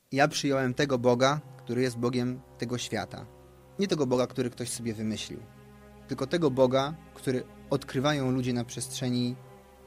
Ja przyjąłem tego Boga, który jest Bogiem tego świata. Nie tego Boga, który ktoś sobie wymyślił, tylko tego Boga, który odkrywają ludzie na przestrzeni,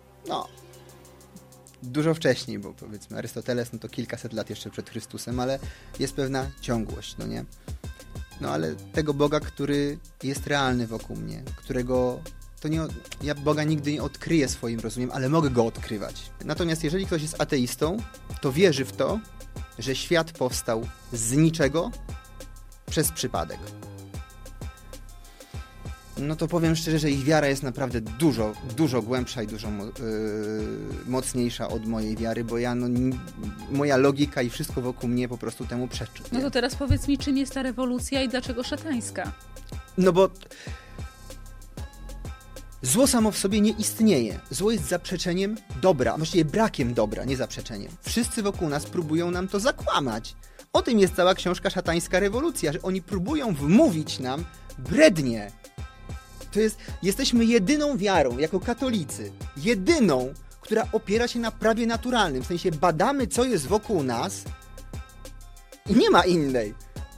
dużo wcześniej, bo powiedzmy Arystoteles, to kilkaset lat jeszcze przed Chrystusem, ale jest pewna ciągłość, nie? Ale tego Boga, który jest realny wokół mnie, którego ja Boga nigdy nie odkryję swoim rozumiem, ale mogę go odkrywać. Natomiast jeżeli ktoś jest ateistą, to wierzy w to, że świat powstał z niczego przez przypadek. To powiem szczerze, że ich wiara jest naprawdę dużo, dużo głębsza i dużo mocniejsza od mojej wiary, bo moja logika i wszystko wokół mnie po prostu temu przeczy. No to teraz powiedz mi, czym jest ta rewolucja i dlaczego szatańska? Bo zło samo w sobie nie istnieje. Zło jest zaprzeczeniem dobra, właściwie brakiem dobra, nie zaprzeczeniem. Wszyscy wokół nas próbują nam to zakłamać. O tym jest cała książka Szatańska Rewolucja, że oni próbują wmówić nam brednie. Jesteśmy jedyną wiarą, jako katolicy, jedyną, która opiera się na prawie naturalnym. W sensie badamy, co jest wokół nas i nie ma innej.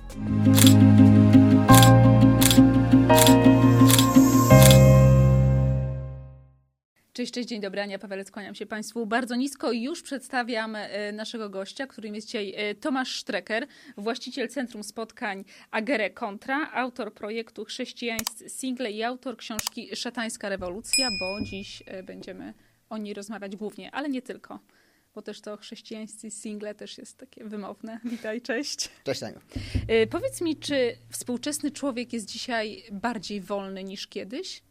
Cześć, dzień dobry, Ania Pawelec, kłaniam się Państwu bardzo nisko i już przedstawiam naszego gościa, którym jest dzisiaj Tomasz Sztreker, właściciel Centrum Spotkań Agere Contra, autor projektu Chrześcijańscy Single i autor książki Szatańska Rewolucja, bo dziś będziemy o niej rozmawiać głównie, ale nie tylko, bo też to chrześcijańscy single też jest takie wymowne. Witaj, cześć. Cześć, Aniu. Powiedz mi, czy współczesny człowiek jest dzisiaj bardziej wolny niż kiedyś?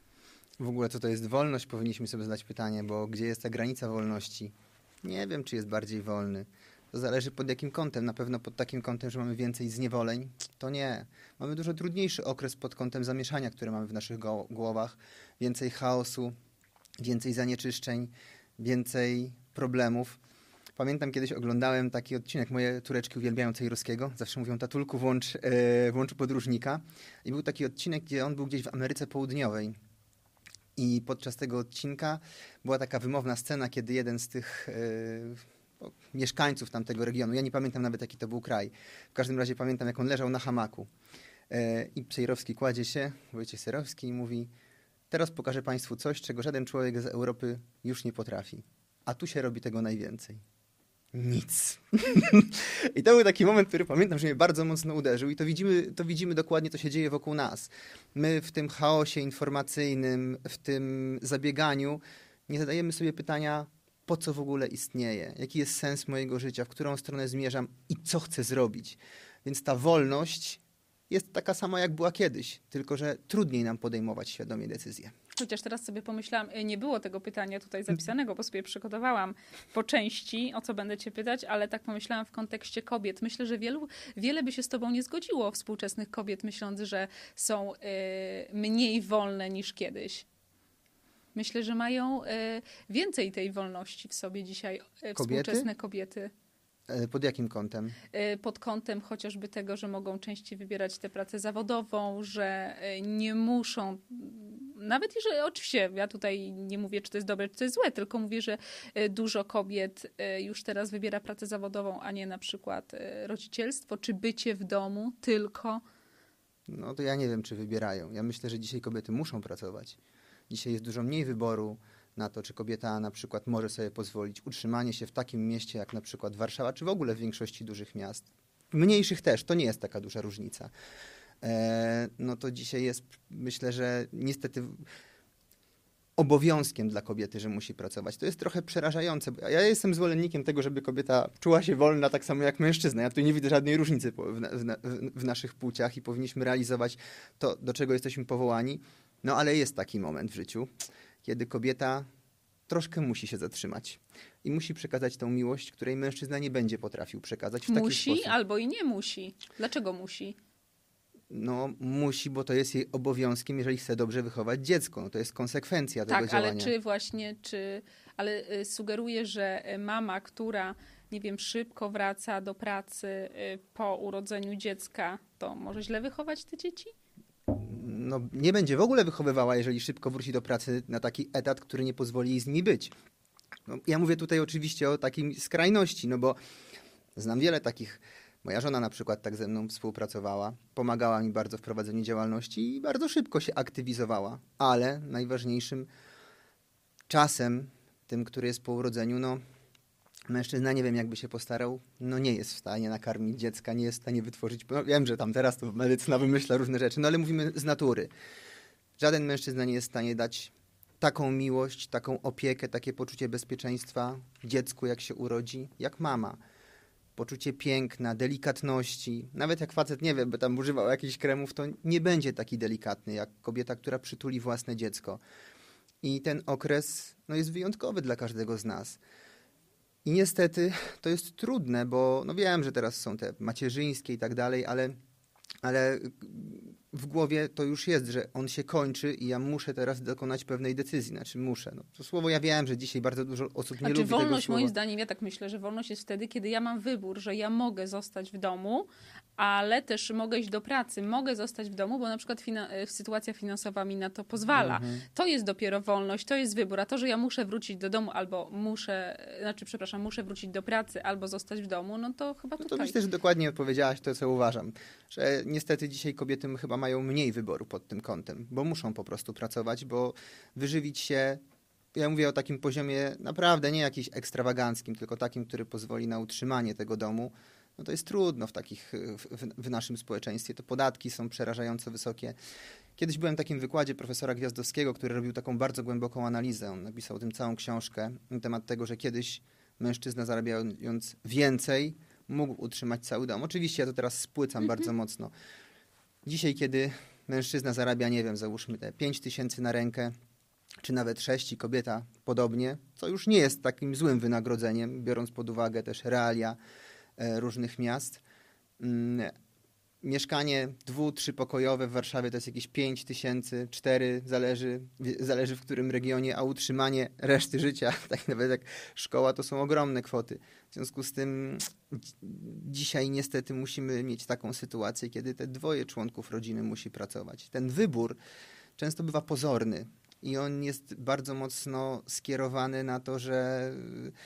W ogóle co to jest wolność? Powinniśmy sobie zadać pytanie, bo gdzie jest ta granica wolności? Nie wiem, czy jest bardziej wolny. To zależy pod jakim kątem. Na pewno pod takim kątem, że mamy więcej zniewoleń. To nie. Mamy dużo trudniejszy okres pod kątem zamieszania, które mamy w naszych głowach. Więcej chaosu, więcej zanieczyszczeń, więcej problemów. Pamiętam, kiedyś oglądałem taki odcinek, moje córeczki uwielbiają Cejrowskiego, zawsze mówią: tatulku, włącz podróżnika. I był taki odcinek, gdzie on był gdzieś w Ameryce Południowej. I podczas tego odcinka była taka wymowna scena, kiedy jeden z tych mieszkańców tamtego regionu, ja nie pamiętam nawet jaki to był kraj, w każdym razie pamiętam, jak on leżał na hamaku. I Cejrowski kładzie się, Wojciech Cejrowski, i mówi: teraz pokażę Państwu coś, czego żaden człowiek z Europy już nie potrafi. A tu się robi tego najwięcej. Nic. I to był taki moment, który pamiętam, że mnie bardzo mocno uderzył i to widzimy dokładnie, co się dzieje wokół nas. My w tym chaosie informacyjnym, w tym zabieganiu nie zadajemy sobie pytania, po co w ogóle istnieje, jaki jest sens mojego życia, w którą stronę zmierzam i co chcę zrobić. Więc ta wolność jest taka sama, jak była kiedyś, tylko że trudniej nam podejmować świadomie decyzje. Chociaż teraz sobie pomyślałam, nie było tego pytania tutaj zapisanego, bo sobie przygotowałam po części, o co będę cię pytać, ale tak pomyślałam w kontekście kobiet. Myślę, że wiele by się z tobą nie zgodziło współczesnych kobiet, myśląc, że są mniej wolne niż kiedyś. Myślę, że mają więcej tej wolności w sobie dzisiaj współczesne kobiety. Pod jakim kątem? Pod kątem chociażby tego, że mogą częściej wybierać tę pracę zawodową, że nie muszą, nawet jeżeli, oczywiście ja tutaj nie mówię, czy to jest dobre, czy to jest złe, tylko mówię, że dużo kobiet już teraz wybiera pracę zawodową, a nie na przykład rodzicielstwo, czy bycie w domu tylko. No to ja nie wiem, czy wybierają. Ja myślę, że dzisiaj kobiety muszą pracować. Dzisiaj jest dużo mniej wyboru na to, czy kobieta na przykład może sobie pozwolić utrzymanie się w takim mieście jak na przykład Warszawa, czy w ogóle w większości dużych miast. Mniejszych też, to nie jest taka duża różnica. No to dzisiaj jest, myślę, że niestety obowiązkiem dla kobiety, że musi pracować. To jest trochę przerażające. Ja jestem zwolennikiem tego, żeby kobieta czuła się wolna tak samo jak mężczyzna. Ja tu nie widzę żadnej różnicy w naszych płciach i powinniśmy realizować to, do czego jesteśmy powołani. No ale jest taki moment w życiu, kiedy kobieta troszkę musi się zatrzymać i musi przekazać tą miłość, której mężczyzna nie będzie potrafił przekazać w taki sposób. Musi albo i nie musi. Dlaczego musi? No musi, bo to jest jej obowiązkiem, jeżeli chce dobrze wychować dziecko. No to jest konsekwencja tego działania. Ale sugeruje, że mama, która, nie wiem, szybko wraca do pracy po urodzeniu dziecka, to może źle wychować te dzieci? No, nie będzie w ogóle wychowywała, jeżeli szybko wróci do pracy na taki etat, który nie pozwoli jej z nimi być. No, ja mówię tutaj oczywiście o takiej skrajności, no bo Znam wiele takich. Moja żona na przykład tak ze mną współpracowała, pomagała mi bardzo w prowadzeniu działalności i bardzo szybko się aktywizowała, ale najważniejszym czasem, tym, który jest po urodzeniu, no mężczyzna nie wiem jakby się postarał, no nie jest w stanie nakarmić dziecka, nie jest w stanie wytworzyć, no wiem, że tam teraz to medycyna wymyśla różne rzeczy, no ale mówimy z natury. Żaden mężczyzna nie jest w stanie dać taką miłość, taką opiekę, takie poczucie bezpieczeństwa dziecku, jak się urodzi, jak mama. Poczucie piękna, delikatności. Nawet jak facet, nie wiem, by tam używał jakichś kremów, to nie będzie taki delikatny jak kobieta, która przytuli własne dziecko. I ten okres no, jest wyjątkowy dla każdego z nas. I niestety to jest trudne, bo no wiem, że teraz są te macierzyńskie i tak dalej, ale w głowie to już jest, że on się kończy i ja muszę teraz dokonać pewnej decyzji. Znaczy muszę. No, to słowo ja wiem, że dzisiaj bardzo dużo osób nie lubi tego wolność, słowa. moim zdaniem, ja tak myślę, że wolność jest wtedy, kiedy ja mam wybór, że ja mogę zostać w domu, ale też mogę iść do pracy, mogę zostać w domu, bo na przykład sytuacja finansowa mi na to pozwala. To jest dopiero wolność, to jest wybór, a to, że ja muszę wrócić do domu albo muszę wrócić do pracy albo zostać w domu, no to chyba No tutaj. to myślę, że dokładnie odpowiedziałaś to, co uważam. Że niestety dzisiaj kobiety chyba mają mniej wyboru pod tym kątem, bo muszą po prostu pracować, bo wyżywić się, ja mówię o takim poziomie naprawdę nie jakiś ekstrawaganckim, tylko takim, który pozwoli na utrzymanie tego domu. No to jest trudno w naszym społeczeństwie. Te podatki są przerażająco wysokie. Kiedyś byłem w takim wykładzie profesora Gwiazdowskiego, który robił taką bardzo głęboką analizę. On napisał o tym całą książkę na temat tego, że kiedyś mężczyzna zarabiając więcej mógł utrzymać cały dom. Oczywiście ja to teraz spłycam bardzo mocno. Dzisiaj, kiedy mężczyzna zarabia, nie wiem, załóżmy te 5 000 na rękę, czy nawet 6 i kobieta podobnie, co już nie jest takim złym wynagrodzeniem, biorąc pod uwagę też realia różnych miast. Mieszkanie 2-3-pokojowe w Warszawie to jest jakieś 5 000, 4, zależy w którym regionie, a utrzymanie reszty życia, tak nawet jak szkoła, to są ogromne kwoty. W związku z tym dzisiaj niestety musimy mieć taką sytuację, kiedy te dwoje członków rodziny musi pracować. Ten wybór często bywa pozorny i on jest bardzo mocno skierowany na to, że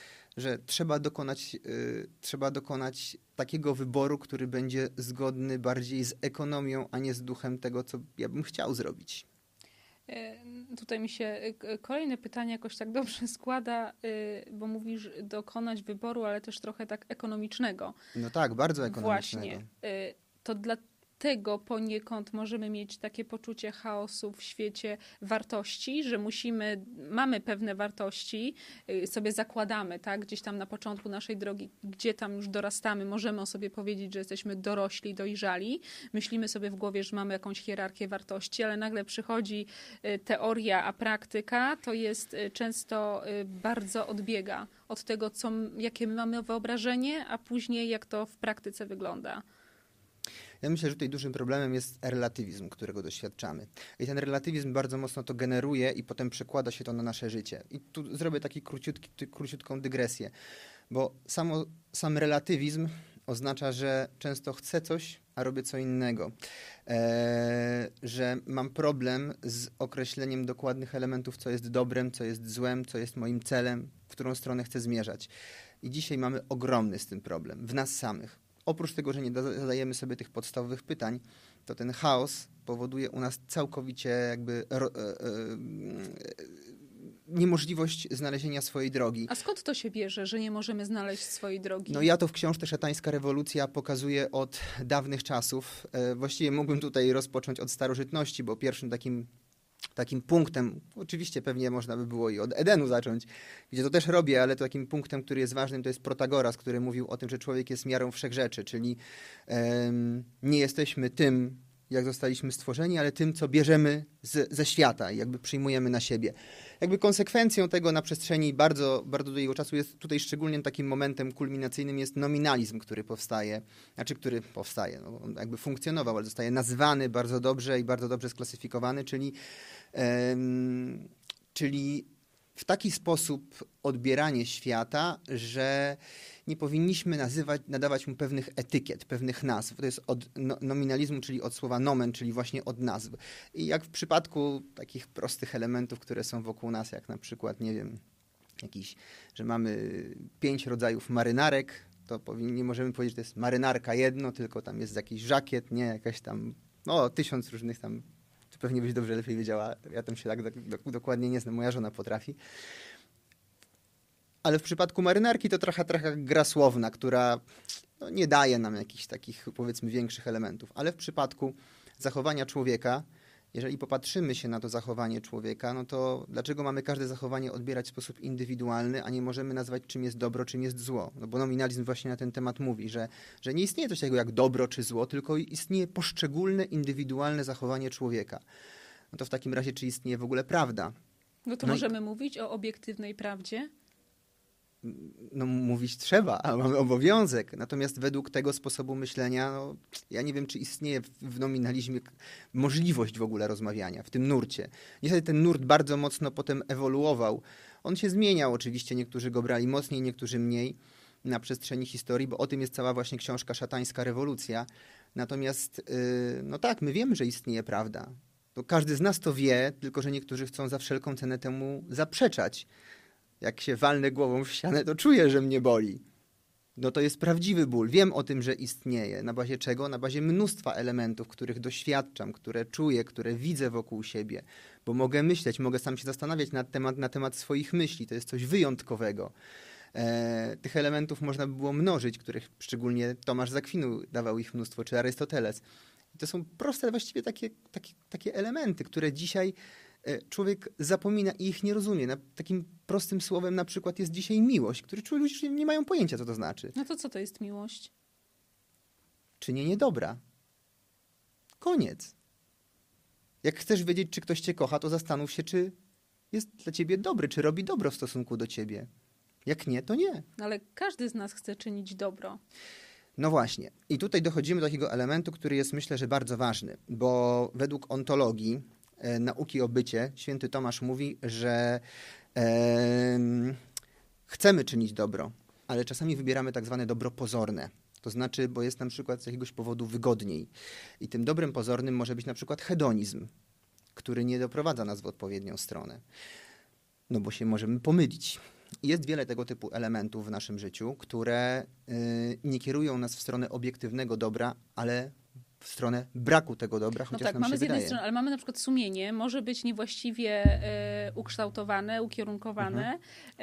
trzeba dokonać takiego wyboru, który będzie zgodny bardziej z ekonomią, a nie z duchem tego, co ja bym chciał zrobić. Tutaj mi się kolejne pytanie jakoś tak dobrze składa, bo mówisz dokonać wyboru, ale też trochę tak ekonomicznego. No tak, bardzo ekonomicznego. Właśnie. To dlatego poniekąd możemy mieć takie poczucie chaosu w świecie wartości, że mamy pewne wartości, sobie zakładamy, tak, gdzieś tam na początku naszej drogi, gdzie tam już dorastamy, możemy o sobie powiedzieć, że jesteśmy dorośli, dojrzali, myślimy sobie w głowie, że mamy jakąś hierarchię wartości, ale nagle przychodzi teoria, a praktyka to jest często bardzo odbiega od tego, jakie my mamy wyobrażenie, a później jak to w praktyce wygląda. Ja myślę, że tutaj dużym problemem jest relatywizm, którego doświadczamy. I ten relatywizm bardzo mocno to generuje i potem przekłada się to na nasze życie. I tu zrobię taką króciutką dygresję, bo sam relatywizm oznacza, że często chcę coś, a robię co innego. Że mam problem z określeniem dokładnych elementów, co jest dobrem, co jest złem, co jest moim celem, w którą stronę chcę zmierzać. I dzisiaj mamy ogromny z tym problem, w nas samych. Oprócz tego, że nie zadajemy sobie tych podstawowych pytań, to ten chaos powoduje u nas całkowicie jakby niemożliwość znalezienia swojej drogi. A skąd to się bierze, że nie możemy znaleźć swojej drogi? No ja to w książce Szatańska rewolucja pokazuję od dawnych czasów. Właściwie mógłbym tutaj rozpocząć od starożytności, bo pierwszym takim punktem, oczywiście pewnie można by było i od Edenu zacząć, gdzie to też robię, ale to takim punktem, który jest ważnym, to jest Protagoras, który mówił o tym, że człowiek jest miarą wszechrzeczy, czyli nie jesteśmy tym, jak zostaliśmy stworzeni, ale tym, co bierzemy ze świata i jakby przyjmujemy na siebie. Jakby konsekwencją tego na przestrzeni bardzo, bardzo długiego czasu jest tutaj szczególnie takim momentem kulminacyjnym jest nominalizm, który powstaje, no, on jakby funkcjonował, ale zostaje nazwany bardzo dobrze i bardzo dobrze sklasyfikowany, czyli w taki sposób odbieranie świata, że nie powinniśmy nadawać mu pewnych etykiet, pewnych nazw. To jest od nominalizmu, czyli od słowa nomen, czyli właśnie od nazw. I jak w przypadku takich prostych elementów, które są wokół nas, jak na przykład, nie wiem, że mamy 5 rodzajów marynarek, nie możemy powiedzieć, że to jest marynarka jedno, tylko tam jest jakiś żakiet, nie, jakaś tam, 1000 różnych tam, ty pewnie byś dobrze lepiej wiedziała, ja tam się tak dokładnie nie znam, moja żona potrafi. Ale w przypadku marynarki to trochę gra słowna, która nie daje nam jakichś takich, powiedzmy, większych elementów. Ale w przypadku zachowania człowieka, jeżeli popatrzymy się na to zachowanie człowieka, no to dlaczego mamy każde zachowanie odbierać w sposób indywidualny, a nie możemy nazwać, czym jest dobro, czym jest zło? No bo nominalizm właśnie na ten temat mówi, że nie istnieje coś takiego jak dobro czy zło, tylko istnieje poszczególne, indywidualne zachowanie człowieka. No to w takim razie, czy istnieje w ogóle prawda? No to możemy mówić o obiektywnej prawdzie? No mówić trzeba, a mamy obowiązek. Natomiast według tego sposobu myślenia, ja nie wiem, czy istnieje w nominalizmie możliwość w ogóle rozmawiania w tym nurcie. Niestety ten nurt bardzo mocno potem ewoluował. On się zmieniał oczywiście, niektórzy go brali mocniej, niektórzy mniej na przestrzeni historii, bo o tym jest cała właśnie książka Szatańska rewolucja. Natomiast, tak, my wiemy, że istnieje prawda. To każdy z nas to wie, tylko że niektórzy chcą za wszelką cenę temu zaprzeczać. Jak się walnę głową w ścianę, to czuję, że mnie boli. No to jest prawdziwy ból. Wiem o tym, że istnieje. Na bazie czego? Na bazie mnóstwa elementów, których doświadczam, które czuję, które widzę wokół siebie. Bo mogę myśleć, mogę sam się zastanawiać na temat swoich myśli. To jest coś wyjątkowego. Tych elementów można by było mnożyć, których szczególnie Tomasz z Akwinu dawał ich mnóstwo, czy Arystoteles. I to są proste właściwie takie elementy, które dzisiaj człowiek zapomina i ich nie rozumie. Takim prostym słowem na przykład jest dzisiaj miłość, który ludzie nie mają pojęcia, co to znaczy. No to co to jest miłość? Czynienie dobra. Koniec. Jak chcesz wiedzieć, czy ktoś cię kocha, to zastanów się, czy jest dla ciebie dobry, czy robi dobro w stosunku do ciebie. Jak nie, to nie. Ale każdy z nas chce czynić dobro. No właśnie. I tutaj dochodzimy do takiego elementu, który jest, myślę, że bardzo ważny, bo według ontologii, nauki o bycie, święty Tomasz mówi, że chcemy czynić dobro, ale czasami wybieramy tak zwane dobro pozorne. To znaczy, bo jest na przykład z jakiegoś powodu wygodniej. I tym dobrem pozornym może być na przykład hedonizm, który nie doprowadza nas w odpowiednią stronę. No bo się możemy pomylić. Jest wiele tego typu elementów w naszym życiu, które nie kierują nas w stronę obiektywnego dobra, ale w stronę braku tego dobra, chociaż tak, nam mamy się z jednej wydaje. strony, ale mamy na przykład sumienie, może być niewłaściwie ukształtowane, ukierunkowane.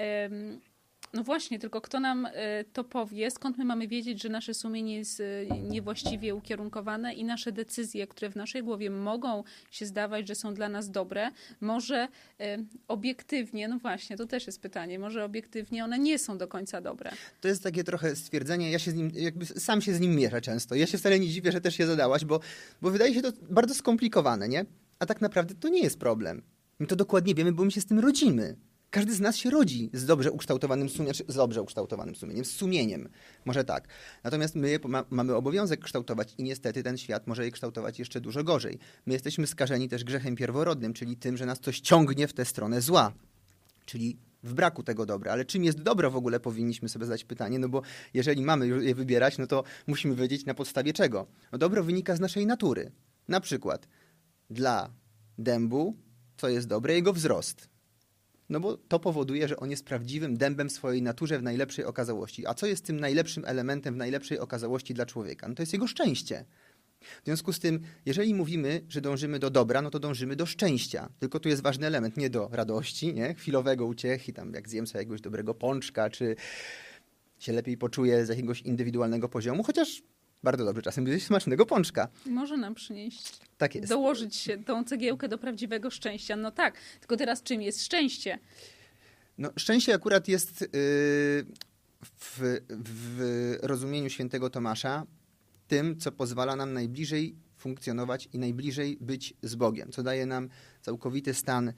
No właśnie, tylko kto nam to powie, skąd my mamy wiedzieć, że nasze sumienie jest niewłaściwie ukierunkowane i nasze decyzje, które w naszej głowie mogą się zdawać, że są dla nas dobre, może obiektywnie, no właśnie, to też jest pytanie, może obiektywnie one nie są do końca dobre. To jest takie trochę stwierdzenie, ja się z nim, sam się z nim mieszę często. Ja się wcale nie dziwię, że też je zadałaś, bo wydaje się to bardzo skomplikowane, nie? A tak naprawdę to nie jest problem. My to dokładnie wiemy, bo my się z tym rodzimy. Każdy z nas się rodzi z dobrze ukształtowanym sumieniem, z sumieniem, może tak. Natomiast my mamy obowiązek kształtować i niestety ten świat może je kształtować jeszcze dużo gorzej. My jesteśmy skażeni też grzechem pierworodnym, czyli tym, że nas coś ciągnie w tę stronę zła, czyli w braku tego dobra. Ale czym jest dobro w ogóle, powinniśmy sobie zadać pytanie, no bo jeżeli mamy je wybierać, no to musimy wiedzieć na podstawie czego. No dobro wynika z naszej natury. Na przykład dla dębu, co jest dobre, jego wzrost. No bo to powoduje, że on jest prawdziwym dębem w swojej naturze w najlepszej okazałości. A co jest tym najlepszym elementem w najlepszej okazałości dla człowieka? No to jest jego szczęście. W związku z tym, jeżeli mówimy, że dążymy do dobra, no to dążymy do szczęścia. Tylko tu jest ważny element, nie do radości, nie? Chwilowego uciechy, tam jak zjem sobie jakiegoś dobrego pączka, czy się lepiej poczuję z jakiegoś indywidualnego poziomu, chociaż bardzo dobrze czasem zjeść smacznego pączka. Może nam przynieść. Tak jest. Dołożyć się tą cegiełkę do prawdziwego szczęścia. No tak, tylko teraz czym jest szczęście? No, szczęście akurat jest w rozumieniu świętego Tomasza tym, co pozwala nam najbliżej funkcjonować i najbliżej być z Bogiem, co daje nam całkowity stan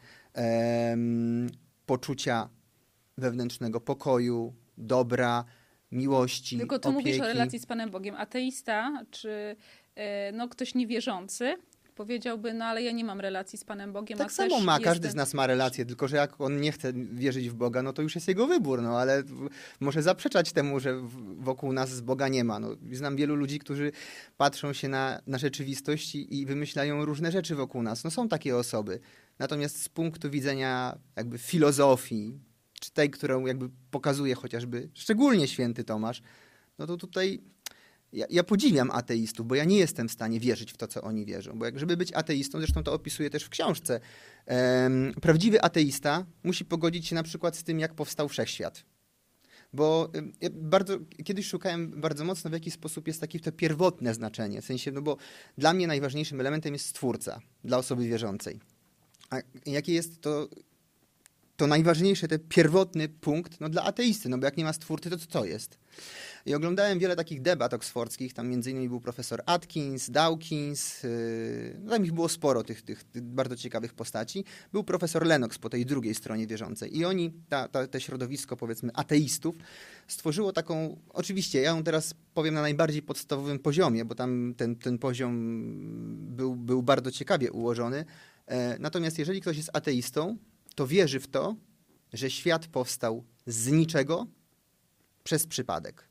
poczucia wewnętrznego pokoju, dobra, miłości, tylko ty opieki. mówisz o relacji z Panem Bogiem. Ateista czy ktoś niewierzący powiedziałby, no ale ja nie mam relacji z Panem Bogiem. Tak samo każdy z nas ma relację, tylko że jak on nie chce wierzyć w Boga, no to już jest jego wybór, no ale może zaprzeczać temu, że wokół nas Boga nie ma. No, znam wielu ludzi, którzy patrzą się na rzeczywistość i wymyślają różne rzeczy wokół nas. No są takie osoby. Natomiast z punktu widzenia jakby filozofii, czy tej, którą jakby pokazuje chociażby szczególnie święty Tomasz, no to tutaj ja podziwiam ateistów, bo ja nie jestem w stanie wierzyć w to, co oni wierzą. Bo żeby być ateistą, zresztą to opisuję też w książce, prawdziwy ateista musi pogodzić się na przykład z tym, jak powstał wszechświat. Bo ja kiedyś szukałem bardzo mocno, w jaki sposób jest takie to pierwotne znaczenie. W sensie, no bo dla mnie najważniejszym elementem jest Stwórca, dla osoby wierzącej. A jakie jest to najważniejsze, ten pierwotny punkt, no dla ateisty, no bo jak nie ma Stwórcy, to co jest? I oglądałem wiele takich debat oksfordzkich, tam między innymi był profesor Atkins, Dawkins, no tam ich było sporo, tych bardzo ciekawych postaci. Był profesor Lennox po tej drugiej stronie wierzącej i oni, te środowisko powiedzmy ateistów, stworzyło taką, oczywiście ja ją teraz powiem na najbardziej podstawowym poziomie, bo tam ten poziom był bardzo ciekawie ułożony, natomiast jeżeli ktoś jest ateistą, to wierzy w to, że świat powstał z niczego przez przypadek.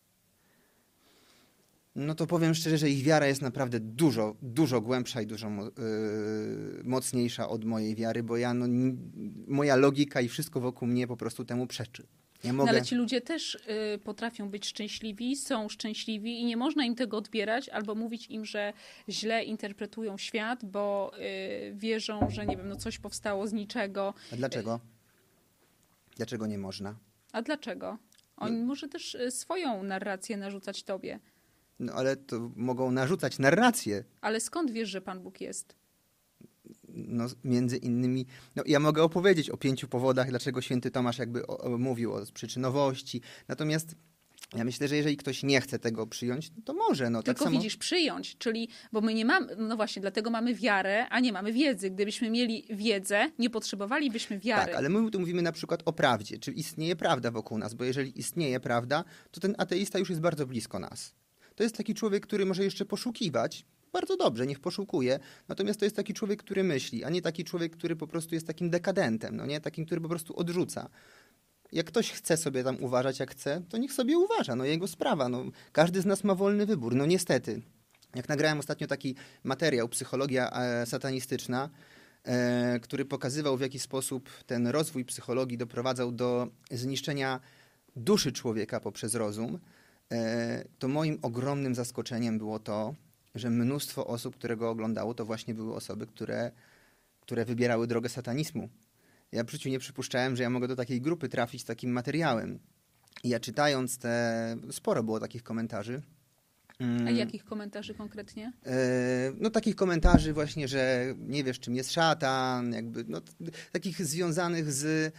No to powiem szczerze, że ich wiara jest naprawdę dużo, dużo głębsza i dużo mocniejsza od mojej wiary, bo moja logika i wszystko wokół mnie po prostu temu przeczy. Ja mogę... No ale ci ludzie też potrafią być szczęśliwi, są szczęśliwi i nie można im tego odbierać albo mówić im, że źle interpretują świat, bo wierzą, że nie wiem, no coś powstało z niczego. A dlaczego? Dlaczego nie można? A dlaczego? Oni może też swoją narrację narzucać tobie. No ale to mogą narzucać narrację. Ale skąd wiesz, że Pan Bóg jest? No, między innymi, no, ja mogę opowiedzieć o 5 powodach, dlaczego święty Tomasz jakby mówił o przyczynowości. Natomiast ja myślę, że jeżeli ktoś nie chce tego przyjąć, to może. No, Tylko tak samo... widzisz, przyjąć, czyli, bo my nie mamy, no właśnie, dlatego mamy wiarę, a nie mamy wiedzy. Gdybyśmy mieli wiedzę, nie potrzebowalibyśmy wiary. Tak, ale my tu mówimy na przykład o prawdzie, czy istnieje prawda wokół nas, bo jeżeli istnieje prawda, to ten ateista już jest bardzo blisko nas. To jest taki człowiek, który może jeszcze poszukiwać. Bardzo dobrze, niech poszukuje. Natomiast to jest taki człowiek, który myśli, a nie taki człowiek, który po prostu jest takim dekadentem, no nie? Takim, który po prostu odrzuca. Jak ktoś chce sobie tam uważać jak chce, to niech sobie uważa, no jego sprawa. No, każdy z nas ma wolny wybór, no niestety. Jak nagrałem ostatnio taki materiał, Psychologia satanistyczna, który pokazywał, w jaki sposób ten rozwój psychologii doprowadzał do zniszczenia duszy człowieka poprzez rozum, to moim ogromnym zaskoczeniem było to, że mnóstwo osób, które go oglądało, to właśnie były osoby, które wybierały drogę satanizmu. Ja w życiu nie przypuszczałem, że ja mogę do takiej grupy trafić z takim materiałem. I ja czytając sporo było takich komentarzy. A jakich komentarzy konkretnie? No takich komentarzy właśnie, że nie wiesz, czym jest szatan, jakby, no, takich związanych z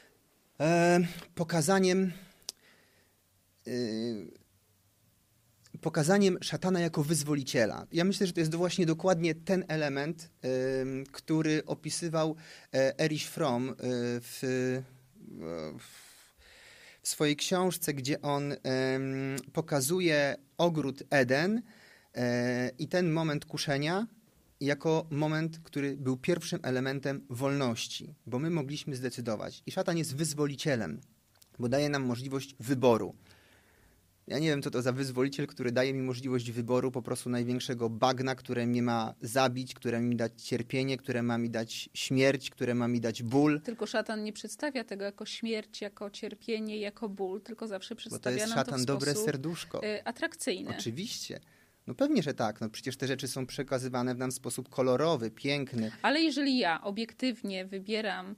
pokazaniem szatana jako wyzwoliciela. Ja myślę, że to jest właśnie dokładnie ten element, który opisywał Erich Fromm w swojej książce, gdzie on pokazuje ogród Eden i ten moment kuszenia jako moment, który był pierwszym elementem wolności, bo my mogliśmy zdecydować. I szatan jest wyzwolicielem, bo daje nam możliwość wyboru. Ja nie wiem, co to za wyzwoliciel, który daje mi możliwość wyboru po prostu największego bagna, które mnie ma zabić, które mi dać cierpienie, które ma mi dać śmierć, które ma mi dać ból. Tylko szatan nie przedstawia tego jako śmierć, jako cierpienie, jako ból, tylko zawsze przedstawia nam to w Bo to jest szatan dobre sposób serduszko. Atrakcyjny. Oczywiście. No pewnie, że tak. No przecież te rzeczy są przekazywane w nam w sposób kolorowy, piękny. Ale jeżeli ja obiektywnie wybieram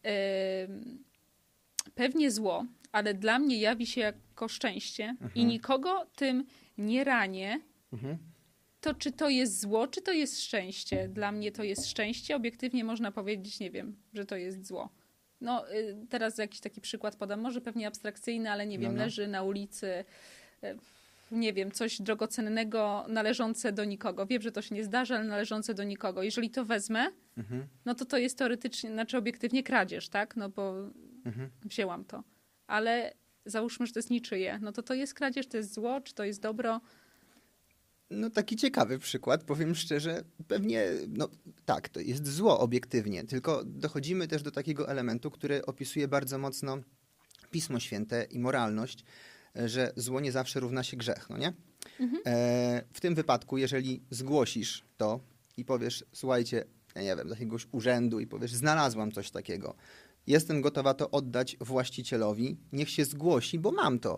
pewnie zło, ale dla mnie jawi się jako szczęście i nikogo tym nie ranię, to czy to jest zło, czy to jest szczęście? Dla mnie to jest szczęście. Obiektywnie można powiedzieć, nie wiem, że to jest zło. No teraz jakiś taki przykład podam, może pewnie abstrakcyjny, ale nie wiem, leży na ulicy, nie wiem, coś drogocennego należące do nikogo. Wiem, że to się nie zdarza, ale należące do nikogo. Jeżeli to wezmę, no to jest teoretycznie, znaczy obiektywnie kradzież, tak? No bo wzięłam to. Ale załóżmy, że to jest niczyje. No to jest kradzież, to jest zło, czy to jest dobro? No taki ciekawy przykład, powiem szczerze, pewnie, no tak, to jest zło obiektywnie, tylko dochodzimy też do takiego elementu, który opisuje bardzo mocno Pismo Święte i moralność, że zło nie zawsze równa się grzech, no nie? W tym wypadku, jeżeli zgłosisz to i powiesz, słuchajcie, ja nie wiem, do jakiegoś urzędu i powiesz, znalazłam coś takiego, jestem gotowa to oddać właścicielowi, niech się zgłosi, bo mam to.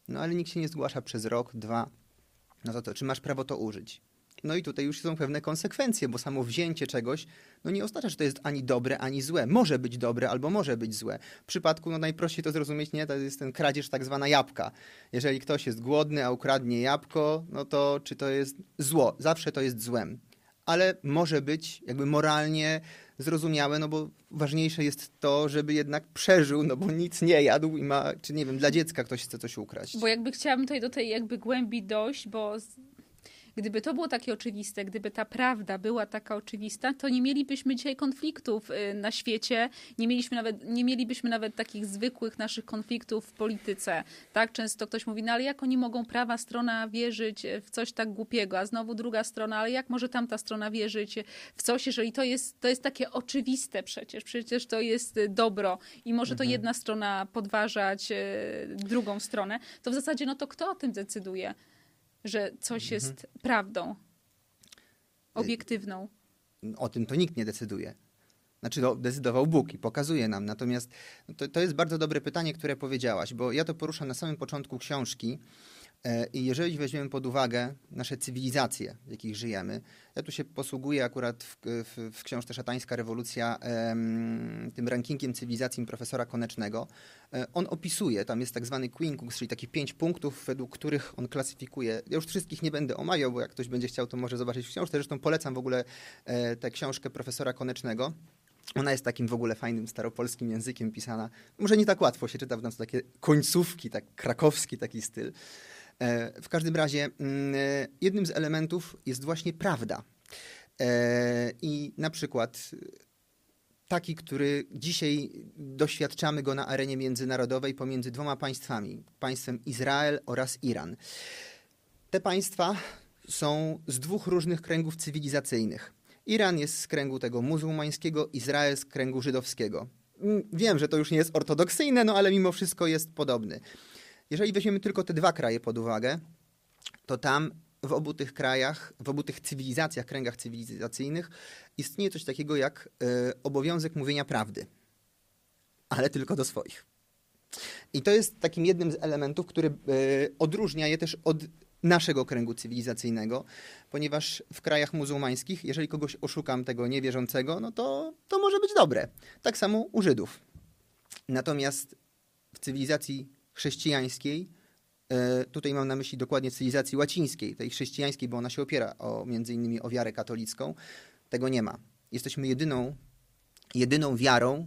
No ale nikt się nie zgłasza przez rok, 2. No to czy masz prawo to użyć? No i tutaj już są pewne konsekwencje, bo samo wzięcie czegoś no nie oznacza, że to jest ani dobre, ani złe. Może być dobre albo może być złe. W przypadku, no najprościej to zrozumieć, nie? To jest ten kradzież tak zwana jabłka. Jeżeli ktoś jest głodny, a ukradnie jabłko, no to czy to jest zło? Zawsze to jest złem. Ale może być jakby moralnie zrozumiałe, no bo ważniejsze jest to, żeby jednak przeżył, no bo nic nie jadł i ma, czy nie wiem, dla dziecka ktoś chce coś ukraść. Bo jakby chciałabym tutaj do tej jakby głębi dojść, bo gdyby to było takie oczywiste, gdyby ta prawda była taka oczywista, to nie mielibyśmy dzisiaj konfliktów na świecie, nie mielibyśmy nawet takich zwykłych naszych konfliktów w polityce. Tak często ktoś mówi, no ale jak oni mogą, prawa strona, wierzyć w coś tak głupiego, a znowu druga strona, ale jak może tamta strona wierzyć w coś, jeżeli to jest takie oczywiste przecież to jest dobro i może to jedna strona podważać drugą stronę, to w zasadzie no to kto o tym decyduje? Że coś jest prawdą obiektywną. O tym to nikt nie decyduje. Znaczy decydował Bóg i pokazuje nam. Natomiast to jest bardzo dobre pytanie, które powiedziałaś, bo ja to poruszam na samym początku książki i jeżeli weźmiemy pod uwagę nasze cywilizacje, w jakich żyjemy, ja tu się posługuję akurat w książce Szatańska rewolucja tym rankingiem cywilizacji profesora Konecznego. On opisuje, tam jest tak zwany quincunx, czyli takich 5 punktów, według których on klasyfikuje. Ja już wszystkich nie będę omawiał, bo jak ktoś będzie chciał, to może zobaczyć w książce. Zresztą polecam w ogóle tę książkę profesora Konecznego. Ona jest takim w ogóle fajnym staropolskim językiem pisana. Może nie tak łatwo się czyta, bo tam są takie końcówki, tak krakowski taki styl. W każdym razie jednym z elementów jest właśnie prawda. I na przykład taki, który dzisiaj doświadczamy go na arenie międzynarodowej pomiędzy 2 państwami. Państwem Izrael oraz Iran. Te państwa są z 2 różnych kręgów cywilizacyjnych. Iran jest z kręgu tego muzułmańskiego, Izrael z kręgu żydowskiego. Wiem, że to już nie jest ortodoksyjne, no ale mimo wszystko jest podobny. Jeżeli weźmiemy tylko te 2 kraje pod uwagę, to tam w obu tych krajach, w obu tych cywilizacjach, kręgach cywilizacyjnych istnieje coś takiego jak obowiązek mówienia prawdy. Ale tylko do swoich. I to jest takim jednym z elementów, który odróżnia je też od naszego kręgu cywilizacyjnego, ponieważ w krajach muzułmańskich, jeżeli kogoś oszukam tego niewierzącego, no to może być dobre. Tak samo u Żydów. Natomiast w cywilizacji chrześcijańskiej, tutaj mam na myśli dokładnie cywilizacji łacińskiej, tej chrześcijańskiej, bo ona się opiera między innymi o wiarę katolicką, tego nie ma. Jesteśmy jedyną wiarą,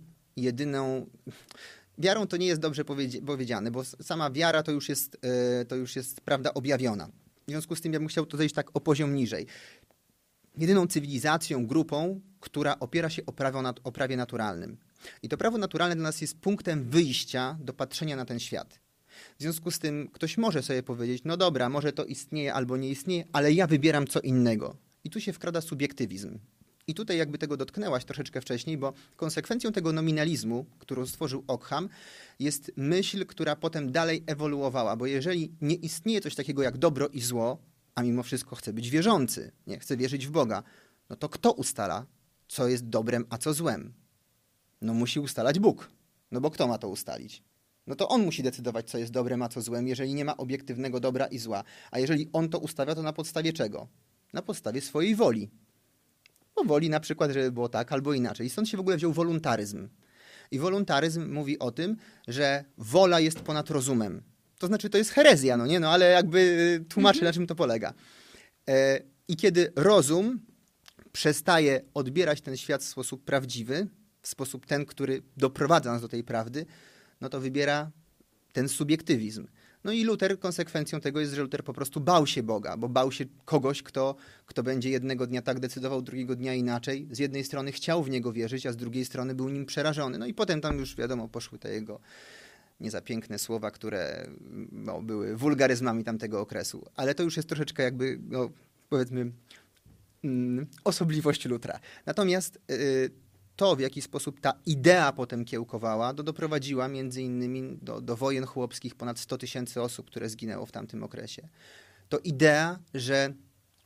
wiarą to nie jest dobrze powiedziane, bo sama wiara to już jest prawda objawiona. W związku z tym ja bym chciał to zejść tak o poziom niżej. Jedyną cywilizacją, grupą, która opiera się o prawie naturalnym. I to prawo naturalne dla nas jest punktem wyjścia do patrzenia na ten świat. W związku z tym ktoś może sobie powiedzieć, no dobra, może to istnieje albo nie istnieje, ale ja wybieram co innego. I tu się wkrada subiektywizm. I tutaj jakby tego dotknęłaś troszeczkę wcześniej, bo konsekwencją tego nominalizmu, którą stworzył Ockham, jest myśl, która potem dalej ewoluowała, bo jeżeli nie istnieje coś takiego jak dobro i zło, a mimo wszystko chce być wierzący, nie chce wierzyć w Boga, no to kto ustala, co jest dobrem, a co złem? No musi ustalać Bóg. No bo kto ma to ustalić? No to on musi decydować, co jest dobrem, a co złem, jeżeli nie ma obiektywnego dobra i zła. A jeżeli on to ustawia, to na podstawie czego? Na podstawie swojej woli. Bo woli na przykład, żeby było tak albo inaczej. I stąd się w ogóle wziął woluntaryzm. I woluntaryzm mówi o tym, że wola jest ponad rozumem. To znaczy, to jest herezja, no nie? No ale jakby tłumaczę, na czym to polega. I kiedy rozum przestaje odbierać ten świat w sposób prawdziwy, w sposób ten, który doprowadza nas do tej prawdy, no to wybiera ten subiektywizm. No i Luter, konsekwencją tego jest, że Luter po prostu bał się Boga, bo bał się kogoś, kto będzie jednego dnia tak decydował, drugiego dnia inaczej. Z jednej strony chciał w niego wierzyć, a z drugiej strony był nim przerażony. No i potem tam już wiadomo poszły te jego nie za piękne słowa, które były wulgaryzmami tamtego okresu. Ale to już jest troszeczkę jakby, powiedzmy, osobliwość Lutra. Natomiast to, w jaki sposób ta idea potem kiełkowała, doprowadziła między innymi do wojen chłopskich, ponad 100 000 osób, które zginęło w tamtym okresie. To idea, że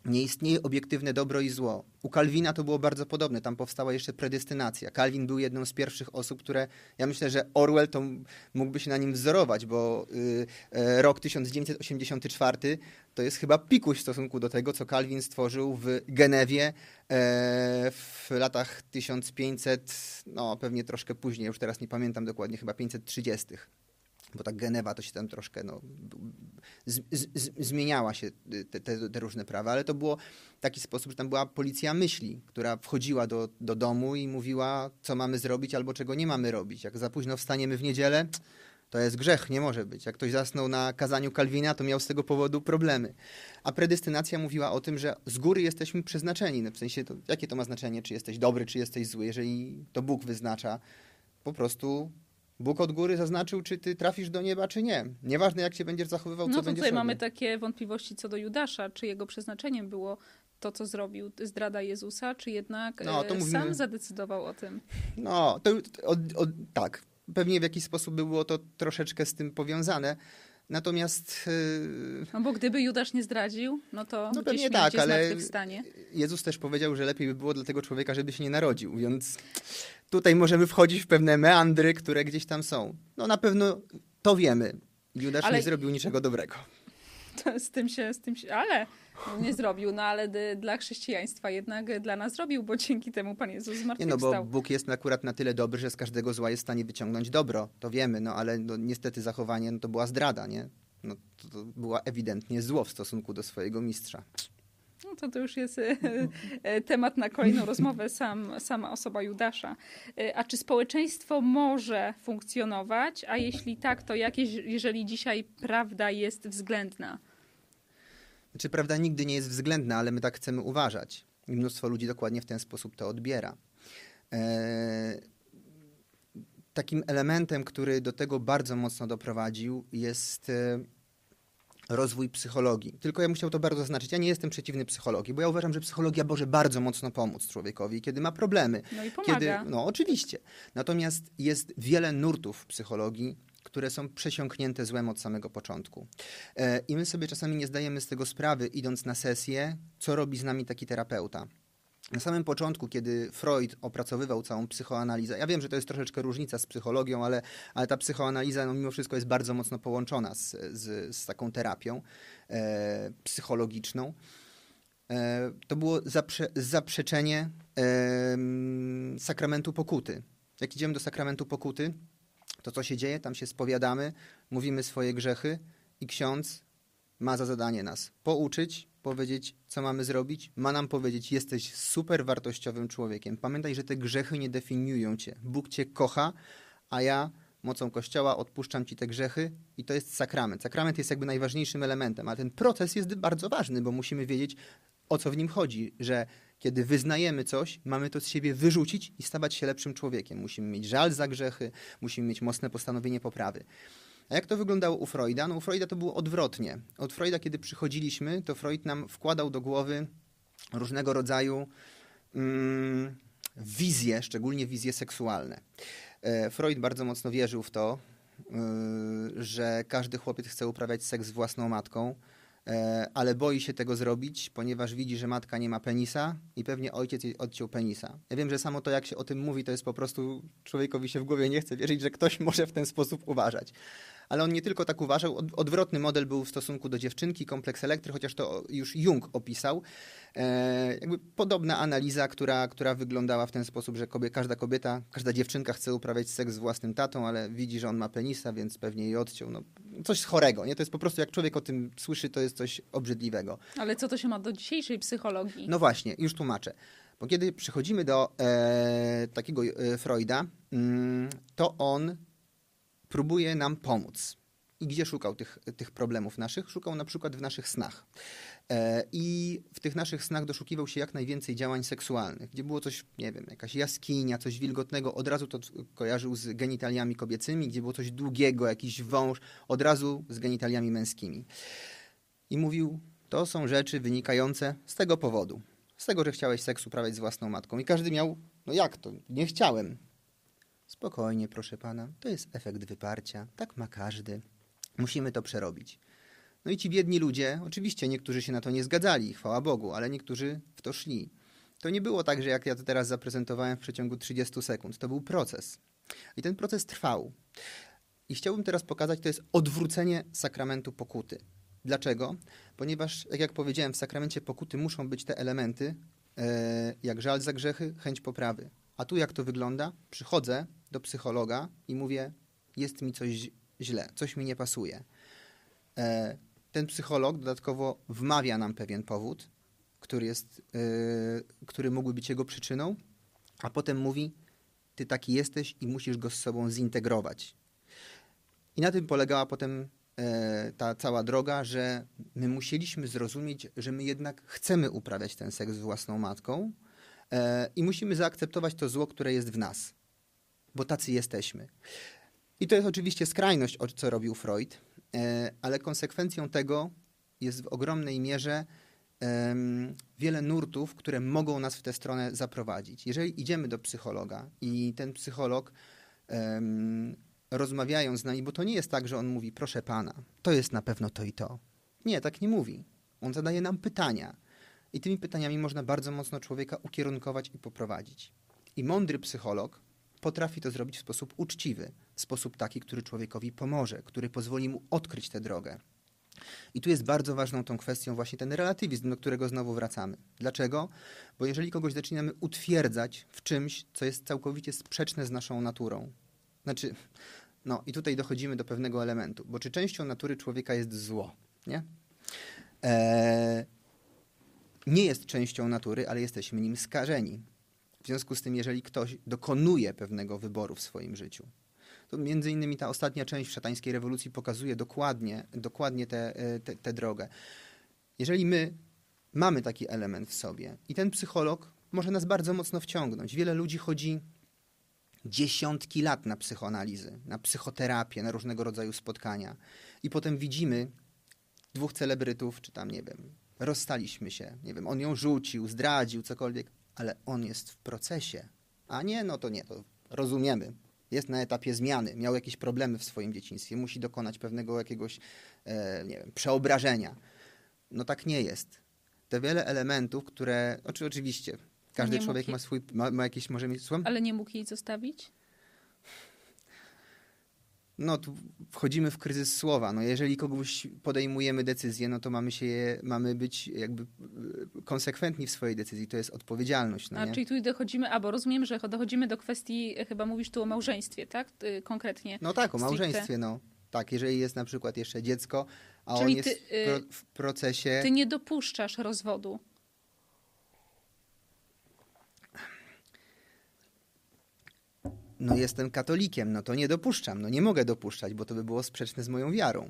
Nie istnieje obiektywne dobro i zło. U Kalwina to było bardzo podobne. Tam powstała jeszcze predestynacja. Kalwin był jedną z pierwszych osób, które... Ja myślę, że Orwell to mógłby się na nim wzorować, bo rok 1984 to jest chyba pikuś w stosunku do tego, co Kalwin stworzył w Genewie w latach 1500, no pewnie troszkę później, już teraz nie pamiętam dokładnie, chyba 530. Bo ta Genewa to się tam troszkę zmieniała się te różne prawa, ale to było w taki sposób, że tam była policja myśli, która wchodziła do domu i mówiła, co mamy zrobić albo czego nie mamy robić. Jak za późno wstaniemy w niedzielę, to jest grzech, nie może być. Jak ktoś zasnął na kazaniu Kalwina, to miał z tego powodu problemy. A predestynacja mówiła o tym, że z góry jesteśmy przeznaczeni. No w sensie, jakie to ma znaczenie, czy jesteś dobry, czy jesteś zły, jeżeli to Bóg wyznacza. Po prostu Bóg od góry zaznaczył, czy ty trafisz do nieba, czy nie. Nieważne, jak się będziesz zachowywał, co będziesz robił. No tutaj mamy takie wątpliwości co do Judasza, czy jego przeznaczeniem było to, co zrobił, zdrada Jezusa, czy jednak sam zadecydował o tym? No, tak. Pewnie w jakiś sposób było to troszeczkę z tym powiązane. Natomiast... No bo gdyby Judasz nie zdradził, no to no gdzieś pewnie tak, ale zmartwychwstanie. Jezus też powiedział, że lepiej by było dla tego człowieka, żeby się nie narodził, więc tutaj możemy wchodzić w pewne meandry, które gdzieś tam są. No na pewno to wiemy. Judasz nie zrobił niczego dobrego. To z tym się, ale nie zrobił, no ale dla chrześcijaństwa jednak dla nas zrobił, bo dzięki temu Pan Jezus zmartwychwstał. Nie, no bo Bóg jest akurat na tyle dobry, że z każdego zła jest w stanie wyciągnąć dobro. To wiemy, no ale no, niestety zachowanie to była zdrada, nie? No, to była ewidentnie zło w stosunku do swojego mistrza. No to już jest temat na kolejną rozmowę, sama osoba Judasza. A czy społeczeństwo może funkcjonować? A jeśli tak, to jeżeli dzisiaj prawda jest względna? Znaczy, prawda nigdy nie jest względna, ale my tak chcemy uważać. I mnóstwo ludzi dokładnie w ten sposób to odbiera. Takim elementem, który do tego bardzo mocno doprowadził, jest rozwój psychologii. Tylko ja bym chciał to bardzo zaznaczyć. Ja nie jestem przeciwny psychologii, bo ja uważam, że psychologia może bardzo mocno pomóc człowiekowi, kiedy ma problemy. No i pomaga. No oczywiście. Natomiast jest wiele nurtów w psychologii, które są przesiąknięte złem od samego początku. I my sobie czasami nie zdajemy z tego sprawy, idąc na sesję, co robi z nami taki terapeuta. Na samym początku, kiedy Freud opracowywał całą psychoanalizę, ja wiem, że to jest troszeczkę różnica z psychologią, ale ta psychoanaliza no, mimo wszystko jest bardzo mocno połączona z taką terapią psychologiczną. To było zaprzeczenie sakramentu pokuty. Jak idziemy do sakramentu pokuty, to co się dzieje? Tam się spowiadamy, mówimy swoje grzechy i ksiądz ma za zadanie nas pouczyć, powiedzieć, co mamy zrobić. Ma nam powiedzieć, jesteś super wartościowym człowiekiem. Pamiętaj, że te grzechy nie definiują cię. Bóg cię kocha, a ja mocą Kościoła odpuszczam ci te grzechy i to jest sakrament. Sakrament jest jakby najważniejszym elementem, ale ten proces jest bardzo ważny, bo musimy wiedzieć, o co w nim chodzi, że kiedy wyznajemy coś, mamy to z siebie wyrzucić i stawać się lepszym człowiekiem. Musimy mieć żal za grzechy, musimy mieć mocne postanowienie poprawy. A jak to wyglądało u Freuda? No u Freuda to było odwrotnie. Od Freuda, kiedy przychodziliśmy, to Freud nam wkładał do głowy różnego rodzaju wizje, szczególnie wizje seksualne. Freud bardzo mocno wierzył w to, że każdy chłopiec chce uprawiać seks z własną matką, ale boi się tego zrobić, ponieważ widzi, że matka nie ma penisa i pewnie ojciec jej odciął penisa. Ja wiem, że samo to, jak się o tym mówi, to jest po prostu człowiekowi się w głowie nie chce wierzyć, że ktoś może w ten sposób uważać. Ale on nie tylko tak uważał, odwrotny model był w stosunku do dziewczynki, kompleks Elektry, chociaż to już Jung opisał. Jakby podobna analiza, która wyglądała w ten sposób, że każda kobieta, każda dziewczynka chce uprawiać seks z własnym tatą, ale widzi, że on ma penisa, więc pewnie jej odciął. No, coś chorego, nie? To jest po prostu, jak człowiek o tym słyszy, to jest coś obrzydliwego. Ale co to się ma do dzisiejszej psychologii? No właśnie, już tłumaczę. Bo kiedy przychodzimy do takiego Freuda, to on próbuje nam pomóc. I gdzie szukał tych problemów naszych? Szukał na przykład w naszych snach. I w tych naszych snach doszukiwał się jak najwięcej działań seksualnych. Gdzie było coś, nie wiem, jakaś jaskinia, coś wilgotnego, od razu to kojarzył z genitaliami kobiecymi. Gdzie było coś długiego, jakiś wąż, od razu z genitaliami męskimi. I mówił, to są rzeczy wynikające z tego powodu. Z tego, że chciałeś seks uprawiać z własną matką. I każdy miał, no jak to? Nie chciałem. Spokojnie, proszę pana, to jest efekt wyparcia. Tak ma każdy. Musimy to przerobić. No i ci biedni ludzie, oczywiście niektórzy się na to nie zgadzali, chwała Bogu, ale niektórzy w to szli. To nie było tak, że jak ja to teraz zaprezentowałem w przeciągu 30 sekund. To był proces. I ten proces trwał. I chciałbym teraz pokazać, to jest odwrócenie sakramentu pokuty. Dlaczego? Ponieważ, tak jak powiedziałem, w sakramencie pokuty muszą być te elementy, jak żal za grzechy, chęć poprawy. A tu jak to wygląda? Przychodzę do psychologa i mówię, jest mi coś źle, coś mi nie pasuje. Ten psycholog dodatkowo wmawia nam pewien powód, który mógłby być jego przyczyną, a potem mówi, ty taki jesteś i musisz go z sobą zintegrować. I na tym polegała potem ta cała droga, że my musieliśmy zrozumieć, że my jednak chcemy uprawiać ten seks z własną matką i musimy zaakceptować to zło, które jest w nas, bo tacy jesteśmy. I to jest oczywiście skrajność, co robił Freud, ale konsekwencją tego jest w ogromnej mierze wiele nurtów, które mogą nas w tę stronę zaprowadzić. Jeżeli idziemy do psychologa i ten psycholog rozmawiając z nami, bo to nie jest tak, że on mówi, proszę pana, to jest na pewno to i to. Nie, tak nie mówi. On zadaje nam pytania i tymi pytaniami można bardzo mocno człowieka ukierunkować i poprowadzić. I mądry psycholog potrafi to zrobić w sposób uczciwy, w sposób taki, który człowiekowi pomoże, który pozwoli mu odkryć tę drogę. I tu jest bardzo ważną tą kwestią właśnie ten relatywizm, do którego znowu wracamy. Dlaczego? Bo jeżeli kogoś zaczynamy utwierdzać w czymś, co jest całkowicie sprzeczne z naszą naturą, znaczy, no i tutaj dochodzimy do pewnego elementu, bo czy częścią natury człowieka jest zło, nie? Nie jest częścią natury, ale jesteśmy nim skażeni. W związku z tym, jeżeli ktoś dokonuje pewnego wyboru w swoim życiu, to między innymi ta ostatnia część szatańskiej rewolucji pokazuje dokładnie tę drogę. Jeżeli my mamy taki element w sobie i ten psycholog może nas bardzo mocno wciągnąć. Wiele ludzi chodzi dziesiątki lat na psychoanalizy, na psychoterapię, na różnego rodzaju spotkania i potem widzimy dwóch celebrytów, czy tam, nie wiem, rozstaliśmy się, nie wiem, on ją rzucił, zdradził, cokolwiek, ale on jest w procesie. A nie, no to nie, to rozumiemy. Jest na etapie zmiany, miał jakieś problemy w swoim dzieciństwie, musi dokonać pewnego jakiegoś, nie wiem, przeobrażenia. No tak nie jest. Te wiele elementów, które, oczywiście, każdy człowiek ma jakiś, może mieć, słucham? Ale nie mógł jej zostawić? No tu wchodzimy w kryzys słowa. No jeżeli kogoś podejmujemy decyzję, no to mamy być jakby konsekwentni w swojej decyzji. To jest odpowiedzialność. No, czyli tu dochodzimy, bo rozumiem, że dochodzimy do kwestii, chyba mówisz tu o małżeństwie, tak? Konkretnie. No tak, o małżeństwie, no. Tak, jeżeli jest na przykład jeszcze dziecko, a on jest w procesie... Ty nie dopuszczasz rozwodu. No jestem katolikiem, no to nie dopuszczam. No nie mogę dopuszczać, bo to by było sprzeczne z moją wiarą.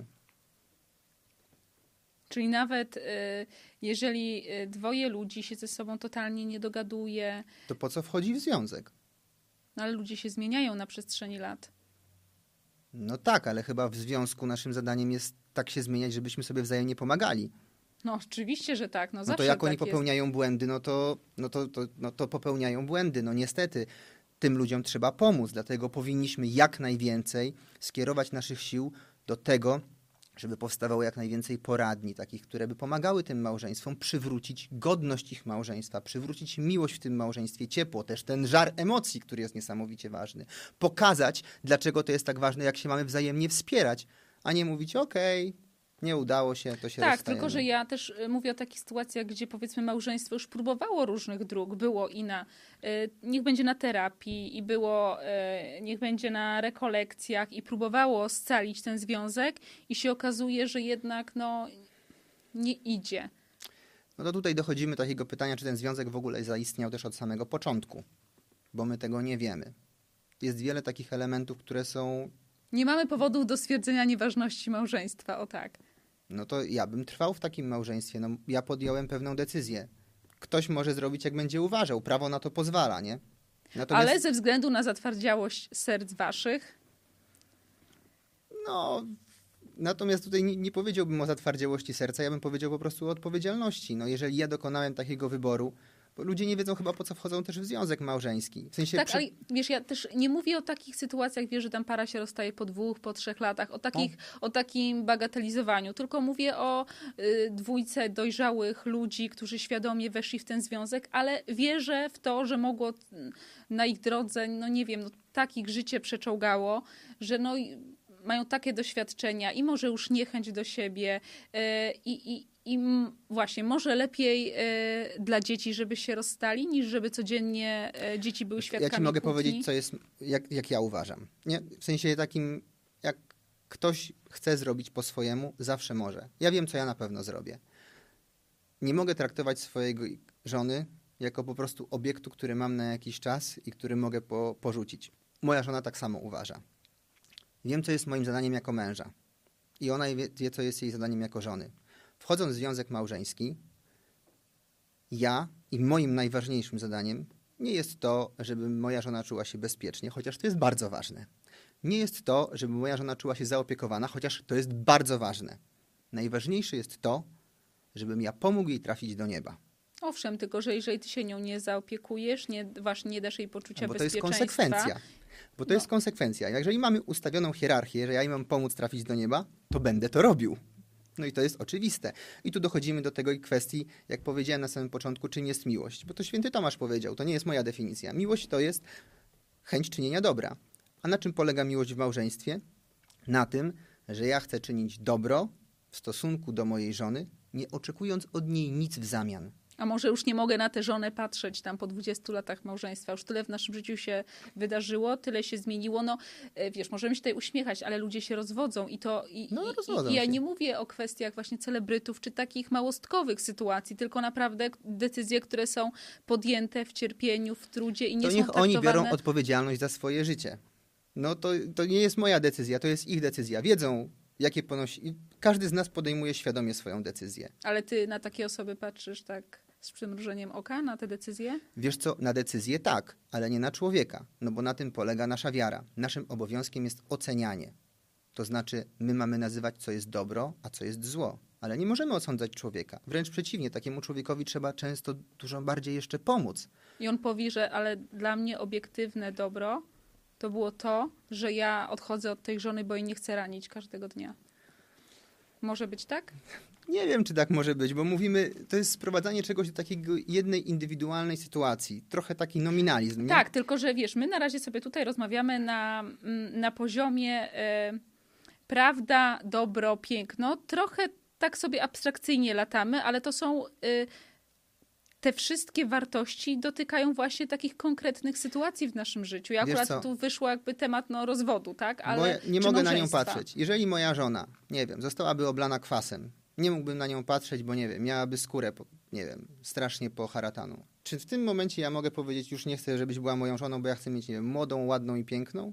Czyli nawet jeżeli dwoje ludzi się ze sobą totalnie nie dogaduje... To po co wchodzi w związek? No ale ludzie się zmieniają na przestrzeni lat. No tak, ale chyba w związku naszym zadaniem jest tak się zmieniać, żebyśmy sobie wzajemnie pomagali. No oczywiście, że tak. No to zawsze jak tak oni popełniają błędy, to popełniają błędy. No niestety tym ludziom trzeba pomóc, dlatego powinniśmy jak najwięcej skierować naszych sił do tego, żeby powstawało jak najwięcej poradni takich, które by pomagały tym małżeństwom przywrócić godność ich małżeństwa, przywrócić miłość w tym małżeństwie, ciepło, też ten żar emocji, który jest niesamowicie ważny. Pokazać, dlaczego to jest tak ważne, jak się mamy wzajemnie wspierać, a nie mówić, okej, nie udało się, to się Tak, rozstajemy. tylko że ja też mówię o takich sytuacjach, gdzie powiedzmy małżeństwo już próbowało różnych dróg. Było i niech będzie na terapii, i było, niech będzie na rekolekcjach i próbowało scalić ten związek i się okazuje, że jednak nie idzie. No to tutaj dochodzimy do takiego pytania, czy ten związek w ogóle zaistniał też od samego początku, bo my tego nie wiemy. Jest wiele takich elementów, które są... Nie mamy powodów do stwierdzenia nieważności małżeństwa, o tak. No to ja bym trwał w takim małżeństwie. No, ja podjąłem pewną decyzję. Ktoś może zrobić, jak będzie uważał. Prawo na to pozwala, nie? Natomiast... Ale ze względu na zatwardziałość serc waszych? No, natomiast tutaj nie powiedziałbym o zatwardziałości serca, ja bym powiedział po prostu o odpowiedzialności. No, jeżeli ja dokonałem takiego wyboru, Bo ludzie nie wiedzą chyba, po co wchodzą też w związek małżeński. W sensie Tak, ale wiesz, ja też nie mówię o takich sytuacjach, wiesz, że tam para się rozstaje po 2, po 3 latach, o takim bagatelizowaniu, tylko mówię o dwójce dojrzałych ludzi, którzy świadomie weszli w ten związek, ale wierzę w to, że mogło na ich drodze, no nie wiem, no, tak ich życie przeczołgało, że no mają takie doświadczenia i może już niechęć do siebie i właśnie może lepiej dla dzieci, żeby się rozstali, niż żeby codziennie dzieci były świadkami Ja ci mogę kłótni. powiedzieć, co jest, jak ja uważam. Nie? W sensie takim, jak ktoś chce zrobić po swojemu, zawsze może. Ja wiem, co ja na pewno zrobię. Nie mogę traktować swojej żony jako po prostu obiektu, który mam na jakiś czas i który mogę porzucić. Moja żona tak samo uważa. Wiem, co jest moim zadaniem jako męża. I ona wie, co jest jej zadaniem jako żony. Wchodząc w związek małżeński, ja i moim najważniejszym zadaniem nie jest to, żeby moja żona czuła się bezpiecznie, chociaż to jest bardzo ważne. Nie jest to, żeby moja żona czuła się zaopiekowana, chociaż to jest bardzo ważne. Najważniejsze jest to, żebym ja pomógł jej trafić do nieba. Owszem, tylko że jeżeli ty się nią nie zaopiekujesz, nie dasz jej poczucia Bo to jest bezpieczeństwa. konsekwencja. Bo to jest konsekwencja. Jeżeli mamy ustawioną hierarchię, że ja jej mam pomóc trafić do nieba, to będę to robił. No i to jest oczywiste. I tu dochodzimy do tego kwestii, jak powiedziałem na samym początku, czym jest miłość. Bo to święty Tomasz powiedział, to nie jest moja definicja. Miłość to jest chęć czynienia dobra. A na czym polega miłość w małżeństwie? Na tym, że ja chcę czynić dobro w stosunku do mojej żony, nie oczekując od niej nic w zamian. A może już nie mogę na tę żonę patrzeć tam po 20 latach małżeństwa. Już tyle w naszym życiu się wydarzyło, tyle się zmieniło. No wiesz, możemy się tutaj uśmiechać, ale ludzie się rozwodzą rozwodzą ja się. nie mówię o kwestiach właśnie celebrytów czy takich małostkowych sytuacji, tylko naprawdę decyzje, które są podjęte w cierpieniu, w trudzie i nie To są niech traktowane... oni biorą odpowiedzialność za swoje życie. No to nie jest moja decyzja, to jest ich decyzja. Wiedzą, jakie ponosi... Każdy z nas podejmuje świadomie swoją decyzję. Ale ty na takie osoby patrzysz tak z przymrużeniem oka, na te decyzje? Wiesz co, na decyzję tak, ale nie na człowieka, no bo na tym polega nasza wiara. Naszym obowiązkiem jest ocenianie. To znaczy, my mamy nazywać, co jest dobro, a co jest zło. Ale nie możemy osądzać człowieka. Wręcz przeciwnie, takiemu człowiekowi trzeba często dużo bardziej jeszcze pomóc. I on powie, że ale dla mnie obiektywne dobro to było to, że ja odchodzę od tej żony, bo jej nie chcę ranić każdego dnia. Może być tak? Nie wiem, czy tak może być, bo mówimy, to jest sprowadzanie czegoś do takiej jednej indywidualnej sytuacji. Trochę taki nominalizm, nie? Tak, tylko że wiesz, my na razie sobie tutaj rozmawiamy na poziomie prawda, dobro, piękno. Trochę tak sobie abstrakcyjnie latamy, ale to są... te wszystkie wartości dotykają właśnie takich konkretnych sytuacji w naszym życiu. I akurat tu wyszło jakby temat rozwodu, tak? Ale bo ja nie mogę na nią patrzeć. Jeżeli moja żona, nie wiem, zostałaby oblana kwasem, nie mógłbym na nią patrzeć, bo nie wiem, miałaby skórę, nie wiem, strasznie po haratanu. Czy w tym momencie ja mogę powiedzieć, już nie chcę, żebyś była moją żoną, bo ja chcę mieć, nie wiem, młodą, ładną i piękną?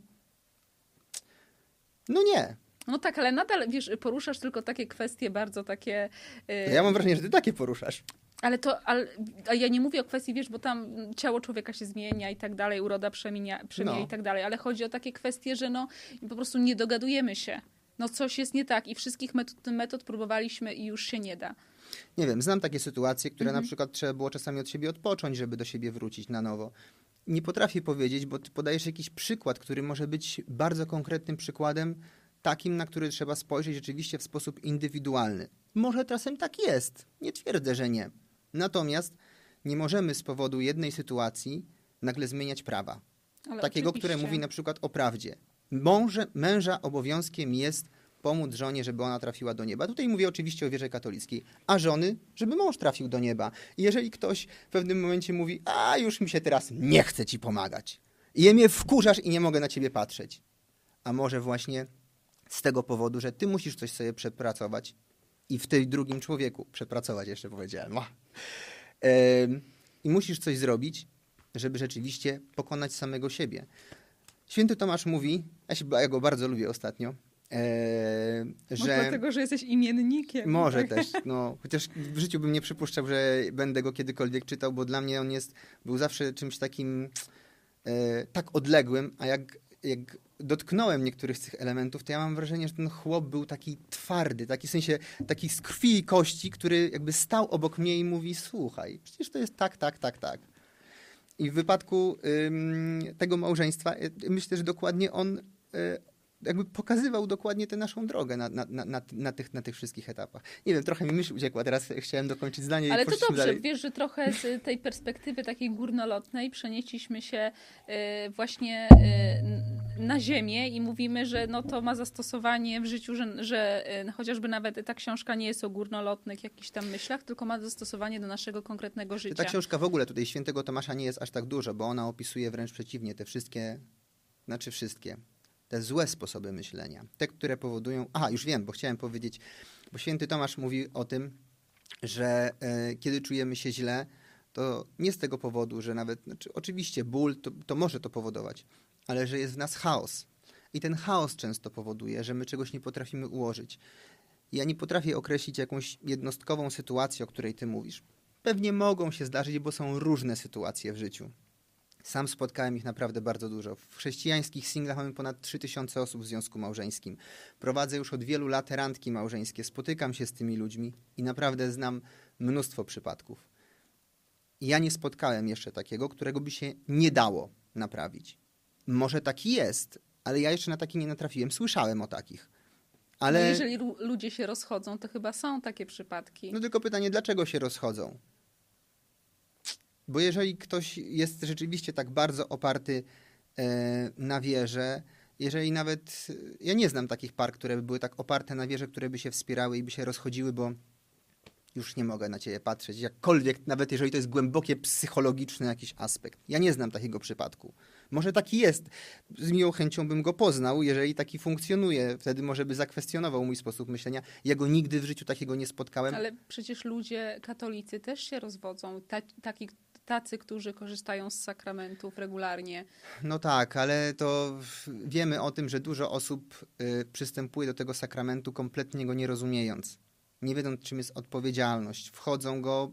No nie. No tak, ale nadal, wiesz, poruszasz tylko takie kwestie bardzo takie... Ja mam wrażenie, że ty takie poruszasz. Ale ja nie mówię o kwestii, wiesz, bo tam ciało człowieka się zmienia i tak dalej, uroda przemija i tak dalej, ale chodzi o takie kwestie, że po prostu nie dogadujemy się. No coś jest nie tak i wszystkich metod próbowaliśmy i już się nie da. Nie wiem, znam takie sytuacje, które na przykład trzeba było czasami od siebie odpocząć, żeby do siebie wrócić na nowo. Nie potrafię powiedzieć, bo ty podajesz jakiś przykład, który może być bardzo konkretnym przykładem, takim, na który trzeba spojrzeć rzeczywiście w sposób indywidualny. Może czasem tak jest, nie twierdzę, że nie. Natomiast nie możemy z powodu jednej sytuacji nagle zmieniać prawa. Ale takiego, oczywiście. które mówi na przykład o prawdzie. Męża obowiązkiem jest pomóc żonie, żeby ona trafiła do nieba. Tutaj mówię oczywiście o wierze katolickiej. A żony, żeby mąż trafił do nieba. I jeżeli ktoś w pewnym momencie mówi, a już mi się teraz nie chce ci pomagać. I mnie wkurzasz i nie mogę na ciebie patrzeć. A może właśnie z tego powodu, że ty musisz coś sobie przepracować i w tym drugim człowieku przepracować, jeszcze powiedziałem. I musisz coś zrobić, żeby rzeczywiście pokonać samego siebie. Święty Tomasz mówi, ja go bardzo lubię ostatnio, że... Dlatego, że jesteś imiennikiem. Może tak? też, chociaż w życiu bym nie przypuszczał, że będę go kiedykolwiek czytał, bo dla mnie on był zawsze czymś takim tak odległym, a jak dotknąłem niektórych z tych elementów, to ja mam wrażenie, że ten chłop był taki twardy, taki w sensie, taki z krwi i kości, który jakby stał obok mnie i mówi, słuchaj, przecież to jest tak, tak, tak, tak. I w wypadku tego małżeństwa myślę, że dokładnie on jakby pokazywał dokładnie tę naszą drogę na tych wszystkich etapach. Nie wiem, trochę mi myśl uciekła, teraz chciałem dokończyć zdanie Ale i to poszliśmy dobrze, dalej. wiesz, że trochę z tej perspektywy takiej górnolotnej przenieśliśmy się właśnie na ziemię i mówimy, że no to ma zastosowanie w życiu, że chociażby nawet ta książka nie jest o górnolotnych jakichś tam myślach, tylko ma zastosowanie do naszego konkretnego życia. Ta książka w ogóle tutaj Świętego Tomasza nie jest aż tak dużo, bo ona opisuje wręcz przeciwnie te wszystkie, te złe sposoby myślenia. Te, które powodują... Aha, już wiem, bo chciałem powiedzieć, bo Święty Tomasz mówi o tym, że kiedy czujemy się źle, to nie z tego powodu, że nawet, oczywiście ból to może to powodować, ale że jest w nas chaos. I ten chaos często powoduje, że my czegoś nie potrafimy ułożyć. Ja nie potrafię określić jakąś jednostkową sytuację, o której ty mówisz. Pewnie mogą się zdarzyć, bo są różne sytuacje w życiu. Sam spotkałem ich naprawdę bardzo dużo. W chrześcijańskich singlach mamy ponad 3000 osób w związku małżeńskim. Prowadzę już od wielu lat randki małżeńskie. Spotykam się z tymi ludźmi i naprawdę znam mnóstwo przypadków. I ja nie spotkałem jeszcze takiego, którego by się nie dało naprawić. Może taki jest, ale ja jeszcze na taki nie natrafiłem. Słyszałem o takich. Ale... No jeżeli ludzie się rozchodzą, to chyba są takie przypadki. No tylko pytanie, dlaczego się rozchodzą? Bo jeżeli ktoś jest rzeczywiście tak bardzo oparty na wierze, jeżeli nawet... Ja nie znam takich par, które by były tak oparte na wierze, które by się wspierały i by się rozchodziły, bo już nie mogę na ciebie patrzeć, jakkolwiek, nawet jeżeli to jest głębokie psychologiczny jakiś aspekt. Ja nie znam takiego przypadku. Może taki jest. Z miłą chęcią bym go poznał, jeżeli taki funkcjonuje. Wtedy może by zakwestionował mój sposób myślenia. Ja go nigdy w życiu takiego nie spotkałem. Ale przecież ludzie katolicy też się rozwodzą. Tacy, którzy korzystają z sakramentów regularnie. No tak, ale to wiemy o tym, że dużo osób przystępuje do tego sakramentu kompletnie go nie rozumiejąc. Nie wiedząc, czym jest odpowiedzialność. Wchodzą go...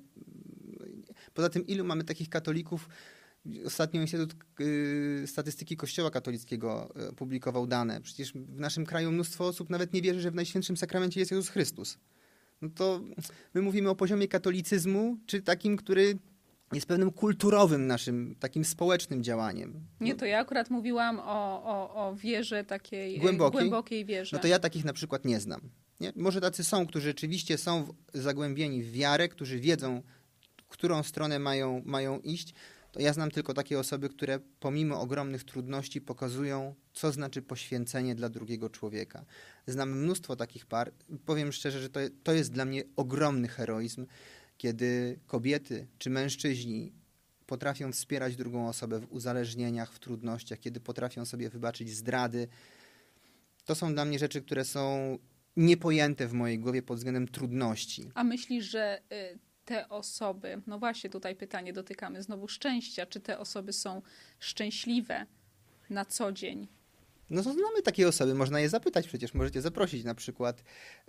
Poza tym, ilu mamy takich katolików? Ostatnio Instytut Statystyki Kościoła Katolickiego publikował dane. Przecież w naszym kraju mnóstwo osób nawet nie wierzy, że w Najświętszym Sakramencie jest Jezus Chrystus. No to my mówimy o poziomie katolicyzmu, czy takim, który jest pewnym kulturowym naszym, takim społecznym działaniem. Nie, to ja akurat mówiłam o wierze takiej głębokiej wierze. No to ja takich na przykład nie znam. Nie? Może tacy są, którzy rzeczywiście są zagłębieni w wiarę, którzy wiedzą, którą stronę mają iść. To ja znam tylko takie osoby, które pomimo ogromnych trudności pokazują, co znaczy poświęcenie dla drugiego człowieka. Znam mnóstwo takich par. Powiem szczerze, że to jest dla mnie ogromny heroizm, kiedy kobiety czy mężczyźni potrafią wspierać drugą osobę w uzależnieniach, w trudnościach, kiedy potrafią sobie wybaczyć zdrady. To są dla mnie rzeczy, które są niepojęte w mojej głowie pod względem trudności. A myślisz, że te osoby, no właśnie tutaj pytanie dotykamy znowu szczęścia, czy te osoby są szczęśliwe na co dzień? No to znamy takie osoby, można je zapytać przecież, możecie zaprosić na przykład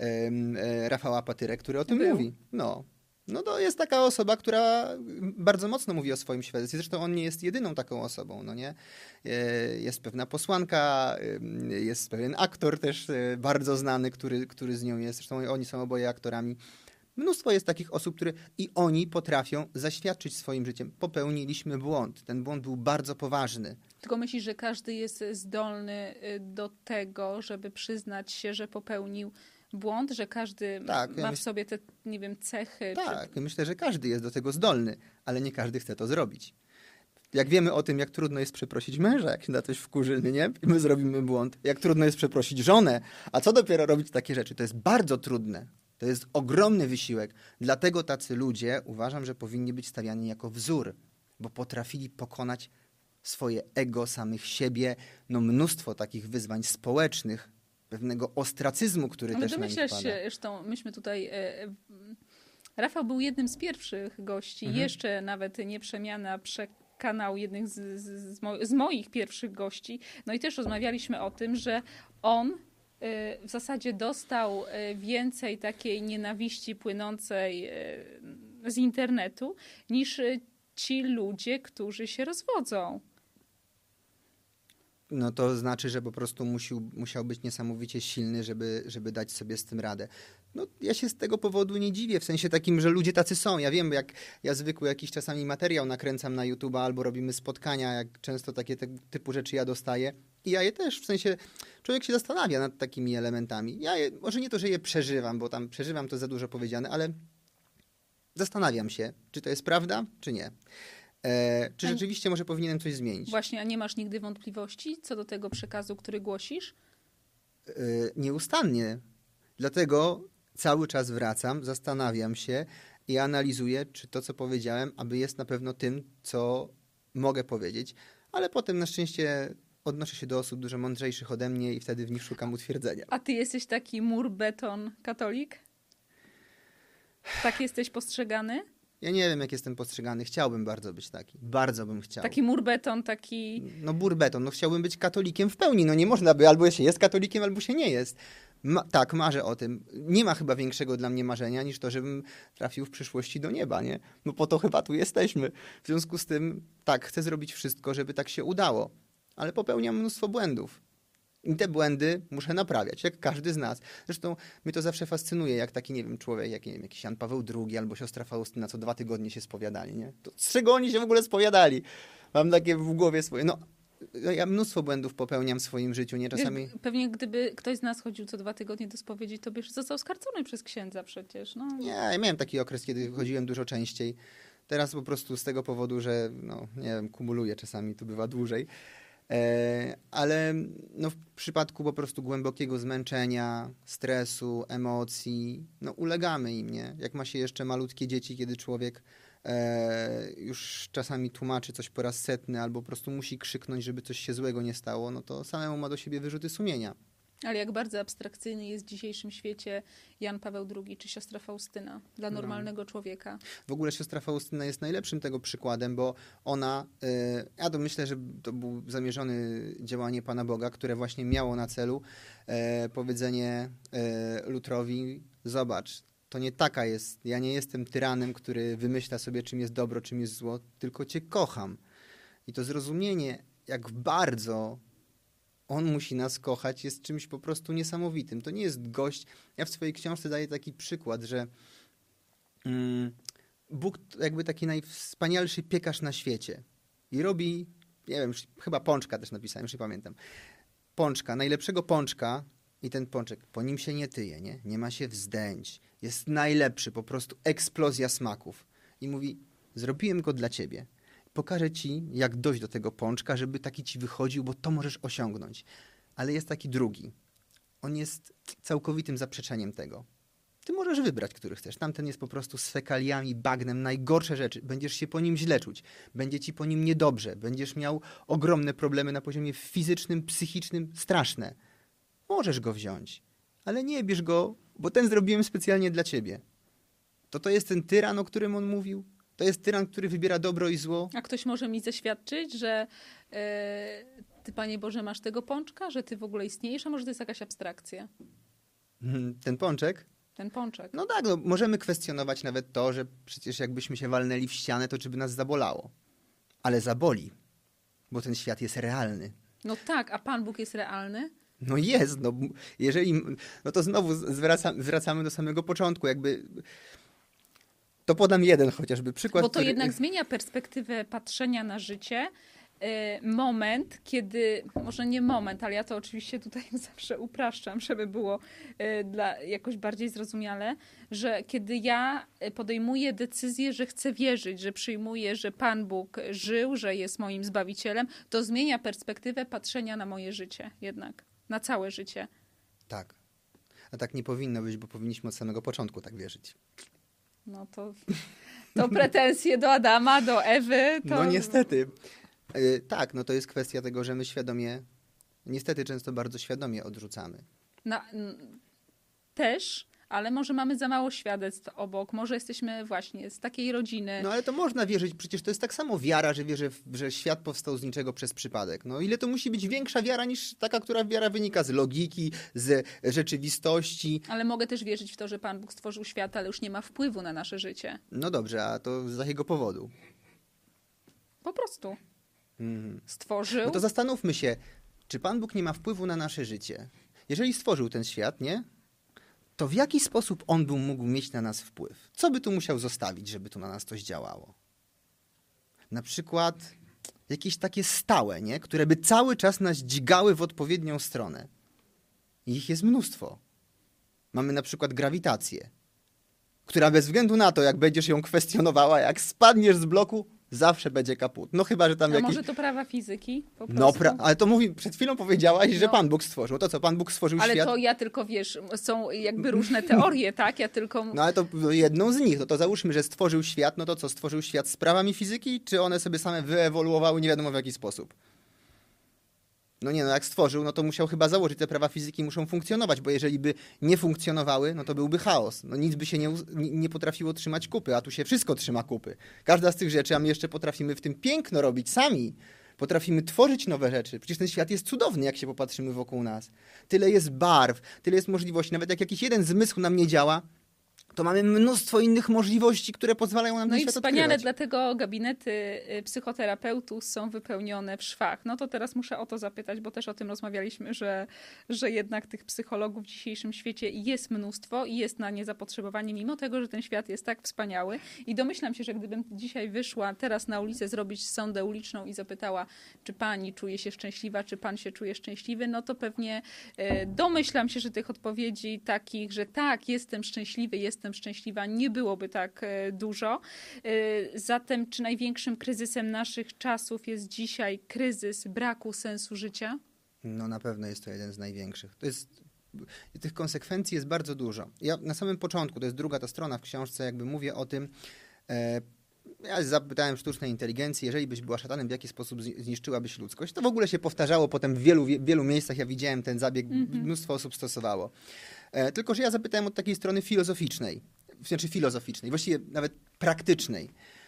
Rafała Patyrę, który o tym mówi. No to jest taka osoba, która bardzo mocno mówi o swoim świadectwie. Zresztą on nie jest jedyną taką osobą, no nie? Jest pewna posłanka, jest pewien aktor też bardzo znany, który z nią jest. Zresztą oni są oboje aktorami. Mnóstwo jest takich osób, które i oni potrafią zaświadczyć swoim życiem. Popełniliśmy błąd. Ten błąd był bardzo poważny. Tylko myślisz, że każdy jest zdolny do tego, żeby przyznać się, że popełnił błąd, że każdy ma w sobie te, nie wiem, cechy? Tak, myślę, że każdy jest do tego zdolny, ale nie każdy chce to zrobić. Jak wiemy o tym, jak trudno jest przeprosić męża, jak się na coś wkurzymy, nie? I my zrobimy błąd. Jak trudno jest przeprosić żonę, a co dopiero robić takie rzeczy? To jest bardzo trudne. To jest ogromny wysiłek. Dlatego tacy ludzie uważam, że powinni być stawiani jako wzór, bo potrafili pokonać swoje ego, samych siebie. No mnóstwo takich wyzwań społecznych, pewnego ostracyzmu, który też na nich pada. Ale zresztą myśmy tutaj... Rafał był jednym z pierwszych gości, jeszcze nawet nie przemiana, kanał jednych z moich pierwszych gości. No i też rozmawialiśmy o tym, że on w zasadzie dostał więcej takiej nienawiści płynącej z internetu niż ci ludzie, którzy się rozwodzą. no to znaczy, że po prostu musiał być niesamowicie silny, żeby dać sobie z tym radę. No, ja się z tego powodu nie dziwię, w sensie takim, że ludzie tacy są. Ja wiem, jak ja zwykły jakiś czasami materiał nakręcam na YouTube'a albo robimy spotkania, jak często takie typu rzeczy ja dostaję. I ja je też, w sensie człowiek się zastanawia nad takimi elementami. Może nie to, że je przeżywam, bo tam przeżywam to za dużo powiedziane, ale zastanawiam się, czy to jest prawda, czy nie. Czy rzeczywiście może powinienem coś zmienić? Właśnie, a nie masz nigdy wątpliwości co do tego przekazu, który głosisz? Nieustannie. Dlatego cały czas wracam, zastanawiam się i analizuję, czy to, co powiedziałem, aby jest na pewno tym, co mogę powiedzieć, ale potem na szczęście odnoszę się do osób dużo mądrzejszych ode mnie i wtedy w nich szukam utwierdzenia. A ty jesteś taki mur, beton, katolik? Tak jesteś postrzegany? Ja nie wiem, jak jestem postrzegany. Chciałbym bardzo być taki. Bardzo bym chciał. Taki mur, beton, taki... No burbeton. No chciałbym być katolikiem w pełni. No nie można by. Albo się jest katolikiem, albo się nie jest. Tak, marzę o tym. Nie ma chyba większego dla mnie marzenia, niż to, żebym trafił w przyszłości do nieba, nie? No po to chyba tu jesteśmy. W związku z tym, tak, chcę zrobić wszystko, żeby tak się udało. Ale popełniam mnóstwo błędów. I te błędy muszę naprawiać, jak każdy z nas. Zresztą mnie to zawsze fascynuje, jak taki, nie wiem, człowiek, jak nie wiem, jakiś Jan Paweł II albo siostra Faustyna co 2 tygodnie się spowiadali, nie? To z czego oni się w ogóle spowiadali? Mam takie w głowie swoje, no ja mnóstwo błędów popełniam w swoim życiu, nie? Czasami... Wiesz, pewnie gdyby ktoś z nas chodził co 2 tygodnie do spowiedzi, to byś został skarcony przez księdza przecież, no. Nie, ja miałem taki okres, kiedy chodziłem dużo częściej. Teraz po prostu z tego powodu, że, no, nie wiem, kumuluję czasami, to bywa dłużej. Ale no, w przypadku po prostu głębokiego zmęczenia, stresu, emocji, no ulegamy im, nie? Jak ma się jeszcze malutkie dzieci, kiedy człowiek już czasami tłumaczy coś po raz setny albo po prostu musi krzyknąć, żeby coś się złego nie stało, no to samemu ma do siebie wyrzuty sumienia. Ale jak bardzo abstrakcyjny jest w dzisiejszym świecie Jan Paweł II czy siostra Faustyna dla normalnego człowieka. W ogóle siostra Faustyna jest najlepszym tego przykładem, bo ona, ja to myślę, że to był zamierzone działanie Pana Boga, które właśnie miało na celu powiedzenie Lutrowi, zobacz, to nie taka jest, ja nie jestem tyranem, który wymyśla sobie, czym jest dobro, czym jest zło, tylko cię kocham. I to zrozumienie, jak bardzo on musi nas kochać, jest czymś po prostu niesamowitym. To nie jest gość. Ja w swojej książce daję taki przykład, że Bóg jakby taki najwspanialszy piekarz na świecie. I robi, nie wiem, chyba pączka też napisałem, już nie pamiętam. Pączka, najlepszego pączka i ten pączek, po nim się nie tyje, nie? Nie ma się wzdęć. Jest najlepszy, po prostu eksplozja smaków. I mówi, zrobiłem go dla ciebie. Pokażę ci, jak dojść do tego pączka, żeby taki ci wychodził, bo to możesz osiągnąć. Ale jest taki drugi. On jest całkowitym zaprzeczeniem tego. Ty możesz wybrać, który chcesz. Tamten jest po prostu z fekaliami, bagnem, najgorsze rzeczy. Będziesz się po nim źle czuć. Będzie ci po nim niedobrze. Będziesz miał ogromne problemy na poziomie fizycznym, psychicznym, straszne. Możesz go wziąć, ale nie bierz go, bo ten zrobiłem specjalnie dla ciebie. To jest ten tyran, o którym on mówił? To jest tyran, który wybiera dobro i zło? A ktoś może mi zaświadczyć, że ty, Panie Boże, masz tego pączka? Że ty w ogóle istniejesz? A może to jest jakaś abstrakcja? Ten pączek? Ten pączek. No tak, no, możemy kwestionować nawet to, że przecież jakbyśmy się walnęli w ścianę, to czy by nas zabolało. Ale zaboli, bo ten świat jest realny. No tak, a Pan Bóg jest realny? No jest, no jeżeli, no to znowu zwracamy do samego początku, jakby... To podam jeden chociażby przykład. Bo to jednak zmienia perspektywę patrzenia na życie. Moment, kiedy, może nie moment, ale ja to oczywiście tutaj zawsze upraszczam, żeby było jakoś bardziej zrozumiale, że kiedy ja podejmuję decyzję, że chcę wierzyć, że przyjmuję, że Pan Bóg żył, że jest moim Zbawicielem, to zmienia perspektywę patrzenia na moje życie jednak, na całe życie. Tak. A tak nie powinno być, bo powinniśmy od samego początku tak wierzyć. No to pretensje do Adama, do Ewy. To... No niestety. Tak, no to jest kwestia tego, że my świadomie, niestety często bardzo świadomie odrzucamy. Też, ale może mamy za mało świadectw obok, może jesteśmy właśnie z takiej rodziny. No ale to można wierzyć, przecież to jest tak samo wiara, że wierzę, że świat powstał z niczego przez przypadek. No ile to musi być większa wiara niż taka, która wiara wynika z logiki, z rzeczywistości. Ale mogę też wierzyć w to, że Pan Bóg stworzył świat, ale już nie ma wpływu na nasze życie. No dobrze, a to z jakiego powodu? Po prostu. Stworzył. No to zastanówmy się, czy Pan Bóg nie ma wpływu na nasze życie? Jeżeli stworzył ten świat, nie? To w jaki sposób On by mógł mieć na nas wpływ? Co by tu musiał zostawić, żeby tu na nas coś działało? Na przykład jakieś takie stałe, nie? Które by cały czas nas dźgały w odpowiednią stronę. I ich jest mnóstwo. Mamy na przykład grawitację, która bez względu na to, jak będziesz ją kwestionowała, jak spadniesz z bloku, zawsze będzie kaput. No chyba, że tam A jakiś... może to prawa fizyki po prostu? No, ale to przed chwilą powiedziałaś, że Pan Bóg stworzył. To co, Pan Bóg stworzył Ale świat? to ja tylko, wiesz, są jakby różne teorie, tak? Ja tylko... No ale to jedną z nich. To załóżmy, że stworzył świat, no to co, stworzył świat z prawami fizyki, czy one sobie same wyewoluowały nie wiadomo w jaki sposób? No nie, no jak stworzył, no to musiał chyba założyć, te prawa fizyki muszą funkcjonować, bo jeżeli by nie funkcjonowały, no to byłby chaos. No nic by się nie potrafiło trzymać kupy, a tu się wszystko trzyma kupy. Każda z tych rzeczy, a my jeszcze potrafimy w tym piękno robić sami. Potrafimy tworzyć nowe rzeczy. Przecież ten świat jest cudowny, jak się popatrzymy wokół nas. Tyle jest barw, tyle jest możliwości. Nawet jak jakiś jeden zmysł nam nie działa, to mamy mnóstwo innych możliwości, które pozwalają nam ten świat wspaniale, odkrywać. dlatego gabinety psychoterapeutów są wypełnione w szwach. No to teraz muszę o to zapytać, bo też o tym rozmawialiśmy, że jednak tych psychologów w dzisiejszym świecie jest mnóstwo i jest na nie zapotrzebowanie, mimo tego, że ten świat jest tak wspaniały. I domyślam się, że gdybym dzisiaj wyszła teraz na ulicę zrobić sondę uliczną i zapytała, czy pani czuje się szczęśliwa, czy pan się czuje szczęśliwy, no to pewnie domyślam się, że tych odpowiedzi takich, że tak, jestem szczęśliwy, jestem szczęśliwa, nie byłoby tak dużo. Zatem czy największym kryzysem naszych czasów jest dzisiaj kryzys braku sensu życia? No na pewno jest to jeden z największych. Tych konsekwencji jest bardzo dużo. Ja na samym początku, to jest druga ta strona w książce, jakby mówię o tym, ja zapytałem sztucznej inteligencji, jeżeli byś była szatanem, w jaki sposób zniszczyłabyś ludzkość? To w ogóle się powtarzało potem w wielu miejscach, ja widziałem ten zabieg, mnóstwo osób stosowało. Tylko, że ja zapytałem od takiej strony filozoficznej, właściwie nawet praktycznej.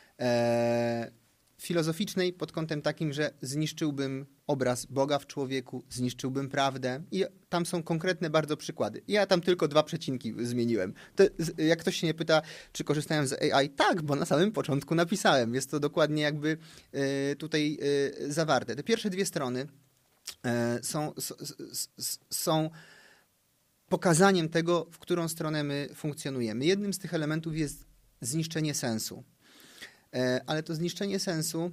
Filozoficznej pod kątem takim, że zniszczyłbym obraz Boga w człowieku, zniszczyłbym prawdę i tam są konkretne bardzo przykłady. Ja tam tylko 2 przecinki zmieniłem. Jak ktoś się nie pyta, czy korzystałem z AI, tak, bo na samym początku napisałem. Jest to dokładnie jakby tutaj zawarte. Te pierwsze 2 strony są pokazaniem tego, w którą stronę my funkcjonujemy. Jednym z tych elementów jest zniszczenie sensu. Ale to zniszczenie sensu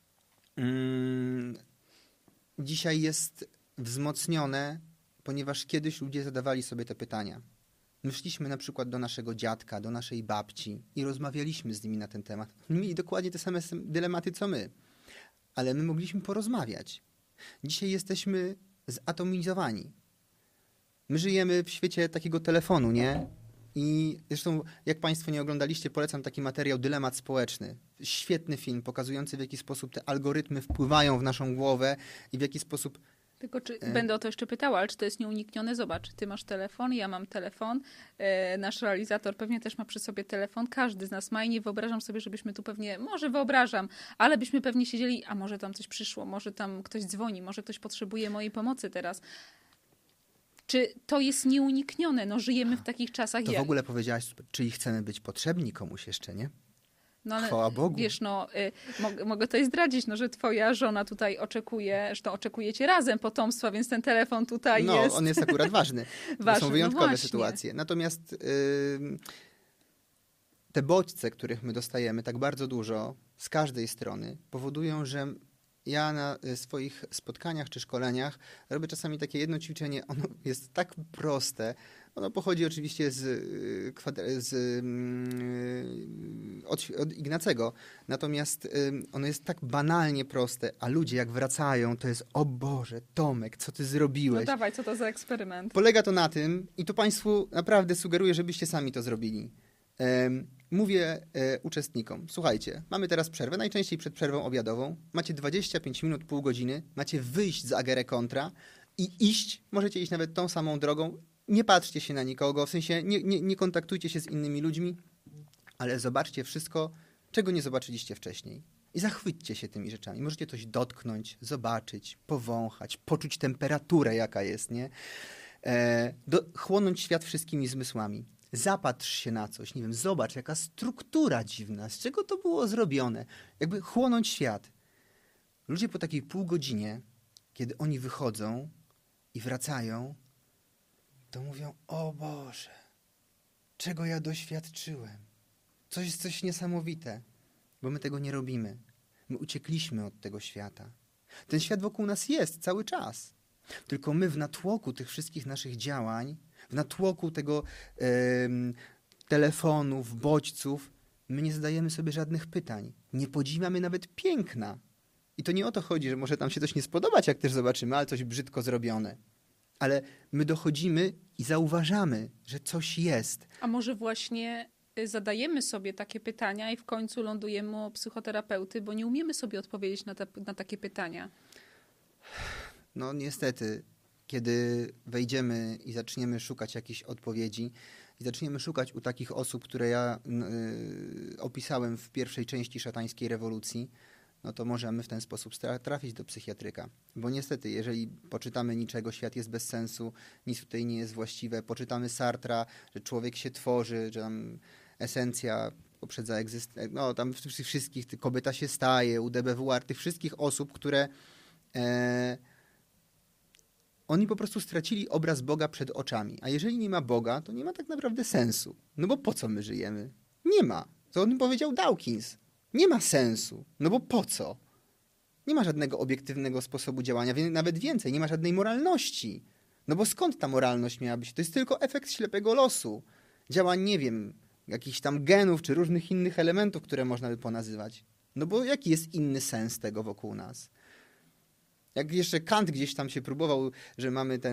dzisiaj jest wzmocnione, ponieważ kiedyś ludzie zadawali sobie te pytania. My szliśmy na przykład do naszego dziadka, do naszej babci i rozmawialiśmy z nimi na ten temat. Mieli dokładnie te same dylematy, co my. Ale my mogliśmy porozmawiać. Dzisiaj jesteśmy zatomizowani. My żyjemy w świecie takiego telefonu, nie? I zresztą, jak Państwo nie oglądaliście, polecam taki materiał Dylemat społeczny. Świetny film, pokazujący, w jaki sposób te algorytmy wpływają w naszą głowę i w jaki sposób... Tylko będę o to jeszcze pytała, ale czy to jest nieuniknione? Zobacz, ty masz telefon, ja mam telefon, nasz realizator pewnie też ma przy sobie telefon, każdy z nas ma i nie wyobrażam sobie, żebyśmy tu pewnie, może wyobrażam, ale byśmy pewnie siedzieli, a może tam coś przyszło, może tam ktoś dzwoni, może ktoś potrzebuje mojej pomocy teraz. Czy to jest nieuniknione? No żyjemy w takich czasach. To w ogóle powiedziałaś, czyli chcemy być potrzebni komuś jeszcze, nie? No ale chwała Bogu. Wiesz, no, mogę to zdradzić, no, że twoja żona tutaj oczekuje, zresztą oczekujecie razem potomstwa, więc ten telefon tutaj jest... No, on jest akurat ważny. To są wyjątkowe no sytuacje. Natomiast te bodźce, których my dostajemy tak bardzo dużo z każdej strony, powodują, że ja na swoich spotkaniach czy szkoleniach robię czasami takie jedno ćwiczenie. Ono jest tak proste. Ono pochodzi oczywiście od Ignacego. Natomiast ono jest tak banalnie proste, a ludzie jak wracają, to jest o Boże, Tomek, co ty zrobiłeś? No dawaj, co to za eksperyment? Polega to na tym, i to Państwu naprawdę sugeruję, żebyście sami to zrobili. Mówię uczestnikom, słuchajcie, mamy teraz przerwę, najczęściej przed przerwą obiadową, macie 25 minut, pół godziny, macie wyjść z Agere Contra i iść, możecie iść nawet tą samą drogą, nie patrzcie się na nikogo, w sensie nie kontaktujcie się z innymi ludźmi, ale zobaczcie wszystko, czego nie zobaczyliście wcześniej. I zachwyćcie się tymi rzeczami. Możecie coś dotknąć, zobaczyć, powąchać, poczuć temperaturę, jaka jest, nie? Chłonąć świat wszystkimi zmysłami. Zapatrz się na coś, nie wiem, zobacz, jaka struktura dziwna, z czego to było zrobione. Jakby chłonąć świat. Ludzie po takiej pół godzinie kiedy oni wychodzą i wracają, to mówią: o Boże, czego ja doświadczyłem. Coś niesamowite, bo my tego nie robimy. My uciekliśmy od tego świata. Ten świat wokół nas jest cały czas. Tylko my w natłoku tych wszystkich naszych działań, w natłoku tego telefonów, bodźców, my nie zadajemy sobie żadnych pytań. Nie podziwiamy nawet piękna. I to nie o to chodzi, że może tam się coś nie spodobać, jak też zobaczymy, ale coś brzydko zrobione. Ale my dochodzimy i zauważamy, że coś jest. A może właśnie zadajemy sobie takie pytania i w końcu lądujemy u psychoterapeuty, bo nie umiemy sobie odpowiedzieć na takie pytania. No niestety, kiedy wejdziemy i zaczniemy szukać jakichś odpowiedzi i zaczniemy szukać u takich osób, które ja opisałem w pierwszej części szatańskiej rewolucji, no to możemy w ten sposób trafić do psychiatryka. Bo niestety, jeżeli poczytamy niczego, świat jest bez sensu, nic tutaj nie jest właściwe, poczytamy Sartra, że człowiek się tworzy, że tam esencja poprzedza egzystencję, no tam tych wszystkich, kobieta się staje, UDBWR, tych wszystkich osób, które oni po prostu stracili obraz Boga przed oczami. A jeżeli nie ma Boga, to nie ma tak naprawdę sensu. No bo po co my żyjemy? Nie ma. To o tym powiedział Dawkins. Nie ma sensu. No bo po co? Nie ma żadnego obiektywnego sposobu działania, nawet więcej, nie ma żadnej moralności. No bo skąd ta moralność miała być? To jest tylko efekt ślepego losu. Działań, nie wiem, jakichś tam genów czy różnych innych elementów, które można by ponazywać. No bo jaki jest inny sens tego wokół nas? Jak jeszcze Kant gdzieś tam się próbował, że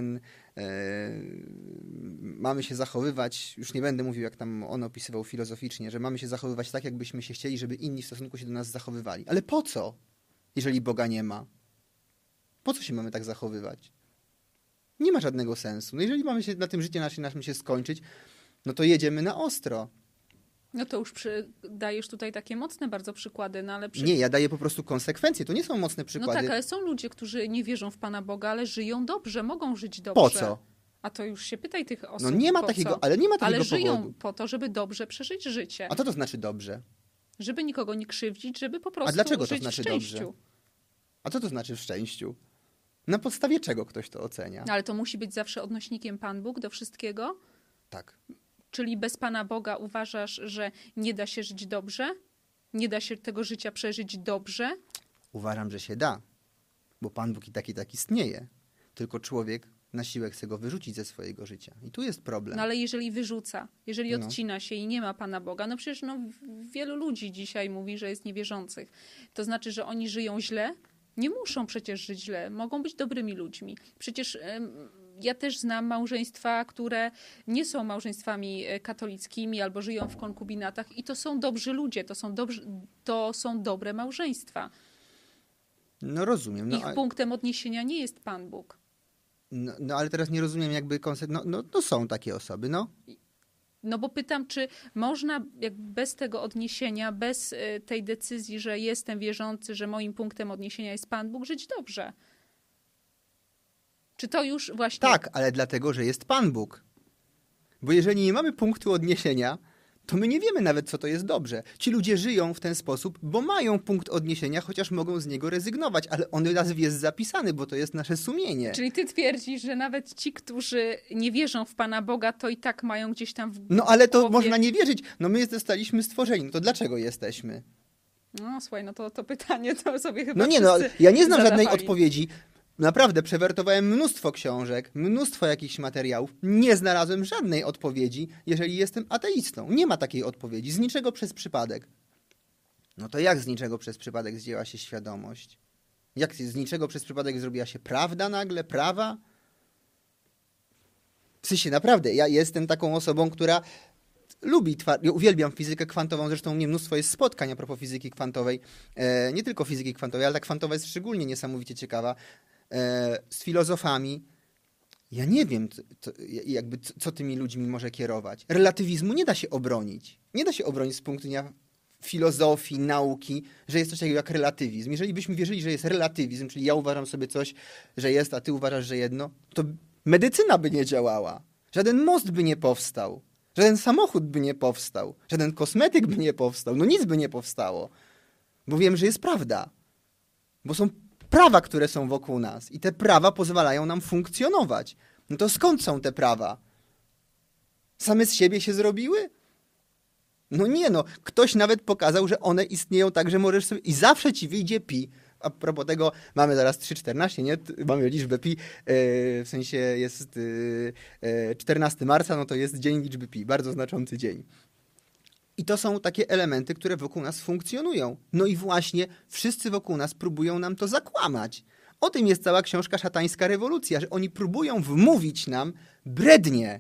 mamy się zachowywać, już nie będę mówił, jak tam on opisywał filozoficznie, że mamy się zachowywać tak, jakbyśmy się chcieli, żeby inni w stosunku się do nas zachowywali. Ale po co, jeżeli Boga nie ma? Po co się mamy tak zachowywać? Nie ma żadnego sensu. No jeżeli mamy się na tym życiu naszym się skończyć, no to jedziemy na ostro. No to już dajesz tutaj takie mocne bardzo przykłady, no ale... Nie, ja daję po prostu konsekwencje, to nie są mocne przykłady. No tak, ale są ludzie, którzy nie wierzą w Pana Boga, ale żyją dobrze, mogą żyć dobrze. Po co? A to już się pytaj tych osób. No nie ma takiego, ale nie ma takiego Ale żyją powodu. po to, żeby dobrze przeżyć życie. A co to znaczy dobrze? Żeby nikogo nie krzywdzić, żeby po prostu A dlaczego to żyć znaczy w szczęściu. dobrze? A co to znaczy w szczęściu? Na podstawie czego ktoś to ocenia? No ale to musi być zawsze odnośnikiem Pan Bóg do wszystkiego? Tak. Czyli bez Pana Boga uważasz, że nie da się żyć dobrze? Nie da się tego życia przeżyć dobrze? Uważam, że się da, bo Pan Bóg i tak istnieje. Tylko człowiek na siłę chce go wyrzucić ze swojego życia. I tu jest problem. No ale jeżeli wyrzuca, jeżeli odcina się i nie ma Pana Boga, no przecież wielu ludzi dzisiaj mówi, że jest niewierzących. To znaczy, że oni żyją źle? Nie muszą przecież żyć źle. Mogą być dobrymi ludźmi. Przecież ja też znam małżeństwa, które nie są małżeństwami katolickimi albo żyją w konkubinatach i to są dobrzy ludzie, to są dobre małżeństwa. No rozumiem. No, Ich punktem odniesienia nie jest Pan Bóg. No ale teraz nie rozumiem jakby koncept. No są takie osoby, no. No bo pytam, czy można bez tego odniesienia, bez tej decyzji, że jestem wierzący, że moim punktem odniesienia jest Pan Bóg, żyć dobrze? Czy to już właśnie... Tak, ale dlatego, że jest Pan Bóg. Bo jeżeli nie mamy punktu odniesienia, to my nie wiemy nawet, co to jest dobrze. Ci ludzie żyją w ten sposób, bo mają punkt odniesienia, chociaż mogą z niego rezygnować, ale on raz jest zapisany, bo to jest nasze sumienie. Czyli ty twierdzisz, że nawet ci, którzy nie wierzą w Pana Boga, to i tak mają gdzieś tam w No ale to głowie... można nie wierzyć. No my zostaliśmy stworzeni. No to dlaczego jesteśmy? No słuchaj, no to pytanie to sobie chyba No nie, no ja nie znam żadnej zadawali. odpowiedzi. Naprawdę, przewertowałem mnóstwo książek, mnóstwo jakichś materiałów. Nie znalazłem żadnej odpowiedzi, jeżeli jestem ateistą. Nie ma takiej odpowiedzi. Z niczego przez przypadek. No to jak z niczego przez przypadek zdjęła się świadomość? Jak z niczego przez przypadek zrobiła się prawda nagle? Prawa? W sensie naprawdę, ja jestem taką osobą, która ja uwielbiam fizykę kwantową, zresztą u mnie mnóstwo jest spotkań a propos fizyki kwantowej. Nie tylko fizyki kwantowej, ale ta kwantowa jest szczególnie niesamowicie ciekawa. Z filozofami. Ja nie wiem, co tymi ludźmi może kierować. Relatywizmu nie da się obronić. Nie da się obronić z punktu widzenia filozofii, nauki, że jest coś takiego jak relatywizm. Jeżeli byśmy wierzyli, że jest relatywizm, czyli ja uważam sobie coś, że jest, a ty uważasz, że jedno, to medycyna by nie działała. Żaden most by nie powstał. Żaden samochód by nie powstał. Żaden kosmetyk by nie powstał. No nic by nie powstało. Bo wiem, że jest prawda. Bo są prawa, które są wokół nas i te prawa pozwalają nam funkcjonować. No to skąd są te prawa? Same z siebie się zrobiły? No nie, no. Ktoś nawet pokazał, że one istnieją tak, że możesz sobie... I zawsze ci wyjdzie pi. A propos tego, mamy zaraz 3,14, nie? Mamy liczbę pi, w sensie jest 14 marca, no to jest dzień liczby pi, bardzo znaczący dzień. I to są takie elementy, które wokół nas funkcjonują. No i właśnie wszyscy wokół nas próbują nam to zakłamać. O tym jest cała książka Szatańska Rewolucja, że oni próbują wmówić nam brednie.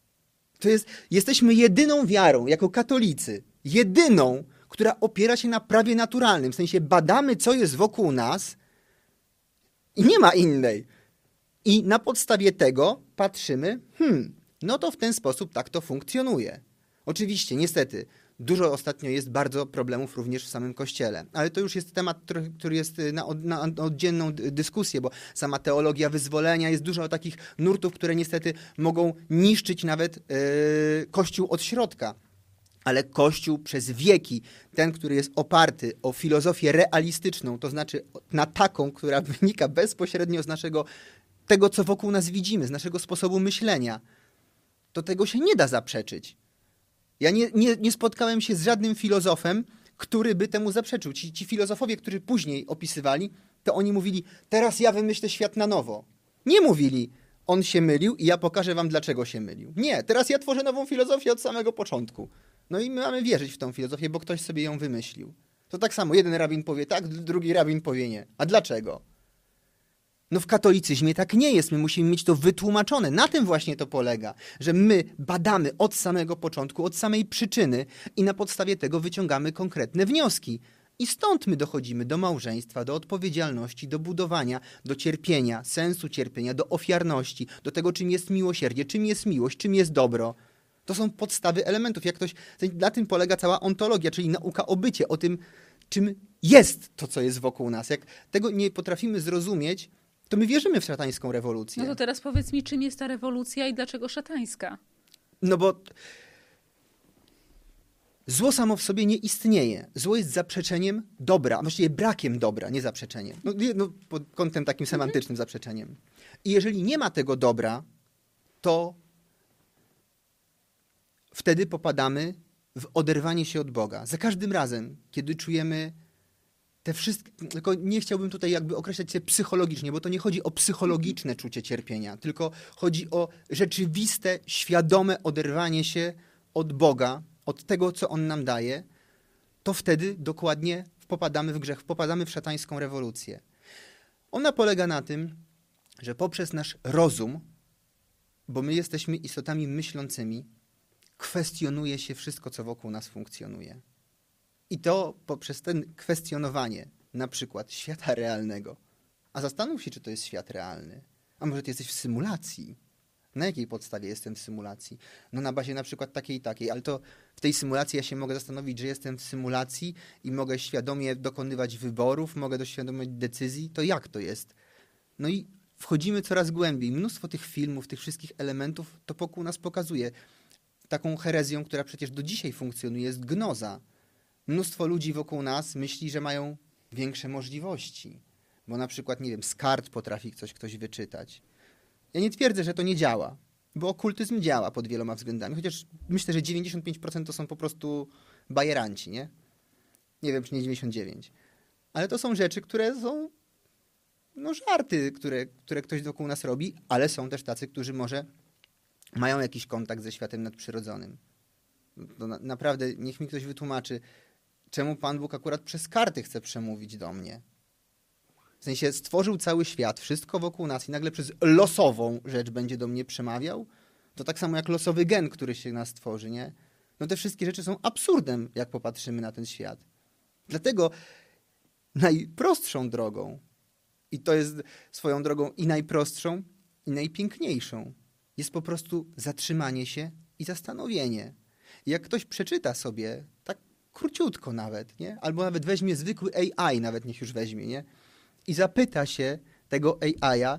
Jesteśmy jedyną wiarą, jako katolicy, jedyną, która opiera się na prawie naturalnym. W sensie badamy, co jest wokół nas i nie ma innej. I na podstawie tego patrzymy, no to w ten sposób tak to funkcjonuje. Oczywiście, niestety, dużo ostatnio jest bardzo problemów również w samym Kościele. Ale to już jest temat, który jest na oddzielną dyskusję, bo sama teologia wyzwolenia, jest dużo takich nurtów, które niestety mogą niszczyć nawet Kościół od środka. Ale Kościół przez wieki, ten, który jest oparty o filozofię realistyczną, to znaczy na taką, która wynika bezpośrednio z tego, co wokół nas widzimy, z naszego sposobu myślenia, to tego się nie da zaprzeczyć. Ja nie spotkałem się z żadnym filozofem, który by temu zaprzeczył. Ci filozofowie, którzy później opisywali, to oni mówili, teraz ja wymyślę świat na nowo. Nie mówili, on się mylił i ja pokażę wam, dlaczego się mylił. Nie, teraz ja tworzę nową filozofię od samego początku. No i my mamy wierzyć w tą filozofię, bo ktoś sobie ją wymyślił. To tak samo, jeden rabin powie tak, drugi rabin powie nie. A dlaczego? No w katolicyzmie tak nie jest, my musimy mieć to wytłumaczone. Na tym właśnie to polega, że my badamy od samego początku, od samej przyczyny i na podstawie tego wyciągamy konkretne wnioski. I stąd my dochodzimy do małżeństwa, do odpowiedzialności, do budowania, do cierpienia, sensu cierpienia, do ofiarności, do tego, czym jest miłosierdzie, czym jest miłość, czym jest dobro. To są podstawy elementów. Na tym polega cała ontologia, czyli nauka o bycie, o tym, czym jest to, co jest wokół nas. Jak tego nie potrafimy zrozumieć, to my wierzymy w szatańską rewolucję. No to teraz powiedz mi, czym jest ta rewolucja i dlaczego szatańska? No bo zło samo w sobie nie istnieje. Zło jest zaprzeczeniem dobra, a właściwie brakiem dobra, nie zaprzeczeniem. No, pod kątem takim semantycznym zaprzeczeniem. I jeżeli nie ma tego dobra, to wtedy popadamy w oderwanie się od Boga. Za każdym razem, kiedy czujemy te wszystkie, tylko nie chciałbym tutaj jakby określać się psychologicznie, bo to nie chodzi o psychologiczne czucie cierpienia, tylko chodzi o rzeczywiste, świadome oderwanie się od Boga, od tego, co On nam daje, to wtedy dokładnie popadamy w grzech, popadamy w szatańską rewolucję. Ona polega na tym, że poprzez nasz rozum, bo my jesteśmy istotami myślącymi, kwestionuje się wszystko, co wokół nas funkcjonuje. I to poprzez ten kwestionowanie na przykład świata realnego. A zastanów się, czy to jest świat realny. A może ty jesteś w symulacji? Na jakiej podstawie jestem w symulacji? No na bazie na przykład takiej i takiej, ale to w tej symulacji ja się mogę zastanowić, że jestem w symulacji i mogę świadomie dokonywać wyborów, mogę doświadomić decyzji. To jak to jest? No i wchodzimy coraz głębiej. Mnóstwo tych filmów, tych wszystkich elementów to wokół nas pokazuje. Taką herezją, która przecież do dzisiaj funkcjonuje, jest gnoza. Mnóstwo ludzi wokół nas myśli, że mają większe możliwości. Bo na przykład, nie wiem, z kart potrafi ktoś wyczytać. Ja nie twierdzę, że to nie działa, bo okultyzm działa pod wieloma względami. Chociaż myślę, że 95% to są po prostu bajeranci, nie? Nie wiem, czy nie 99%. Ale to są rzeczy, które są żarty, które ktoś wokół nas robi, ale są też tacy, którzy może mają jakiś kontakt ze światem nadprzyrodzonym. To naprawdę niech mi ktoś wytłumaczy, czemu Pan Bóg akurat przez karty chce przemówić do mnie. W sensie stworzył cały świat, wszystko wokół nas i nagle przez losową rzecz będzie do mnie przemawiał? To tak samo jak losowy gen, który się nas tworzy, nie? No te wszystkie rzeczy są absurdem, jak popatrzymy na ten świat. Dlatego najprostszą drogą, i to jest swoją drogą i najprostszą, i najpiękniejszą, jest po prostu zatrzymanie się i zastanowienie. Jak ktoś przeczyta sobie, tak króciutko nawet, nie? Albo nawet weźmie zwykły AI, nawet niech już weźmie, nie? I zapyta się tego AI-a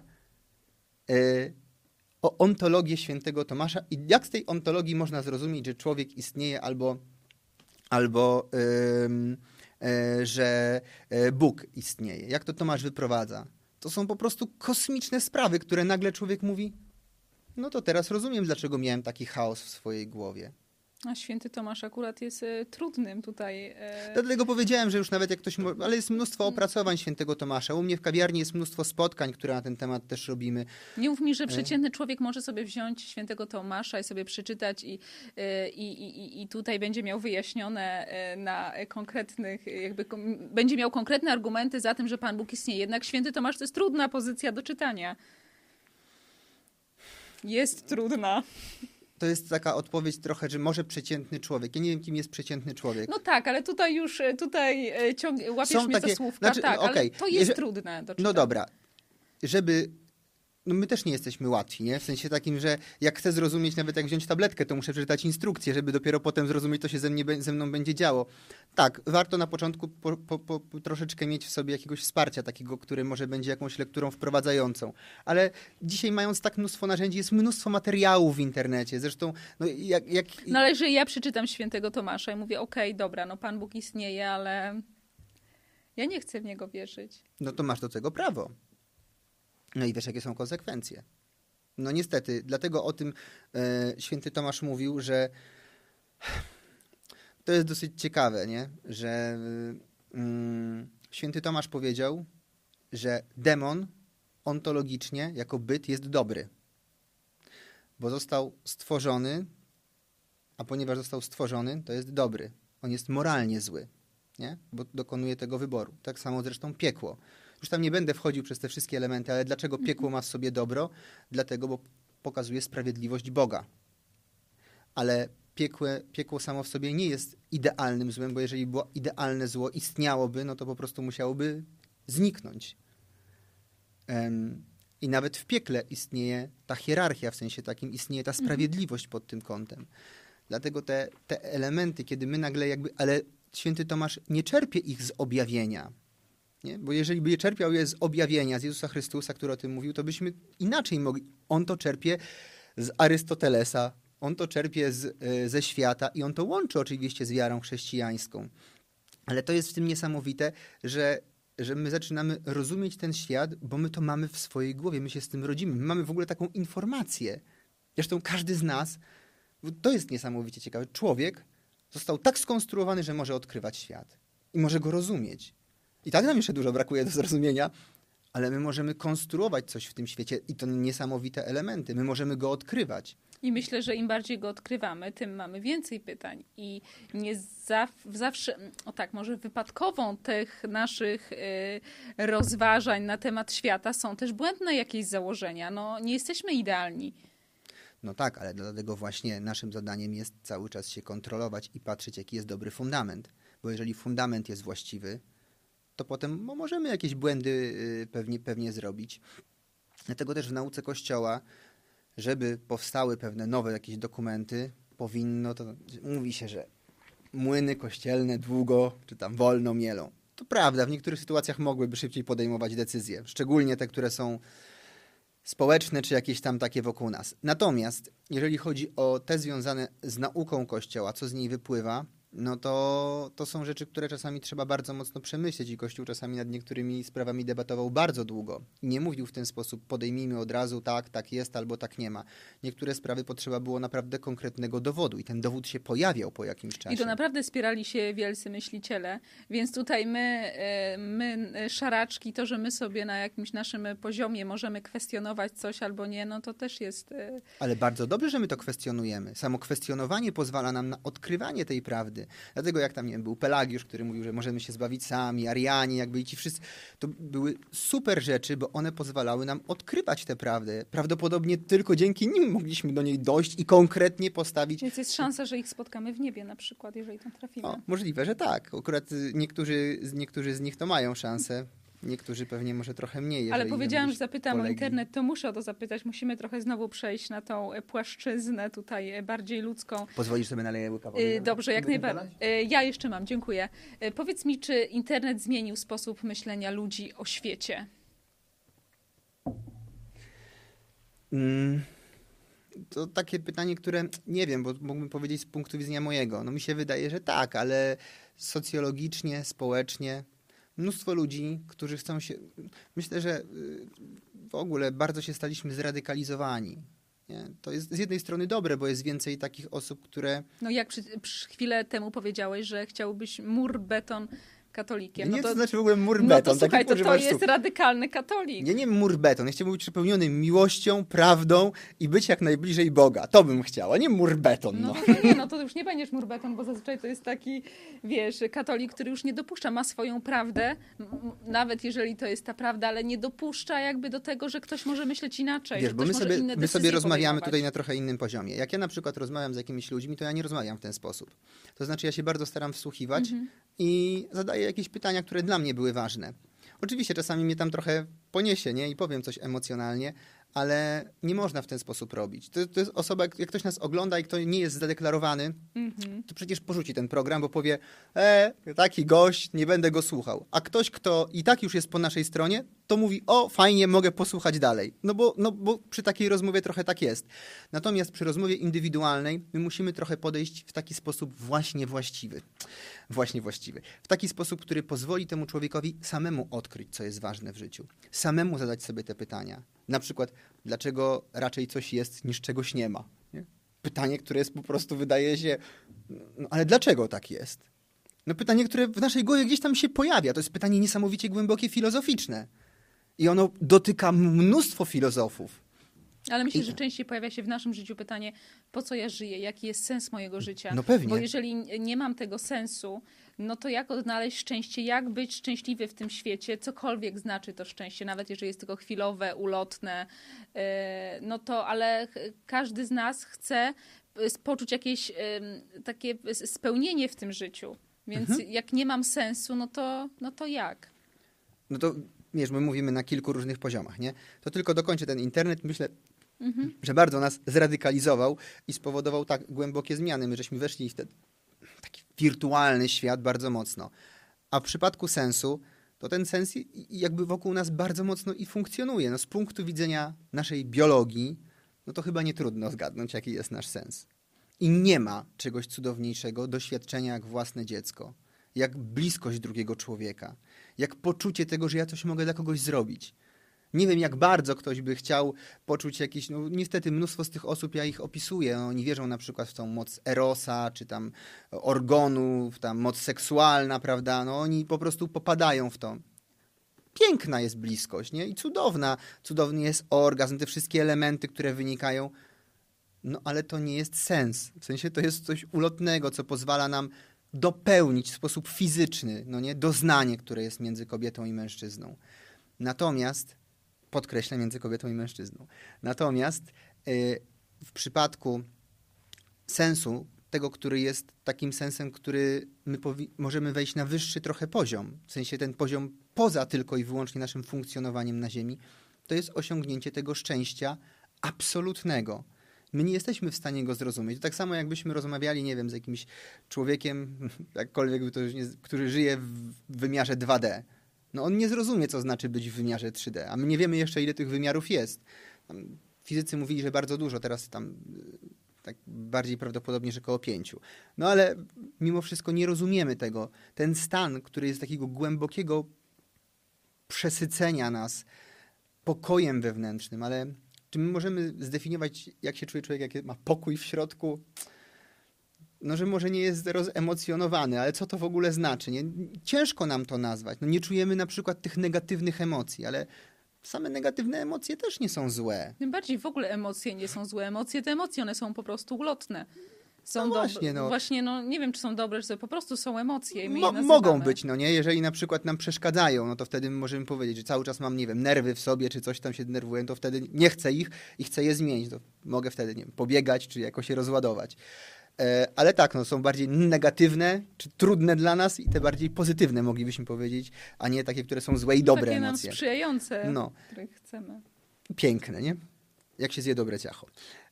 o ontologię świętego Tomasza i jak z tej ontologii można zrozumieć, że człowiek istnieje albo że Bóg istnieje, jak to Tomasz wyprowadza. To są po prostu kosmiczne sprawy, które nagle człowiek mówi, no to teraz rozumiem, dlaczego miałem taki chaos w swojej głowie. A święty Tomasz akurat jest trudnym tutaj. Dlatego powiedziałem, że już nawet jak ktoś... Ale jest mnóstwo opracowań świętego Tomasza. U mnie w kawiarni jest mnóstwo spotkań, które na ten temat też robimy. Nie mów mi, że przeciętny człowiek może sobie wziąć świętego Tomasza i sobie przeczytać i tutaj będzie miał wyjaśnione na konkretnych, będzie miał konkretne argumenty za tym, że Pan Bóg istnieje. Jednak święty Tomasz to jest trudna pozycja do czytania. Jest trudna. To jest taka odpowiedź trochę, że może przeciętny człowiek. Ja nie wiem, kim jest przeciętny człowiek. No tak, ale tutaj już łapiesz mnie za słówka. Znaczy, tak, okay. ale to jest trudne do czytania. No dobra. Żeby... No my też nie jesteśmy łatwi, nie? W sensie takim, że jak chcę zrozumieć, nawet jak wziąć tabletkę, to muszę przeczytać instrukcję, żeby dopiero potem zrozumieć, co się ze mną będzie działo. Tak, warto na początku troszeczkę mieć w sobie jakiegoś wsparcia takiego, który może będzie jakąś lekturą wprowadzającą. Ale dzisiaj mając tak mnóstwo narzędzi, jest mnóstwo materiałów w internecie. Zresztą, no No ale jeżeli ja przeczytam świętego Tomasza i mówię, okej, dobra, no Pan Bóg istnieje, ale ja nie chcę w Niego wierzyć. No to masz do tego prawo. No i wiesz, jakie są konsekwencje. No niestety, dlatego o tym święty Tomasz mówił, że to jest dosyć ciekawe, nie? Że święty Tomasz powiedział, że demon ontologicznie jako byt jest dobry, bo został stworzony, a ponieważ został stworzony, to jest dobry. On jest moralnie zły, nie? Bo dokonuje tego wyboru. Tak samo zresztą piekło. Już tam nie będę wchodził przez te wszystkie elementy, ale dlaczego piekło ma w sobie dobro? Dlatego, bo pokazuje sprawiedliwość Boga. Ale piekło samo w sobie nie jest idealnym złem, bo jeżeli było idealne zło istniałoby, no to po prostu musiałoby zniknąć. I nawet w piekle istnieje ta hierarchia, w sensie takim istnieje ta sprawiedliwość pod tym kątem. Dlatego te elementy, kiedy my nagle ale święty Tomasz nie czerpie ich z objawienia. Nie? Bo jeżeli by je czerpiał je z objawienia, z Jezusa Chrystusa, który o tym mówił, to byśmy inaczej mogli. On to czerpie z Arystotelesa, on to czerpie ze świata i on to łączy oczywiście z wiarą chrześcijańską. Ale to jest w tym niesamowite, że my zaczynamy rozumieć ten świat, bo my to mamy w swojej głowie, my się z tym rodzimy. My mamy w ogóle taką informację. Zresztą każdy z nas, to jest niesamowicie ciekawe, człowiek został tak skonstruowany, że może odkrywać świat i może go rozumieć. I tak nam jeszcze dużo brakuje do zrozumienia, ale my możemy konstruować coś w tym świecie i to niesamowite elementy. My możemy go odkrywać. I myślę, że im bardziej go odkrywamy, tym mamy więcej pytań. I nie zawsze, może wypadkową tych naszych rozważań na temat świata są też błędne jakieś założenia. No, nie jesteśmy idealni. No tak, ale dlatego właśnie naszym zadaniem jest cały czas się kontrolować i patrzeć, jaki jest dobry fundament. Bo jeżeli fundament jest właściwy, to potem możemy jakieś błędy pewnie zrobić. Dlatego też w nauce Kościoła, żeby powstały pewne nowe jakieś dokumenty, mówi się, że młyny kościelne długo czy tam wolno mielą. To prawda, w niektórych sytuacjach mogłyby szybciej podejmować decyzje, szczególnie te, które są społeczne czy jakieś tam takie wokół nas. Natomiast jeżeli chodzi o te związane z nauką Kościoła, co z niej wypływa, no to są rzeczy, które czasami trzeba bardzo mocno przemyśleć i Kościół czasami nad niektórymi sprawami debatował bardzo długo. I nie mówił w ten sposób, podejmijmy od razu, tak jest albo tak nie ma. Niektóre sprawy potrzeba było naprawdę konkretnego dowodu i ten dowód się pojawiał po jakimś czasie. I to naprawdę spierali się wielcy myśliciele, więc tutaj my szaraczki, to, że my sobie na jakimś naszym poziomie możemy kwestionować coś albo nie, no to też jest... Ale bardzo dobrze, że my to kwestionujemy. Samo kwestionowanie pozwala nam na odkrywanie tej prawdy. Dlatego jak tam, nie wiem, był Pelagiusz, który mówił, że możemy się zbawić sami, Arianie, jakby i ci wszyscy. To były super rzeczy, bo one pozwalały nam odkrywać tę prawdę. Prawdopodobnie tylko dzięki nim mogliśmy do niej dojść i konkretnie postawić. Więc jest szansa, że ich spotkamy w niebie na przykład, jeżeli tam trafimy. Możliwe, że tak. Akurat niektórzy z nich to mają szansę. Niektórzy pewnie może trochę mniej. Ale powiedziałam, że zapytam o internet, to muszę o to zapytać. Musimy trochę znowu przejść na tą płaszczyznę tutaj bardziej ludzką. Pozwolisz sobie naleję łyka wody? Dobrze, jak najbardziej. Ja jeszcze mam, dziękuję. Powiedz mi, czy internet zmienił sposób myślenia ludzi o świecie? To takie pytanie, które nie wiem, bo mógłbym powiedzieć z punktu widzenia mojego. No mi się wydaje, że tak, ale socjologicznie, społecznie mnóstwo ludzi, którzy chcą się... Myślę, że w ogóle bardzo się staliśmy zradykalizowani. Nie? To jest z jednej strony dobre, bo jest więcej takich osób, które... No jak chwilę temu powiedziałeś, że chciałbyś mur, beton katolikiem. Nie, No to znaczy w ogóle mur no beton. to słuchaj, taki to jest radykalny katolik. Nie mur beton. Ja chciałbym być przepełniony miłością, prawdą i być jak najbliżej Boga. To bym chciała, nie mur beton. No to nie, no to już nie będziesz mur beton, bo zazwyczaj to jest taki, wiesz, katolik, który już nie dopuszcza, ma swoją prawdę, nawet jeżeli to jest ta prawda, ale nie dopuszcza jakby do tego, że ktoś może myśleć inaczej. Wiesz, że bo ktoś może inne my sobie decyzje rozmawiamy podejmować. tutaj na trochę innym poziomie. Jak ja na przykład rozmawiam z jakimiś ludźmi, to ja nie rozmawiam w ten sposób. To znaczy ja się bardzo staram wsłuchiwać i zadaję jakieś pytania, które dla mnie były ważne. Oczywiście czasami mnie tam trochę poniesie, nie? I powiem coś emocjonalnie, ale nie można w ten sposób robić. To jest osoba, jak ktoś nas ogląda i kto nie jest zadeklarowany, to przecież porzuci ten program, bo powie, taki gość, nie będę go słuchał. A ktoś, kto i tak już jest po naszej stronie, to mówi, o, fajnie, mogę posłuchać dalej. No bo przy takiej rozmowie trochę tak jest. Natomiast przy rozmowie indywidualnej my musimy trochę podejść w taki sposób właśnie właściwy. W taki sposób, który pozwoli temu człowiekowi samemu odkryć, co jest ważne w życiu. Samemu zadać sobie te pytania. Na przykład, dlaczego raczej coś jest, niż czegoś nie ma? Nie? Pytanie, które jest po prostu, wydaje się, no, ale dlaczego tak jest? No pytanie, które w naszej głowie gdzieś tam się pojawia. To jest pytanie niesamowicie głębokie, filozoficzne. I ono dotyka mnóstwo filozofów. Ale myślę, że częściej pojawia się w naszym życiu pytanie, po co ja żyję, jaki jest sens mojego życia. No pewnie. Bo jeżeli nie mam tego sensu, no to jak odnaleźć szczęście, jak być szczęśliwy w tym świecie, cokolwiek znaczy to szczęście, nawet jeżeli jest tylko chwilowe, ulotne, no to, ale każdy z nas chce poczuć jakieś takie spełnienie w tym życiu. Więc jak nie mam sensu, no to jak? No to wiesz, my mówimy na kilku różnych poziomach, nie? To tylko dokończę ten internet. Myślę, że bardzo nas zradykalizował i spowodował tak głębokie zmiany. My żeśmy weszli w ten taki wirtualny świat bardzo mocno. A w przypadku sensu, to ten sens jakby wokół nas bardzo mocno i funkcjonuje. No z punktu widzenia naszej biologii, no to chyba nie trudno zgadnąć, jaki jest nasz sens. I nie ma czegoś cudowniejszego doświadczenia jak własne dziecko. Jak bliskość drugiego człowieka, jak poczucie tego, że ja coś mogę dla kogoś zrobić. Nie wiem, jak bardzo ktoś by chciał poczuć jakieś, no niestety mnóstwo z tych osób, ja ich opisuję, no, oni wierzą na przykład w tą moc Erosa, czy tam organu, w tam moc seksualna, prawda, no oni po prostu popadają w to. Piękna jest bliskość, nie? I cudowny jest orgazm, te wszystkie elementy, które wynikają, no ale to nie jest sens, w sensie to jest coś ulotnego, co pozwala nam dopełnić w sposób fizyczny, no nie, doznanie, które jest między kobietą i mężczyzną. Natomiast, podkreślę, między kobietą i mężczyzną. Natomiast w przypadku sensu, tego, który jest takim sensem, który my możemy wejść na wyższy trochę poziom, w sensie ten poziom poza tylko i wyłącznie naszym funkcjonowaniem na ziemi, to jest osiągnięcie tego szczęścia absolutnego. My nie jesteśmy w stanie go zrozumieć. To tak samo jakbyśmy rozmawiali, nie wiem, z jakimś człowiekiem, jakkolwiek by to już nie, który żyje w wymiarze 2D. No on nie zrozumie, co znaczy być w wymiarze 3D, a my nie wiemy jeszcze, ile tych wymiarów jest. Tam fizycy mówili, że bardzo dużo, teraz tam tak bardziej prawdopodobnie, że około 5. No ale mimo wszystko nie rozumiemy tego. Ten stan, który jest takiego głębokiego przesycenia nas pokojem wewnętrznym, ale czy my możemy zdefiniować, jak się czuje człowiek, jak ma pokój w środku? No, że może nie jest rozemocjonowany, ale co to w ogóle znaczy? Nie? Ciężko nam to nazwać. No, nie czujemy na przykład tych negatywnych emocji, ale same negatywne emocje też nie są złe. Tym bardziej w ogóle emocje nie są złe. Emocje to emocje, one są po prostu ulotne. Są właśnie, nie wiem, czy są dobre, czy po prostu są emocje. I my je mogą nazywamy. być, no nie? Jeżeli na przykład nam przeszkadzają, no to wtedy możemy powiedzieć, że cały czas mam, nie wiem, nerwy w sobie, czy coś tam się denerwuję, to wtedy nie chcę ich i chcę je zmienić. To mogę wtedy, nie wiem, pobiegać, czy jakoś się rozładować. Ale tak, no, są bardziej negatywne, czy trudne dla nas i te bardziej pozytywne, moglibyśmy powiedzieć, a nie takie, które są złe i dobre takie emocje. Nam sprzyjające, no. których chcemy. Piękne, nie? Jak się zje dobre ciacho.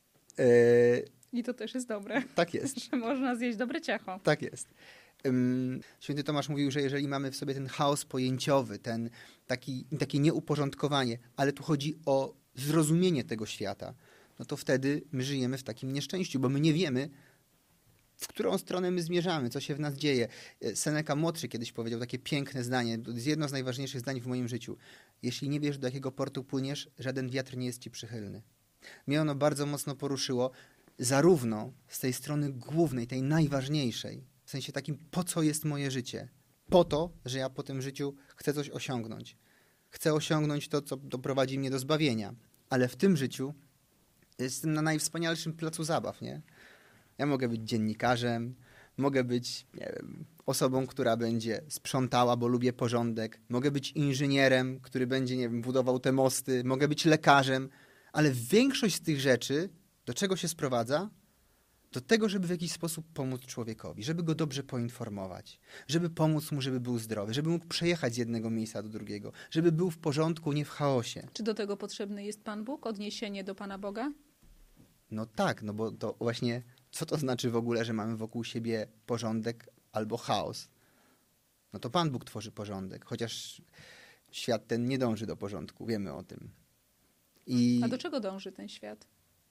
I to też jest dobre. Tak jest. Że można zjeść dobre ciacho. Tak jest. Święty Tomasz mówił, że jeżeli mamy w sobie ten chaos pojęciowy, takie nieuporządkowanie, ale tu chodzi o zrozumienie tego świata, no to wtedy my żyjemy w takim nieszczęściu, bo my nie wiemy, w którą stronę my zmierzamy, co się w nas dzieje. Seneca Młodszy kiedyś powiedział takie piękne zdanie, to jest jedno z najważniejszych zdań w moim życiu. Jeśli nie wiesz, do jakiego portu płyniesz, żaden wiatr nie jest ci przychylny. Mnie ono bardzo mocno poruszyło, zarówno z tej strony głównej, tej najważniejszej, w sensie takim, po co jest moje życie? Po to, że ja po tym życiu chcę coś osiągnąć. Chcę osiągnąć to, co doprowadzi mnie do zbawienia. Ale w tym życiu jestem na najwspanialszym placu zabaw, nie? Ja mogę być dziennikarzem, mogę być, nie wiem, osobą, która będzie sprzątała, bo lubię porządek, mogę być inżynierem, który będzie, nie wiem, budował te mosty, mogę być lekarzem, ale większość z tych rzeczy do czego się sprowadza? Do tego, żeby w jakiś sposób pomóc człowiekowi, żeby go dobrze poinformować, żeby pomóc mu, żeby był zdrowy, żeby mógł przejechać z jednego miejsca do drugiego, żeby był w porządku, nie w chaosie. Czy do tego potrzebny jest Pan Bóg? Odniesienie do Pana Boga? No tak, no bo to właśnie, co to znaczy w ogóle, że mamy wokół siebie porządek albo chaos? No to Pan Bóg tworzy porządek, chociaż świat ten nie dąży do porządku, wiemy o tym. A do czego dąży ten świat?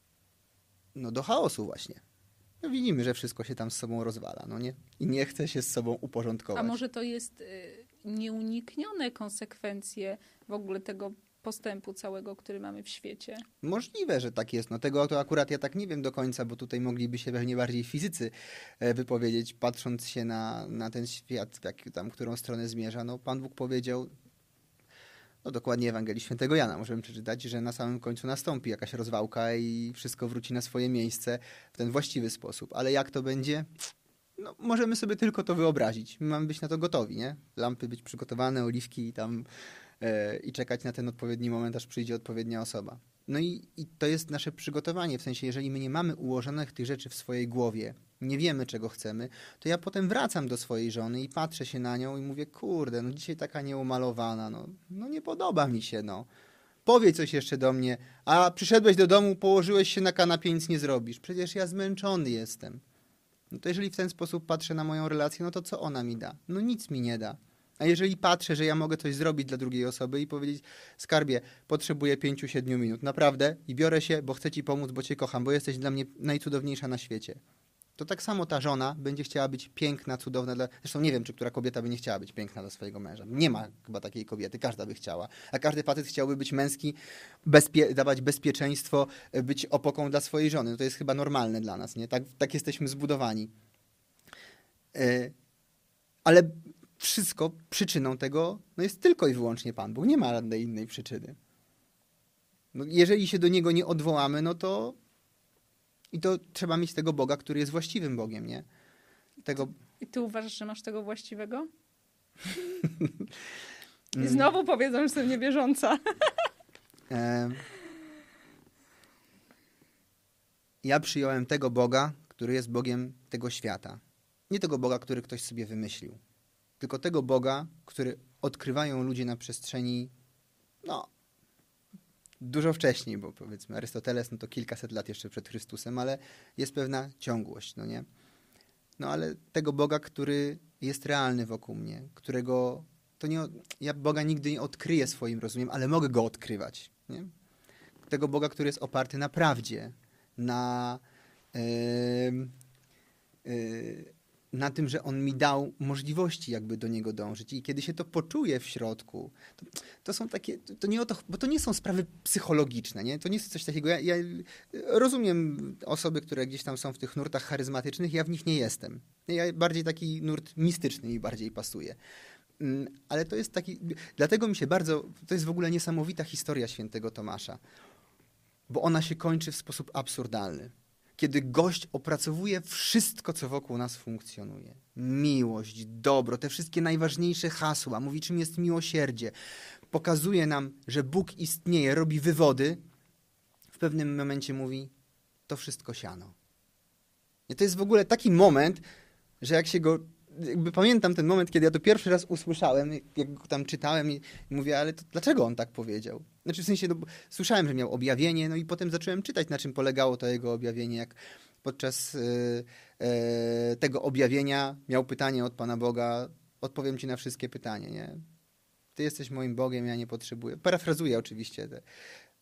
No do chaosu właśnie. No widzimy, że wszystko się tam z sobą rozwala, no nie? I nie chce się z sobą uporządkować. A może to jest nieuniknione konsekwencje w ogóle tego postępu całego, który mamy w świecie? Możliwe, że tak jest. No tego to akurat ja tak nie wiem do końca, bo tutaj mogliby się pewnie bardziej fizycy wypowiedzieć, patrząc się na ten świat, którą stronę zmierza. No Pan Bóg powiedział, no dokładnie Ewangelii Świętego Jana możemy przeczytać, że na samym końcu nastąpi jakaś rozwałka i wszystko wróci na swoje miejsce w ten właściwy sposób. Ale jak to będzie? No możemy sobie tylko to wyobrazić. My mamy być na to gotowi, nie? Lampy być przygotowane, oliwki i tam i czekać na ten odpowiedni moment, aż przyjdzie odpowiednia osoba. No i to jest nasze przygotowanie, w sensie jeżeli my nie mamy ułożonych tych rzeczy w swojej głowie, nie wiemy czego chcemy, to ja potem wracam do swojej żony i patrzę się na nią i mówię, kurde, no dzisiaj taka nieumalowana, no nie podoba mi się, no. Powiedz coś jeszcze do mnie, a przyszedłeś do domu, położyłeś się na kanapie i nic nie zrobisz. Przecież ja zmęczony jestem. No to jeżeli w ten sposób patrzę na moją relację, no to co ona mi da? No nic mi nie da. A jeżeli patrzę, że ja mogę coś zrobić dla drugiej osoby i powiedzieć, skarbie, potrzebuję 5-7 minut, naprawdę, i biorę się, bo chcę ci pomóc, bo cię kocham, bo jesteś dla mnie najcudowniejsza na świecie. To tak samo ta żona będzie chciała być piękna, cudowna. Zresztą nie wiem, czy która kobieta by nie chciała być piękna dla swojego męża. Nie ma chyba takiej kobiety, każda by chciała. A każdy facet chciałby być męski, dawać bezpieczeństwo, być opoką dla swojej żony. No to jest chyba normalne dla nas, nie? Tak jesteśmy zbudowani. Ale wszystko przyczyną tego jest tylko i wyłącznie Pan Bóg. Nie ma żadnej innej przyczyny. No, jeżeli się do Niego nie odwołamy, no to i to trzeba mieć tego Boga, który jest właściwym Bogiem, nie? I ty uważasz, że masz tego właściwego? I znowu powiedzą, że jestem niewierząca. Ja przyjąłem tego Boga, który jest Bogiem tego świata. Nie tego Boga, który ktoś sobie wymyślił. Tylko tego Boga, który odkrywają ludzie na przestrzeni, dużo wcześniej, bo powiedzmy Arystoteles, to kilkaset lat jeszcze przed Chrystusem, ale jest pewna ciągłość, no nie? No ale tego Boga, który jest realny wokół mnie, którego, ja Boga nigdy nie odkryję swoim rozumiem, ale mogę Go odkrywać, nie? Tego Boga, który jest oparty na prawdzie, na tym, że On mi dał możliwości jakby do Niego dążyć. I kiedy się to poczuje w środku, to są takie, to nie o to, bo to nie są sprawy psychologiczne, nie? To nie jest coś takiego. Ja rozumiem osoby, które gdzieś tam są w tych nurtach charyzmatycznych, ja w nich nie jestem. Ja bardziej taki nurt mistyczny mi bardziej pasuje. Ale to jest taki, dlatego mi się to jest w ogóle niesamowita historia świętego Tomasza, bo ona się kończy w sposób absurdalny. Kiedy gość opracowuje wszystko, co wokół nas funkcjonuje. Miłość, dobro, te wszystkie najważniejsze hasła. Mówi, czym jest miłosierdzie. Pokazuje nam, że Bóg istnieje, robi wywody. W pewnym momencie mówi, to wszystko siano. I to jest w ogóle taki moment, że jak się go... pamiętam ten moment, kiedy ja to pierwszy raz usłyszałem, jak go tam czytałem i mówię, ale to dlaczego on tak powiedział? Znaczy w sensie, słyszałem, że miał objawienie, i potem zacząłem czytać, na czym polegało to jego objawienie, jak podczas tego objawienia miał pytanie od Pana Boga, odpowiem ci na wszystkie pytania, nie? Ty jesteś moim Bogiem, ja nie potrzebuję. Parafrazuję oczywiście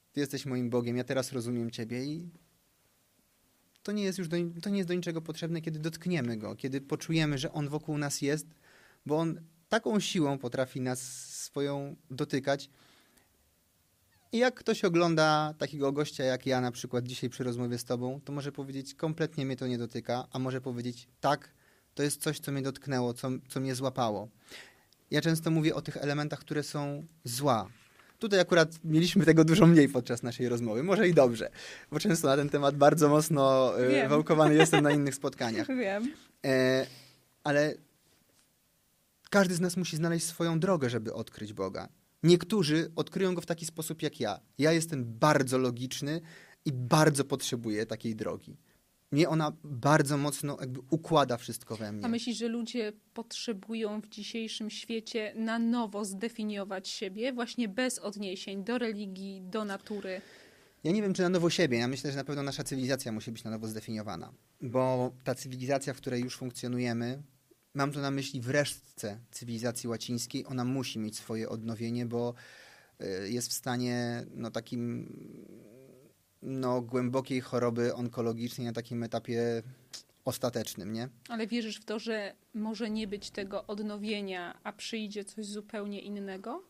ty jesteś moim Bogiem, ja teraz rozumiem ciebie i to nie jest już to nie jest do niczego potrzebne, kiedy dotkniemy go, kiedy poczujemy, że on wokół nas jest, bo on taką siłą potrafi nas swoją dotykać. I jak ktoś ogląda takiego gościa jak ja na przykład dzisiaj przy rozmowie z tobą, to może powiedzieć, kompletnie mnie to nie dotyka, a może powiedzieć, tak, to jest coś, co mnie dotknęło, co mnie złapało. Ja często mówię o tych elementach, które są zła. Tutaj akurat mieliśmy tego dużo mniej podczas naszej rozmowy, może i dobrze, bo często na ten temat bardzo mocno wałkowany jestem na innych spotkaniach. Wiem. Ale każdy z nas musi znaleźć swoją drogę, żeby odkryć Boga. Niektórzy odkryją go w taki sposób jak ja. Ja jestem bardzo logiczny i bardzo potrzebuję takiej drogi. Mnie ona bardzo mocno jakby układa wszystko we mnie. A myślisz, że ludzie potrzebują w dzisiejszym świecie na nowo zdefiniować siebie, właśnie bez odniesień do religii, do natury? Ja nie wiem, czy na nowo siebie. Ja myślę, że na pewno nasza cywilizacja musi być na nowo zdefiniowana. Bo ta cywilizacja, w której już funkcjonujemy, mam tu na myśli w resztce cywilizacji łacińskiej, ona musi mieć swoje odnowienie, bo jest w stanie takim głębokiej choroby onkologicznej na takim etapie ostatecznym, nie? Ale wierzysz w to, że może nie być tego odnowienia, a przyjdzie coś zupełnie innego?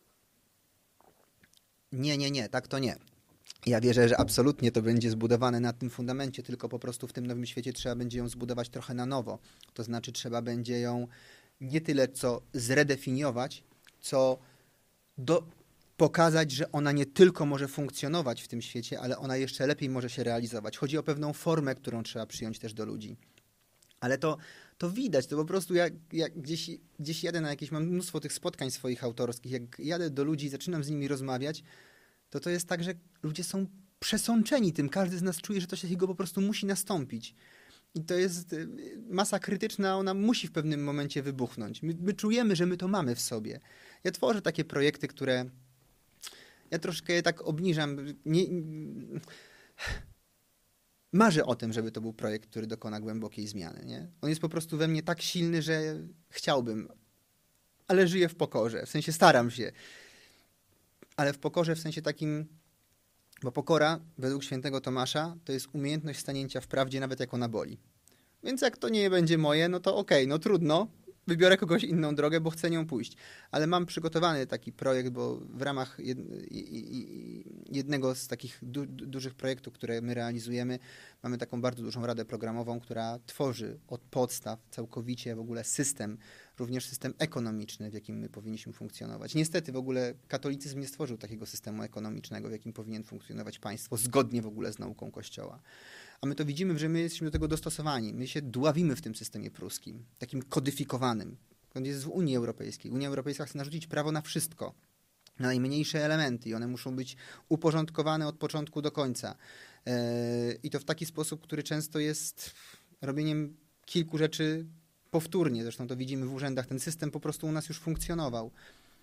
Nie, tak to nie. Ja wierzę, że absolutnie to będzie zbudowane na tym fundamencie, tylko po prostu w tym nowym świecie trzeba będzie ją zbudować trochę na nowo. To znaczy trzeba będzie ją nie tyle co zredefiniować, co pokazać, że ona nie tylko może funkcjonować w tym świecie, ale ona jeszcze lepiej może się realizować. Chodzi o pewną formę, którą trzeba przyjąć też do ludzi. Ale to widać, to po prostu jak gdzieś jadę na jakieś, mam mnóstwo tych spotkań swoich autorskich, jak jadę do ludzi i zaczynam z nimi rozmawiać, to jest tak, że ludzie są przesączeni tym. Każdy z nas czuje, że coś takiego po prostu musi nastąpić. I to jest masa krytyczna, ona musi w pewnym momencie wybuchnąć. My czujemy, że my to mamy w sobie. Ja tworzę takie projekty, które ja troszkę je tak obniżam. Marzę o tym, żeby to był projekt, który dokona głębokiej zmiany. Nie? On jest po prostu we mnie tak silny, że chciałbym, ale żyję w pokorze. W sensie staram się. Ale w pokorze w sensie takim, bo pokora według świętego Tomasza to jest umiejętność stanięcia w prawdzie, nawet jak ona boli. Więc jak to nie będzie moje, no to okej, no trudno, wybiorę kogoś inną drogę, bo chcę nią pójść. Ale mam przygotowany taki projekt, bo w ramach jednego z takich dużych projektów, które my realizujemy, mamy taką bardzo dużą radę programową, która tworzy od podstaw całkowicie w ogóle system, również system ekonomiczny, w jakim my powinniśmy funkcjonować. Niestety w ogóle katolicyzm nie stworzył takiego systemu ekonomicznego, w jakim powinien funkcjonować państwo, zgodnie w ogóle z nauką Kościoła. A my to widzimy, że my jesteśmy do tego dostosowani. My się dławimy w tym systemie pruskim, takim kodyfikowanym. On jest w Unii Europejskiej. Unia Europejska chce narzucić prawo na wszystko, na najmniejsze elementy i one muszą być uporządkowane od początku do końca. I to w taki sposób, który często jest robieniem kilku rzeczy powtórnie. Zresztą to widzimy w urzędach. Ten system po prostu u nas już funkcjonował.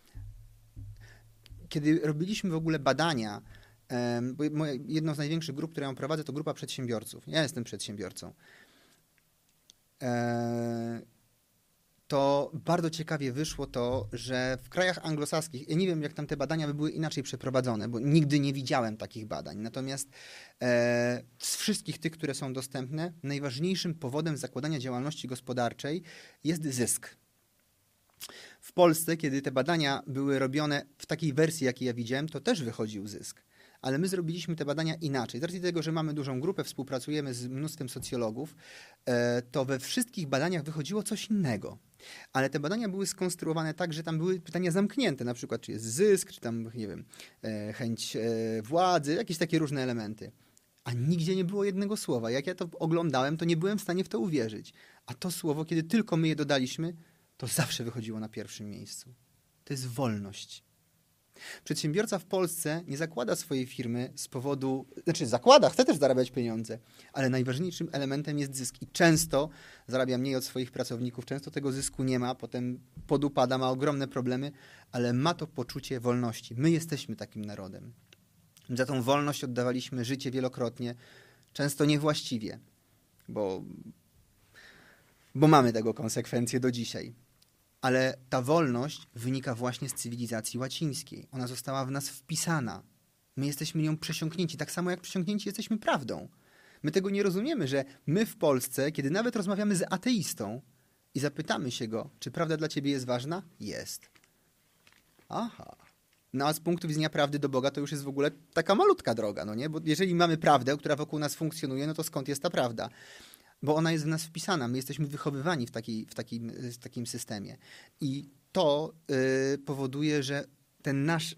Kiedy robiliśmy w ogóle badania, bo jedną z największych grup, które ja prowadzę, to grupa przedsiębiorców. Ja jestem przedsiębiorcą. To bardzo ciekawie wyszło to, że w krajach anglosaskich, ja nie wiem, jak tam te badania by były inaczej przeprowadzone, bo nigdy nie widziałem takich badań. Natomiast z wszystkich tych, które są dostępne, najważniejszym powodem zakładania działalności gospodarczej jest zysk. W Polsce, kiedy te badania były robione w takiej wersji, jakiej ja widziałem, to też wychodził zysk. Ale my zrobiliśmy te badania inaczej. Z racji tego, że mamy dużą grupę, współpracujemy z mnóstwem socjologów, to we wszystkich badaniach wychodziło coś innego. Ale te badania były skonstruowane tak, że tam były pytania zamknięte, na przykład czy jest zysk, czy tam, nie wiem, chęć władzy, jakieś takie różne elementy. A nigdzie nie było jednego słowa. Jak ja to oglądałem, to nie byłem w stanie w to uwierzyć. A to słowo, kiedy tylko my je dodaliśmy, to zawsze wychodziło na pierwszym miejscu. To jest wolność. Przedsiębiorca w Polsce nie zakłada swojej firmy z powodu, zakłada, chce też zarabiać pieniądze, ale najważniejszym elementem jest zysk i często zarabia mniej od swoich pracowników, często tego zysku nie ma, potem podupada, ma ogromne problemy, ale ma to poczucie wolności. My jesteśmy takim narodem. Za tą wolność oddawaliśmy życie wielokrotnie, często niewłaściwie, bo mamy tego konsekwencje do dzisiaj. Ale ta wolność wynika właśnie z cywilizacji łacińskiej. Ona została w nas wpisana. My jesteśmy nią przesiąknięci, tak samo jak przesiąknięci jesteśmy prawdą. My tego nie rozumiemy, że my w Polsce, kiedy nawet rozmawiamy z ateistą i zapytamy się go, czy prawda dla ciebie jest ważna? Jest. Aha. No a z punktu widzenia prawdy do Boga to już jest w ogóle taka malutka droga, no nie? Bo jeżeli mamy prawdę, która wokół nas funkcjonuje, no to skąd jest ta prawda? Bo ona jest w nas wpisana. My jesteśmy wychowywani w takim systemie. I to powoduje, że ten nasz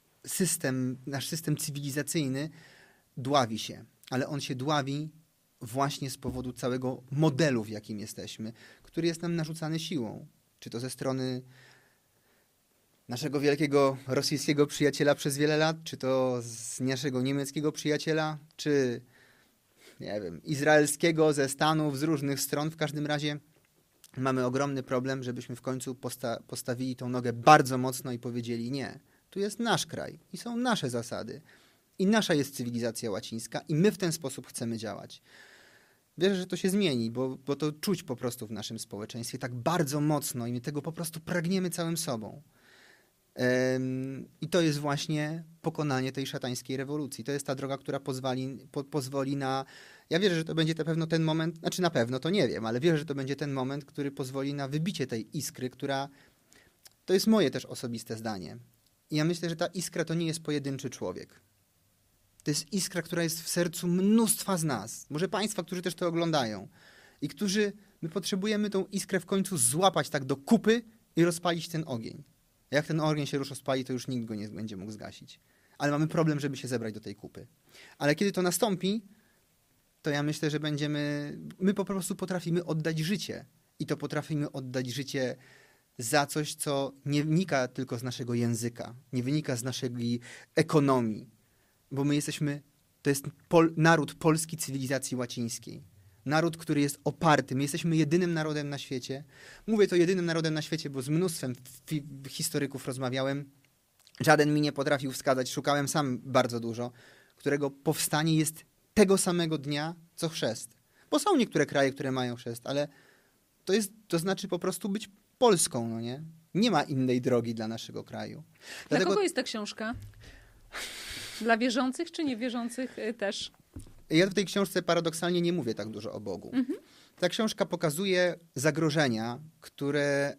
system cywilizacyjny dławi się. Ale on się dławi właśnie z powodu całego modelu, w jakim jesteśmy, który jest nam narzucany siłą. Czy to ze strony naszego wielkiego rosyjskiego przyjaciela przez wiele lat, czy to z naszego niemieckiego przyjaciela, czy nie wiem, izraelskiego, ze Stanów, z różnych stron. W każdym razie mamy ogromny problem, żebyśmy w końcu postawili tą nogę bardzo mocno i powiedzieli nie. Tu jest nasz kraj i są nasze zasady. I nasza jest cywilizacja łacińska i my w ten sposób chcemy działać. Wierzę, że to się zmieni, bo to czuć po prostu w naszym społeczeństwie tak bardzo mocno i my tego po prostu pragniemy całym sobą. I to jest właśnie pokonanie tej szatańskiej rewolucji. To jest ta droga, która pozwoli na... Ja wierzę, że to będzie na pewno ten moment, znaczy na pewno, to nie wiem, ale wierzę, że to będzie ten moment, który pozwoli na wybicie tej iskry, która... To jest moje też osobiste zdanie. I ja myślę, że ta iskra to nie jest pojedynczy człowiek. To jest iskra, która jest w sercu mnóstwa z nas. Może państwa, którzy też to oglądają. I my potrzebujemy tą iskrę w końcu złapać tak do kupy i rozpalić ten ogień. Jak ten ogień się już rozpali, to już nikt go nie będzie mógł zgasić. Ale mamy problem, żeby się zebrać do tej kupy. Ale kiedy to nastąpi, to ja myślę, że my po prostu potrafimy oddać życie. I to potrafimy oddać życie za coś, co nie wynika tylko z naszego języka, nie wynika z naszej ekonomii. Bo to jest naród polski cywilizacji łacińskiej. Naród, który jest oparty. My jesteśmy jedynym narodem na świecie. Mówię to jedynym narodem na świecie, bo z mnóstwem historyków rozmawiałem. Żaden mi nie potrafił wskazać, szukałem sam bardzo dużo, którego powstanie jest tego samego dnia, co chrzest. Bo są niektóre kraje, które mają chrzest, ale to znaczy po prostu być Polską, no nie? Nie ma innej drogi dla naszego kraju. Dla kogo jest ta książka? Dla wierzących czy niewierzących też? Ja w tej książce paradoksalnie nie mówię tak dużo o Bogu. Ta książka pokazuje zagrożenia, które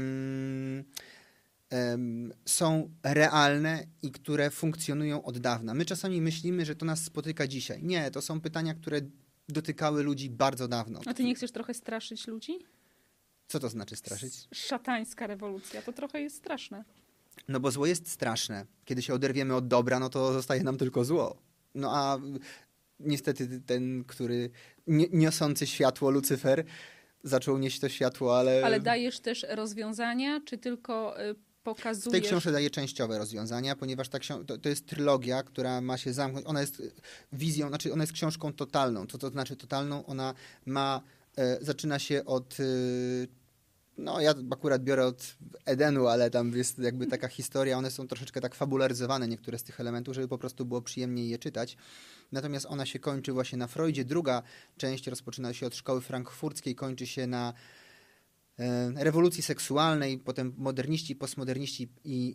są realne i które funkcjonują od dawna. My czasami myślimy, że to nas spotyka dzisiaj. Nie, to są pytania, które dotykały ludzi bardzo dawno. A ty nie chcesz trochę straszyć ludzi? Co to znaczy straszyć? Szatańska rewolucja, to trochę jest straszne. No bo zło jest straszne. Kiedy się oderwiemy od dobra, no to zostaje nam tylko zło. No a niestety ten, który niosący światło, Lucyfer, zaczął nieść to światło, ale... Ale dajesz też rozwiązania, czy tylko pokazujesz... W tej książce daję częściowe rozwiązania, ponieważ to jest trylogia, która ma się zamknąć. Ona jest wizją, znaczy ona jest książką totalną. Co to znaczy totalną? Ona zaczyna się od... No ja akurat biorę od Edenu, ale tam jest jakby taka historia. One są troszeczkę tak fabularyzowane, niektóre z tych elementów, żeby po prostu było przyjemniej je czytać. Natomiast ona się kończy właśnie na Freudzie. Druga część rozpoczyna się od szkoły frankfurckiej, kończy się na rewolucji seksualnej, potem moderniści, postmoderniści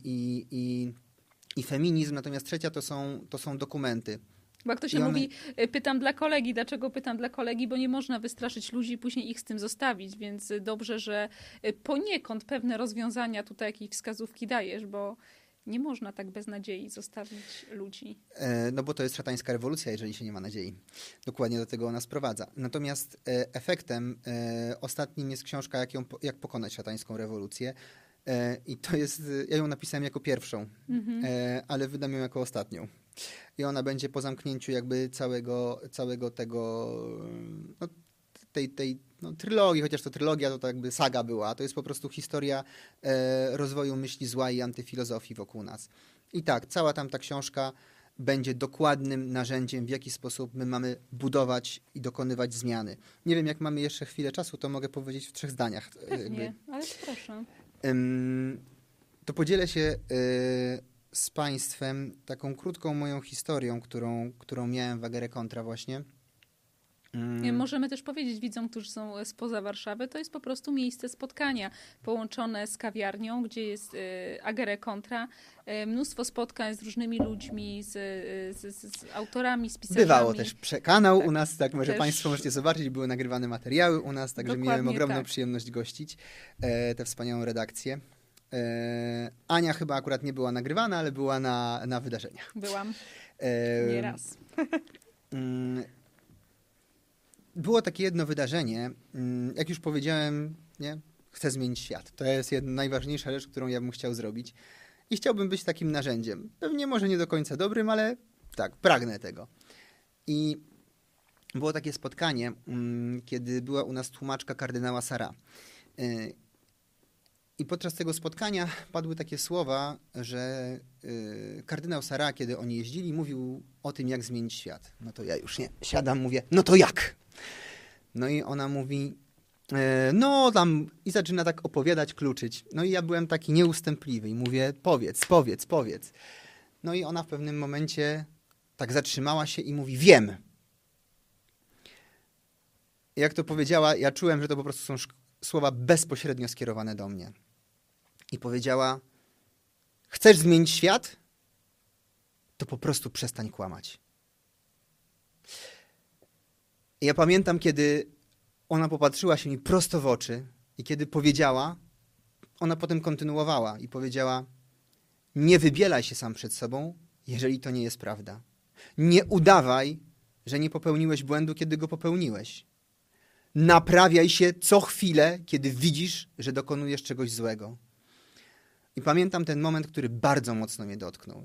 i feminizm. Natomiast trzecia to są dokumenty. Bo jak to się mówi, pytam dla kolegi. Dlaczego pytam dla kolegi? Bo nie można wystraszyć ludzi i później ich z tym zostawić, więc dobrze, że poniekąd pewne rozwiązania tutaj, jakieś wskazówki dajesz, bo nie można tak bez nadziei zostawić ludzi. No bo to jest szatańska rewolucja, jeżeli się nie ma nadziei. Dokładnie do tego ona sprowadza. Natomiast efektem ostatnim jest książka Jak pokonać szatańską rewolucję. I to jest, ja ją napisałem jako pierwszą, ale wydam ją jako ostatnią. I ona będzie po zamknięciu jakby całego tego, no, tej trylogii, chociaż to trylogia to jakby saga była. To jest po prostu historia rozwoju myśli zła i antyfilozofii wokół nas. I tak, cała ta książka będzie dokładnym narzędziem, w jaki sposób my mamy budować i dokonywać zmiany. Nie wiem, jak mamy jeszcze chwilę czasu, to mogę powiedzieć w 3 zdaniach. Pewnie, ale proszę. To podzielę się z państwem taką krótką moją historią, którą miałem w Agere Contra właśnie. Możemy też powiedzieć widzom, którzy są spoza Warszawy, to jest po prostu miejsce spotkania połączone z kawiarnią, gdzie jest Agere Contra, mnóstwo spotkań z różnymi ludźmi, z autorami, z pisarzami. Bywało też kanał Tak, u nas, tak, może też. Państwo możecie zobaczyć, były nagrywane materiały u nas, także Dokładnie miałem ogromną tak. przyjemność gościć tę wspaniałą redakcję. Ania chyba akurat nie była nagrywana, ale była na wydarzeniach. Byłam nieraz. Było takie jedno wydarzenie, jak już powiedziałem, nie? Chcę zmienić świat. To jest najważniejsza rzecz, którą ja bym chciał zrobić. I chciałbym być takim narzędziem. Pewnie może nie do końca dobrym, ale tak, pragnę tego. I było takie spotkanie, kiedy była u nas tłumaczka kardynała Sarah. I podczas tego spotkania padły takie słowa, że kardynał Sarah, kiedy oni jeździli, mówił o tym, jak zmienić świat. No to ja już nie siadam, mówię, no to jak? No i ona mówi, no tam i zaczyna tak opowiadać, kluczyć. No i ja byłem taki nieustępliwy i mówię, powiedz. No i ona w pewnym momencie tak zatrzymała się i mówi, wiem. I jak to powiedziała, ja czułem, że to po prostu są słowa bezpośrednio skierowane do mnie. I powiedziała, chcesz zmienić świat? To po prostu przestań kłamać. I ja pamiętam, kiedy ona popatrzyła się mi prosto w oczy i kiedy powiedziała, ona potem kontynuowała i powiedziała, nie wybielaj się sam przed sobą, jeżeli to nie jest prawda. Nie udawaj, że nie popełniłeś błędu, kiedy go popełniłeś. Naprawiaj się co chwilę, kiedy widzisz, że dokonujesz czegoś złego. I pamiętam ten moment, który bardzo mocno mnie dotknął.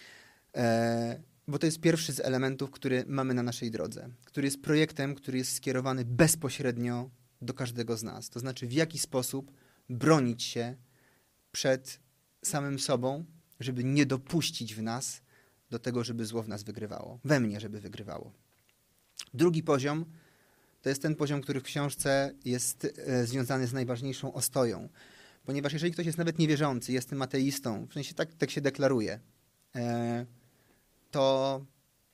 Bo to jest pierwszy z elementów, który mamy na naszej drodze. Który jest projektem, który jest skierowany bezpośrednio do każdego z nas. To znaczy, w jaki sposób bronić się przed samym sobą, żeby nie dopuścić w nas do tego, żeby zło w nas wygrywało. We mnie, żeby wygrywało. Drugi poziom to jest ten poziom, który w książce jest związany z najważniejszą ostoją. Ponieważ jeżeli ktoś jest nawet niewierzący, jestem ateistą, w sensie tak się deklaruje, to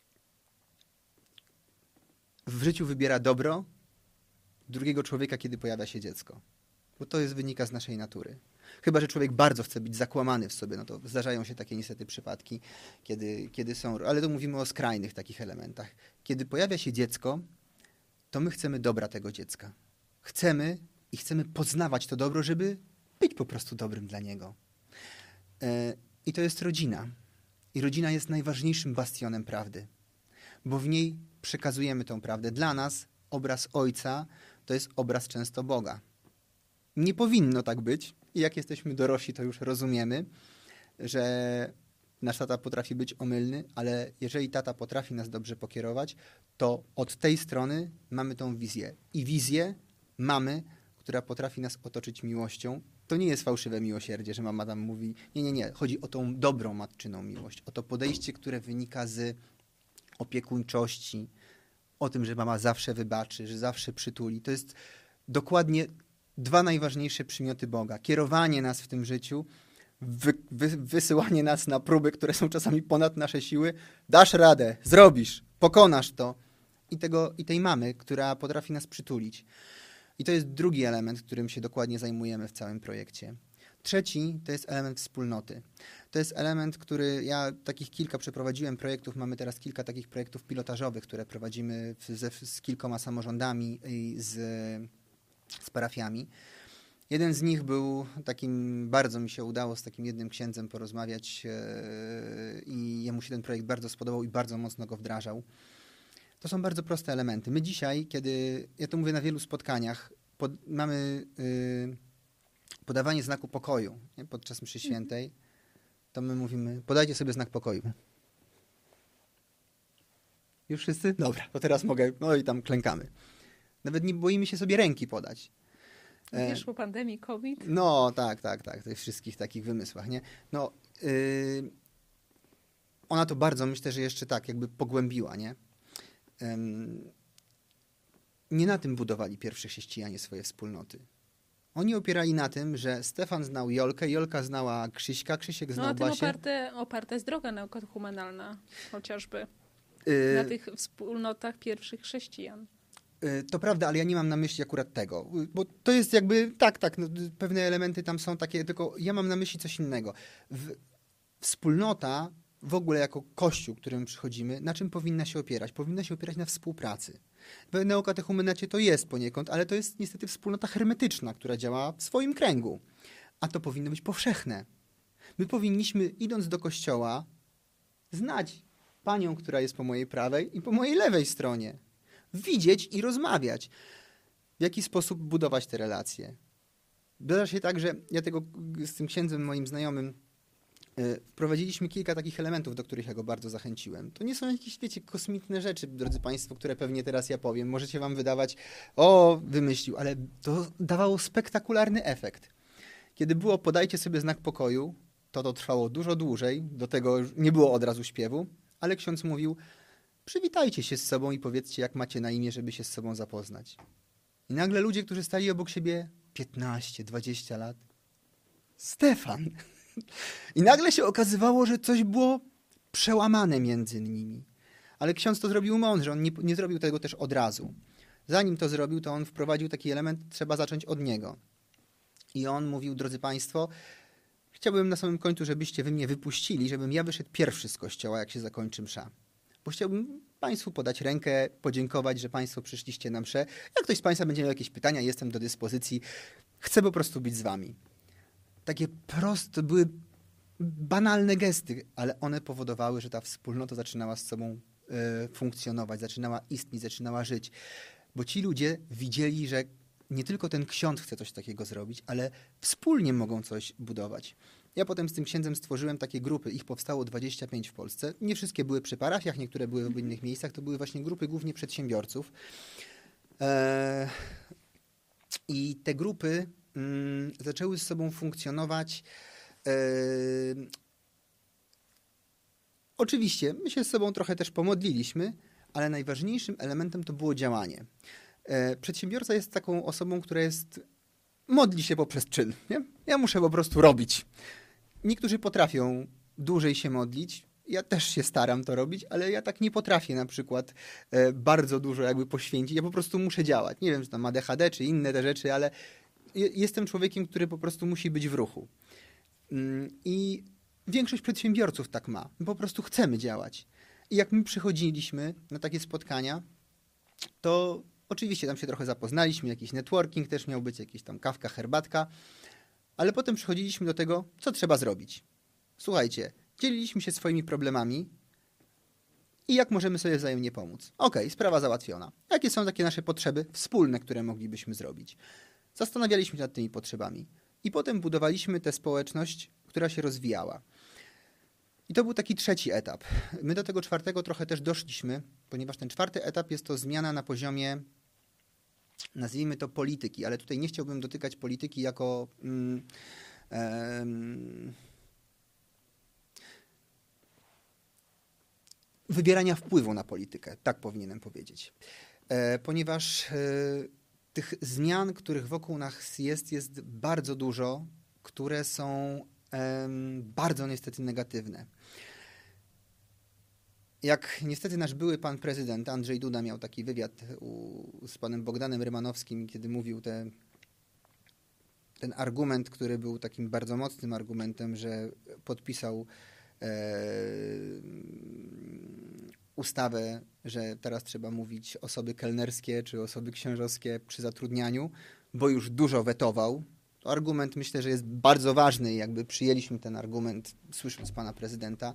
w życiu wybiera dobro drugiego człowieka, kiedy pojawia się dziecko. Bo to wynika z naszej natury. Chyba że człowiek bardzo chce być zakłamany w sobie, no to zdarzają się takie niestety przypadki, kiedy są, ale to mówimy o skrajnych takich elementach. Kiedy pojawia się dziecko, to my chcemy dobra tego dziecka. Chcemy poznawać to dobro, żeby być po prostu dobrym dla niego. I to jest rodzina. I rodzina jest najważniejszym bastionem prawdy, bo w niej przekazujemy tą prawdę. Dla nas obraz ojca to jest obraz często Boga. Nie powinno tak być. I jak jesteśmy dorośli, to już rozumiemy, że nasz tata potrafi być omylny, ale jeżeli tata potrafi nas dobrze pokierować, to od tej strony mamy tą wizję. I wizję mamy, która potrafi nas otoczyć miłością. To nie jest fałszywe miłosierdzie, że mama tam mówi, nie. Chodzi o tą dobrą matczyną miłość, o to podejście, które wynika z opiekuńczości, o tym, że mama zawsze wybaczy, że zawsze przytuli. To jest dokładnie dwa najważniejsze przymioty Boga. Kierowanie nas w tym życiu, wysyłanie nas na próby, które są czasami ponad nasze siły. Dasz radę, zrobisz, pokonasz to. I tej mamy, która potrafi nas przytulić. I to jest drugi element, którym się dokładnie zajmujemy w całym projekcie. Trzeci to jest element wspólnoty. To jest element, który ja takich kilka przeprowadziłem projektów. Mamy teraz kilka takich projektów pilotażowych, które prowadzimy z kilkoma samorządami i z parafiami. Jeden z nich był takim, bardzo mi się udało z takim jednym księdzem porozmawiać i jemu się ten projekt bardzo spodobał i bardzo mocno go wdrażał. To są bardzo proste elementy. My dzisiaj, kiedy, ja to mówię na wielu spotkaniach, mamy podawanie znaku pokoju, nie? Podczas mszy świętej, to my mówimy, podajcie sobie znak pokoju. Już wszyscy? Dobra, to teraz mogę, no i tam klękamy. Nawet nie boimy się sobie ręki podać. Wiesz, po pandemii COVID? No, tak, w tych wszystkich takich wymysłach, nie? No, ona to bardzo, myślę, że jeszcze tak jakby pogłębiła, nie? Nie na tym budowali pierwsi chrześcijanie swoje wspólnoty. Oni opierali na tym, że Stefan znał Jolkę, Jolka znała Krzyśka, Krzysiek znał Basię. No, a tym oparta jest droga naukohumanalna, chociażby. Na tych wspólnotach pierwszych chrześcijan. To prawda, ale ja nie mam na myśli akurat tego, bo to jest jakby, tak, no, pewne elementy tam są takie, tylko ja mam na myśli coś innego. Wspólnota, w ogóle jako kościół, którym przychodzimy, na czym powinna się opierać? Powinna się opierać na współpracy. W neokatechumenacie to jest poniekąd, ale to jest niestety wspólnota hermetyczna, która działa w swoim kręgu. A to powinno być powszechne. My powinniśmy, idąc do kościoła, znać panią, która jest po mojej prawej i po mojej lewej stronie. Widzieć i rozmawiać. W jaki sposób budować te relacje. Zdarza się tak, że ja tego z tym księdzem moim znajomym wprowadziliśmy kilka takich elementów, do których ja go bardzo zachęciłem. To nie są jakieś, wiecie, kosmiczne rzeczy, drodzy państwo, które pewnie teraz ja powiem. Możecie wam wydawać, wymyślił, ale to dawało spektakularny efekt. Kiedy było podajcie sobie znak pokoju, to trwało dużo dłużej, do tego nie było od razu śpiewu, ale ksiądz mówił, przywitajcie się z sobą i powiedzcie, jak macie na imię, żeby się z sobą zapoznać. I nagle ludzie, którzy stali obok siebie 15, 20 lat, Stefan. I nagle się okazywało, że coś było przełamane między nimi. Ale ksiądz to zrobił mądrze, on nie zrobił tego też od razu. Zanim to zrobił, to on wprowadził taki element, trzeba zacząć od niego. I on mówił, drodzy państwo, chciałbym na samym końcu, żebyście wy mnie wypuścili, żebym ja wyszedł pierwszy z kościoła, jak się zakończy msza. Bo chciałbym państwu podać rękę, podziękować, że państwo przyszliście na mszę. Jak ktoś z państwa będzie miał jakieś pytania, jestem do dyspozycji. Chcę po prostu być z wami. Takie proste, były banalne gesty, ale one powodowały, że ta wspólnota zaczynała z sobą funkcjonować, zaczynała istnieć, zaczynała żyć. Bo ci ludzie widzieli, że nie tylko ten ksiądz chce coś takiego zrobić, ale wspólnie mogą coś budować. Ja potem z tym księdzem stworzyłem takie grupy, ich powstało 25 w Polsce. Nie wszystkie były przy parafiach, niektóre były w innych miejscach. To były właśnie grupy głównie przedsiębiorców. I te grupy zaczęły z sobą funkcjonować. Oczywiście, my się z sobą trochę też pomodliliśmy, ale najważniejszym elementem to było działanie. Przedsiębiorca jest taką osobą, która modli się poprzez czyn. Nie? Ja muszę po prostu robić. Niektórzy potrafią dłużej się modlić. Ja też się staram to robić, ale ja tak nie potrafię na przykład bardzo dużo jakby poświęcić. Ja po prostu muszę działać. Nie wiem, czy tam ADHD, czy inne te rzeczy, ale jestem człowiekiem, który po prostu musi być w ruchu. I większość przedsiębiorców tak ma. My po prostu chcemy działać. I jak my przychodziliśmy na takie spotkania, to oczywiście tam się trochę zapoznaliśmy, jakiś networking też miał być, jakieś tam kawka, herbatka, ale potem przychodziliśmy do tego, co trzeba zrobić. Słuchajcie, dzieliliśmy się swoimi problemami i jak możemy sobie wzajemnie pomóc. Okej, sprawa załatwiona. Jakie są takie nasze potrzeby wspólne, które moglibyśmy zrobić? Zastanawialiśmy się nad tymi potrzebami i potem budowaliśmy tę społeczność, która się rozwijała. I to był taki trzeci etap. My do tego czwartego trochę też doszliśmy, ponieważ ten czwarty etap jest to zmiana na poziomie, nazwijmy to polityki, ale tutaj nie chciałbym dotykać polityki jako wywierania wpływu na politykę, tak powinienem powiedzieć. Ponieważ tych zmian, których wokół nas jest bardzo dużo, które są bardzo niestety negatywne. Jak niestety nasz były pan prezydent Andrzej Duda miał taki wywiad z panem Bogdanem Rymanowskim, kiedy mówił ten argument, który był takim bardzo mocnym argumentem, że podpisał ustawę, że teraz trzeba mówić osoby kelnerskie czy osoby księżowskie przy zatrudnianiu, bo już dużo wetował. To argument myślę, że jest bardzo ważny i jakby przyjęliśmy ten argument, słysząc pana prezydenta.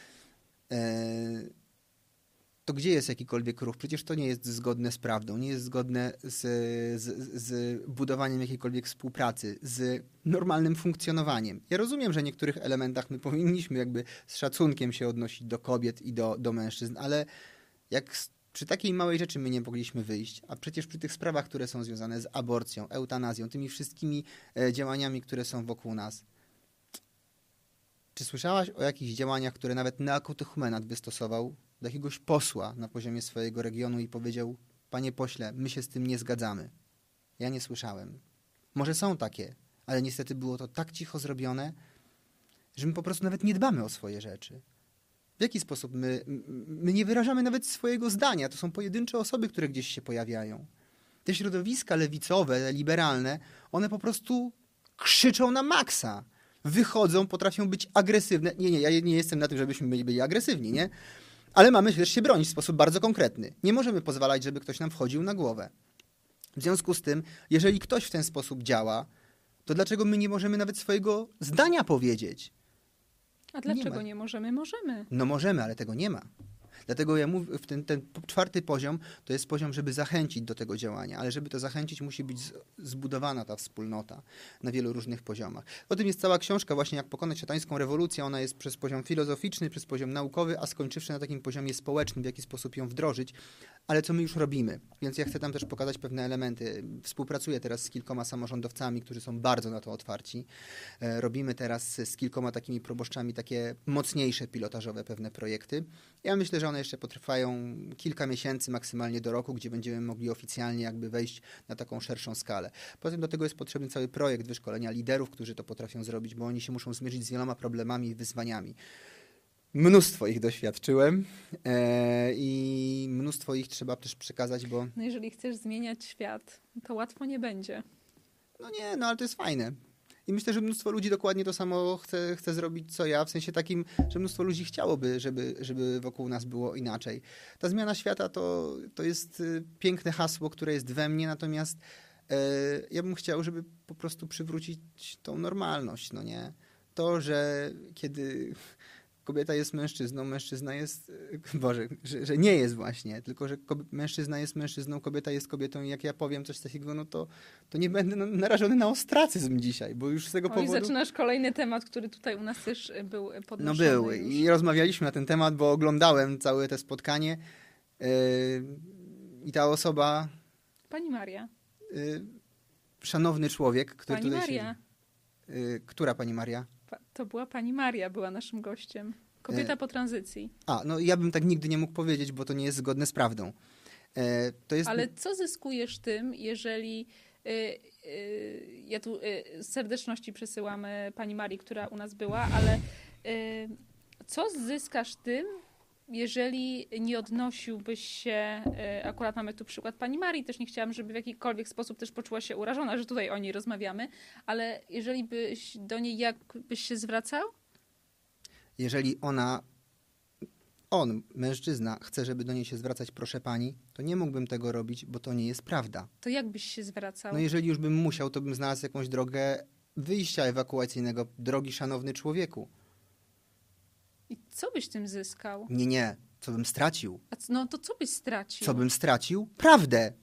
To gdzie jest jakikolwiek ruch? Przecież to nie jest zgodne z prawdą, nie jest zgodne z budowaniem jakiejkolwiek współpracy, z normalnym funkcjonowaniem. Ja rozumiem, że w niektórych elementach my powinniśmy jakby z szacunkiem się odnosić do kobiet i do mężczyzn, ale jak przy takiej małej rzeczy my nie mogliśmy wyjść, a przecież przy tych sprawach, które są związane z aborcją, eutanazją, tymi wszystkimi działaniami, które są wokół nas. Czy słyszałaś o jakichś działaniach, które nawet neokatechumenat wystosował do jakiegoś posła na poziomie swojego regionu i powiedział: panie pośle, my się z tym nie zgadzamy? Ja nie słyszałem. Może są takie, ale niestety było to tak cicho zrobione, że my po prostu nawet nie dbamy o swoje rzeczy. W jaki sposób my nie wyrażamy nawet swojego zdania? To są pojedyncze osoby, które gdzieś się pojawiają. Te środowiska lewicowe, liberalne, one po prostu krzyczą na maksa. Wychodzą, potrafią być agresywne. Ja nie jestem na tym, żebyśmy byli agresywni, nie? Ale mamy też się bronić w sposób bardzo konkretny. Nie możemy pozwalać, żeby ktoś nam wchodził na głowę. W związku z tym, jeżeli ktoś w ten sposób działa, to dlaczego my nie możemy nawet swojego zdania powiedzieć? A dlaczego nie możemy? Możemy. No możemy, ale tego nie ma. Dlatego ja mówię, ten 4. poziom to jest poziom, żeby zachęcić do tego działania, ale żeby to zachęcić, musi być zbudowana ta wspólnota na wielu różnych poziomach. O tym jest cała książka właśnie, jak pokonać szatańską rewolucję. Ona jest przez poziom filozoficzny, przez poziom naukowy, a skończywszy na takim poziomie społecznym, w jaki sposób ją wdrożyć, ale co my już robimy. Więc ja chcę tam też pokazać pewne elementy. Współpracuję teraz z kilkoma samorządowcami, którzy są bardzo na to otwarci. Robimy teraz z kilkoma takimi proboszczami takie mocniejsze, pilotażowe pewne projekty. Ja myślę, że one jeszcze potrwają kilka miesięcy, maksymalnie do roku, gdzie będziemy mogli oficjalnie jakby wejść na taką szerszą skalę. Potem do tego jest potrzebny cały projekt wyszkolenia liderów, którzy to potrafią zrobić, bo oni się muszą zmierzyć z wieloma problemami i wyzwaniami. Mnóstwo ich doświadczyłem i mnóstwo ich trzeba też przekazać, bo... No jeżeli chcesz zmieniać świat, to łatwo nie będzie. No nie, no ale to jest fajne. I myślę, że mnóstwo ludzi dokładnie to samo chce zrobić, co ja, w sensie takim, że mnóstwo ludzi chciałoby, żeby wokół nas było inaczej. Ta zmiana świata to jest piękne hasło, które jest we mnie, natomiast ja bym chciał, żeby po prostu przywrócić tą normalność, no nie? To, że kiedy kobieta jest mężczyzną, mężczyzna jest, Boże, że nie jest właśnie, tylko że mężczyzna jest mężczyzną, kobieta jest kobietą i jak ja powiem coś takiego, no to nie będę narażony na ostracyzm dzisiaj, bo już z tego powodu... I zaczynasz kolejny temat, który tutaj u nas też był podnoszony. No był i rozmawialiśmy na ten temat, bo oglądałem całe to spotkanie i ta osoba... Pani Maria. Szanowny człowiek, który Pani tutaj Maria. siedzi. Która pani Maria? To była pani Maria, była naszym gościem. Kobieta po tranzycji. No ja bym tak nigdy nie mógł powiedzieć, bo to nie jest zgodne z prawdą. To jest... Ale co zyskujesz tym, jeżeli... Ja tu z serdeczności przesyłam pani Marii, która u nas była, ale co zyskasz tym, jeżeli nie odnosiłbyś się, akurat mamy tu przykład pani Marii, też nie chciałam, żeby w jakikolwiek sposób też poczuła się urażona, że tutaj o niej rozmawiamy, ale jeżeli byś do niej, jak byś się zwracał? Jeżeli mężczyzna, chce, żeby do niej się zwracać proszę pani, to nie mógłbym tego robić, bo to nie jest prawda. To jak byś się zwracał? No jeżeli już bym musiał, to bym znalazł jakąś drogę wyjścia ewakuacyjnego. Drogi szanowny człowieku. I co byś tym zyskał? Nie. Co bym stracił? No to co byś stracił? Co bym stracił? Prawdę.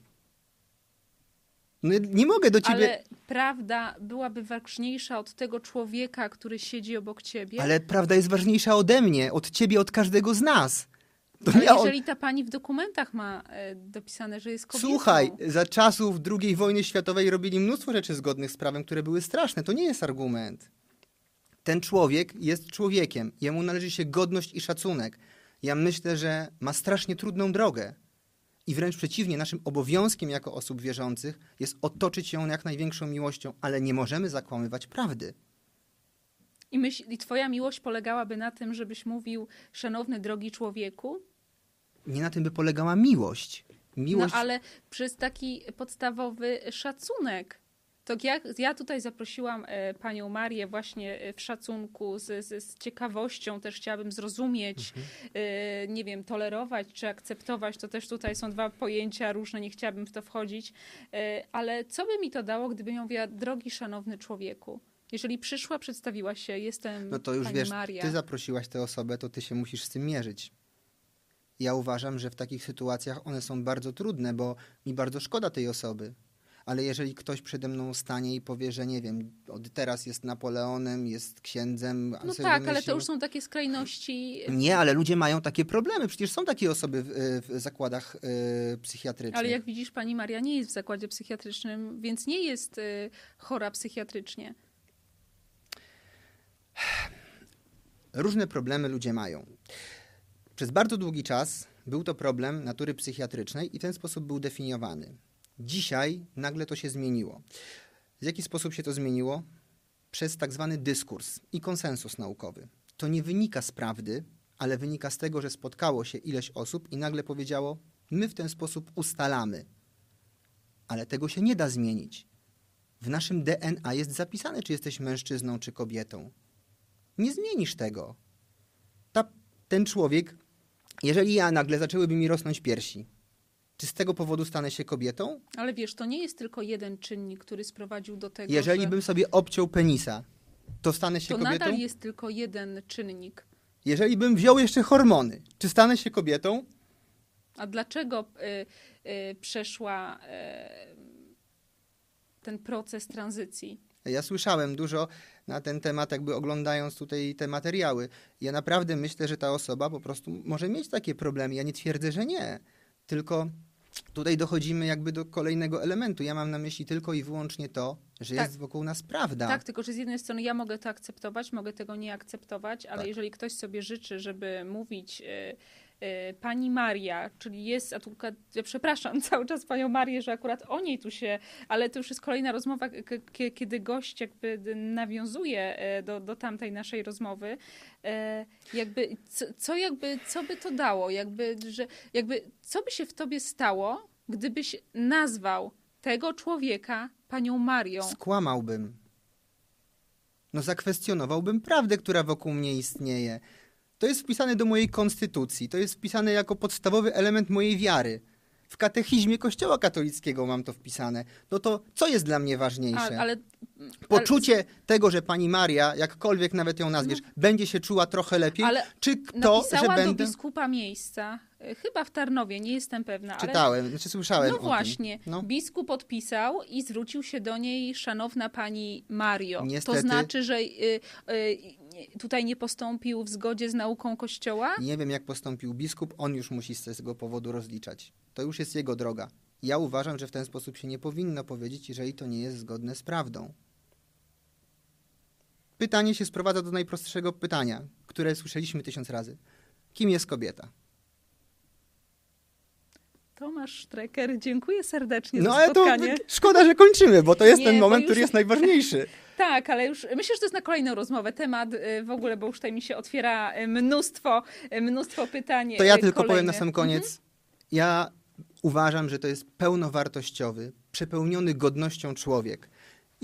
No nie mogę do ciebie... Ale prawda byłaby ważniejsza od tego człowieka, który siedzi obok ciebie? Ale prawda jest ważniejsza ode mnie, od ciebie, od każdego z nas. Ale jeżeli ta pani w dokumentach ma dopisane, że jest kobietą... Słuchaj, za czasów II wojny światowej robili mnóstwo rzeczy zgodnych z prawem, które były straszne. To nie jest argument. Ten człowiek jest człowiekiem. Jemu należy się godność i szacunek. Ja myślę, że ma strasznie trudną drogę. I wręcz przeciwnie, naszym obowiązkiem jako osób wierzących jest otoczyć ją jak największą miłością, ale nie możemy zakłamywać prawdy. I twoja miłość polegałaby na tym, żebyś mówił, szanowny, drogi człowieku? Nie na tym by polegała miłość. No ale przez taki podstawowy szacunek. To ja tutaj zaprosiłam panią Marię właśnie w szacunku, z ciekawością też chciałabym zrozumieć, nie wiem, tolerować czy akceptować, to też tutaj są dwa pojęcia różne, nie chciałabym w to wchodzić, ale co by mi to dało, gdybym ją mówiła, drogi, szanowny człowieku? Jeżeli przyszła, przedstawiła się, jestem No to już pani wiesz, Maria. ty zaprosiłaś tę osobę, to ty się musisz z tym mierzyć. Ja uważam, że w takich sytuacjach one są bardzo trudne, bo mi bardzo szkoda tej osoby. Ale jeżeli ktoś przede mną stanie i powie, że nie wiem, od teraz jest Napoleonem, jest księdzem... No tak, ale to już są takie skrajności... Nie, ale ludzie mają takie problemy. Przecież są takie osoby w zakładach psychiatrycznych. Ale jak widzisz, pani Maria nie jest w zakładzie psychiatrycznym, więc nie jest chora psychiatrycznie. Różne problemy ludzie mają. Przez bardzo długi czas był to problem natury psychiatrycznej i w ten sposób był definiowany. Dzisiaj nagle to się zmieniło. W jaki sposób się to zmieniło? Przez tak zwany dyskurs i konsensus naukowy. To nie wynika z prawdy, ale wynika z tego, że spotkało się ileś osób i nagle powiedziało, my w ten sposób ustalamy. Ale tego się nie da zmienić. W naszym DNA jest zapisane, czy jesteś mężczyzną, czy kobietą. Nie zmienisz tego. Ten człowiek, jeżeli ja nagle zaczęłyby mi rosnąć piersi, czy z tego powodu stanę się kobietą? Ale wiesz, to nie jest tylko jeden czynnik, który sprowadził do tego, Jeżeli że bym sobie obciął penisa, to stanę się to kobietą? nadal jest tylko jeden czynnik. Jeżeli bym wziął jeszcze hormony, czy stanę się kobietą? A dlaczego przeszła ten proces tranzycji? Ja słyszałem dużo na ten temat, jakby oglądając tutaj te materiały. Ja naprawdę myślę, że ta osoba po prostu może mieć takie problemy. Ja nie twierdzę, że nie. Tylko tutaj dochodzimy jakby do kolejnego elementu. Ja mam na myśli tylko i wyłącznie to, że Tak. jest wokół nas prawda. Tak, tylko że z jednej strony ja mogę to akceptować, mogę tego nie akceptować, ale Tak. jeżeli ktoś sobie życzy, żeby mówić pani Maria, czyli jest, ja przepraszam cały czas panią Marię, że akurat o niej tu się, ale to już jest kolejna rozmowa, kiedy gość jakby nawiązuje do tamtej naszej rozmowy, jakby co by to dało, co by się w tobie stało, gdybyś nazwał tego człowieka panią Marią? Skłamałbym. No zakwestionowałbym prawdę, która wokół mnie istnieje. To jest wpisane do mojej konstytucji. To jest wpisane jako podstawowy element mojej wiary. W katechizmie Kościoła katolickiego mam to wpisane. No to co jest dla mnie ważniejsze? Poczucie tego, że pani Maria, jakkolwiek nawet ją nazwiesz, będzie się czuła trochę lepiej? Czy to, że napisała będę... do biskupa miejsca, chyba w Tarnowie, nie jestem pewna. Czytałem, znaczy słyszałem No o tym. właśnie, No. biskup podpisał i zwrócił się do niej, szanowna pani Mario. Niestety, to znaczy, że tutaj nie postąpił w zgodzie z nauką Kościoła? nie wiem, jak postąpił biskup, on już musi z tego powodu rozliczać. To już jest jego droga. Ja uważam, że w ten sposób się nie powinno powiedzieć, jeżeli to nie jest zgodne z prawdą. Pytanie się sprowadza do najprostszego pytania, które słyszeliśmy 1000 razy. Kim jest kobieta? Tomasz Strecker, dziękuję serdecznie No za ale to spotkanie. szkoda, że kończymy, bo to jest Nie, ten bo moment, już- który jest najważniejszy. Tak, ale już myślę, że to jest na kolejną rozmowę temat w ogóle, bo już tutaj mi się otwiera mnóstwo pytań. To ja tylko kolejnych. powiem na sam koniec. Ja uważam, że to jest pełnowartościowy, przepełniony godnością człowiek. I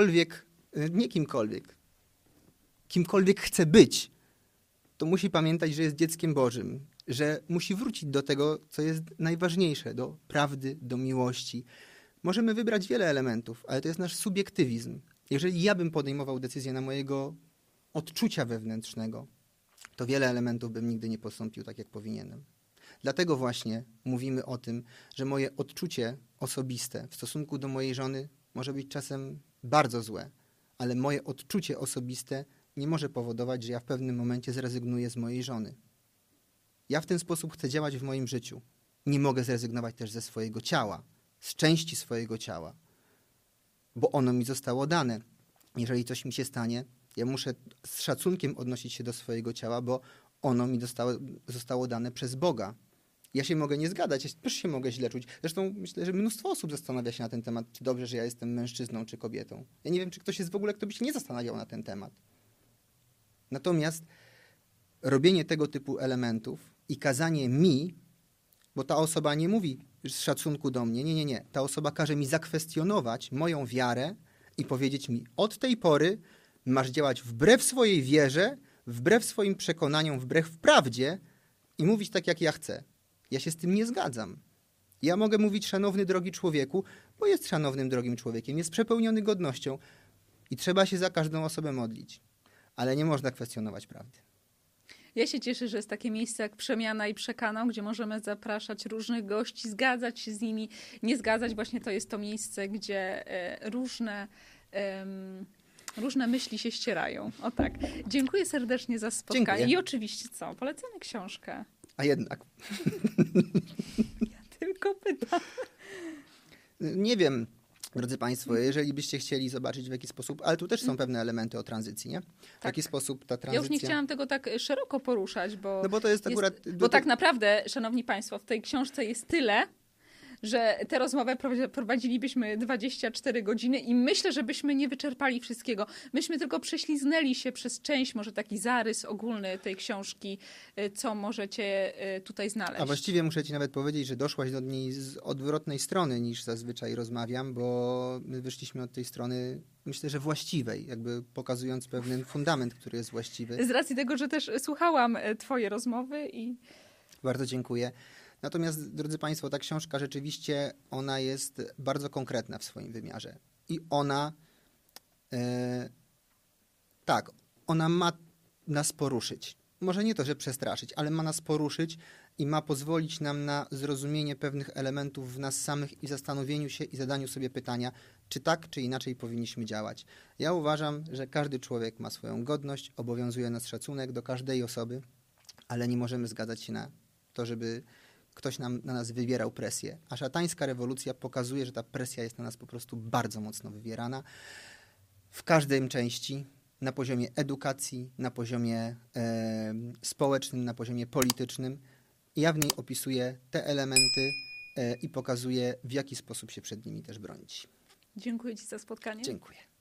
kimkolwiek chce być, to musi pamiętać, że jest dzieckiem Bożym, że musi wrócić do tego, co jest najważniejsze, do prawdy, do miłości. Możemy wybrać wiele elementów, ale to jest nasz subiektywizm. Jeżeli ja bym podejmował decyzję na mojego odczucia wewnętrznego, to wiele elementów bym nigdy nie postąpił tak, jak powinienem. Dlatego właśnie mówimy o tym, że moje odczucie osobiste w stosunku do mojej żony może być czasem bardzo złe, ale moje odczucie osobiste nie może powodować, że ja w pewnym momencie zrezygnuję z mojej żony. Ja w ten sposób chcę działać w moim życiu. Nie mogę zrezygnować też ze swojego ciała, z części swojego ciała, bo ono mi zostało dane. Jeżeli coś mi się stanie, ja muszę z szacunkiem odnosić się do swojego ciała, bo ono mi zostało dane przez Boga. Ja się mogę nie zgadzać, ja też się mogę źle czuć. Zresztą myślę, że mnóstwo osób zastanawia się na ten temat, czy dobrze, że ja jestem mężczyzną czy kobietą. Ja nie wiem, czy ktoś jest w ogóle, kto by się nie zastanawiał na ten temat. Natomiast robienie tego typu elementów i kazanie mi, bo ta osoba nie mówi z szacunku do mnie, nie. Ta osoba każe mi zakwestionować moją wiarę i powiedzieć mi, od tej pory masz działać wbrew swojej wierze, wbrew swoim przekonaniom, wbrew prawdzie i mówić tak, jak ja chcę. Ja się z tym nie zgadzam. Ja mogę mówić, szanowny, drogi człowieku, bo jest szanownym, drogim człowiekiem, jest przepełniony godnością i trzeba się za każdą osobę modlić. Ale nie można kwestionować prawdy. Ja się cieszę, że jest takie miejsce jak Przemiana i Przekanał, gdzie możemy zapraszać różnych gości, zgadzać się z nimi, nie zgadzać. Właśnie to jest to miejsce, gdzie różne myśli się ścierają. O tak. Dziękuję serdecznie za spotkanie. Dziękuję. I oczywiście co? Polecamy książkę. A jednak. Ja tylko pytam. Nie wiem, drodzy Państwo, jeżeli byście chcieli zobaczyć w jaki sposób, ale tu też są pewne elementy o tranzycji, nie? W jaki sposób ta tranzycja... Ja już nie chciałam tego tak szeroko poruszać, bo... No bo to jest akurat... Bo tak naprawdę, szanowni państwo, w tej książce jest tyle, że tę rozmowę prowadzilibyśmy 24 godziny i myślę, że byśmy nie wyczerpali wszystkiego. Myśmy tylko prześliznęli się przez część, może taki zarys ogólny tej książki, co możecie tutaj znaleźć. A właściwie muszę ci nawet powiedzieć, że doszłaś do niej z odwrotnej strony niż zazwyczaj rozmawiam, bo my wyszliśmy od tej strony, myślę, że właściwej, jakby pokazując pewien fundament, który jest właściwy. Z racji tego, że też słuchałam twoje rozmowy i... Bardzo dziękuję. Natomiast, drodzy Państwo, ta książka rzeczywiście, ona jest bardzo konkretna w swoim wymiarze. I ona, tak, ona ma nas poruszyć. Może nie to, że przestraszyć, ale ma nas poruszyć i ma pozwolić nam na zrozumienie pewnych elementów w nas samych i zastanowieniu się i zadaniu sobie pytania, czy tak, czy inaczej powinniśmy działać. Ja uważam, że każdy człowiek ma swoją godność, obowiązuje nas szacunek do każdej osoby, ale nie możemy zgadzać się na to, żeby ktoś na nas wywierał presję. A szatańska rewolucja pokazuje, że ta presja jest na nas po prostu bardzo mocno wywierana w każdej części, na poziomie edukacji, na poziomie społecznym, na poziomie politycznym. Ja w niej opisuję te elementy i pokazuję, w jaki sposób się przed nimi też bronić. Dziękuję ci za spotkanie. Dziękuję.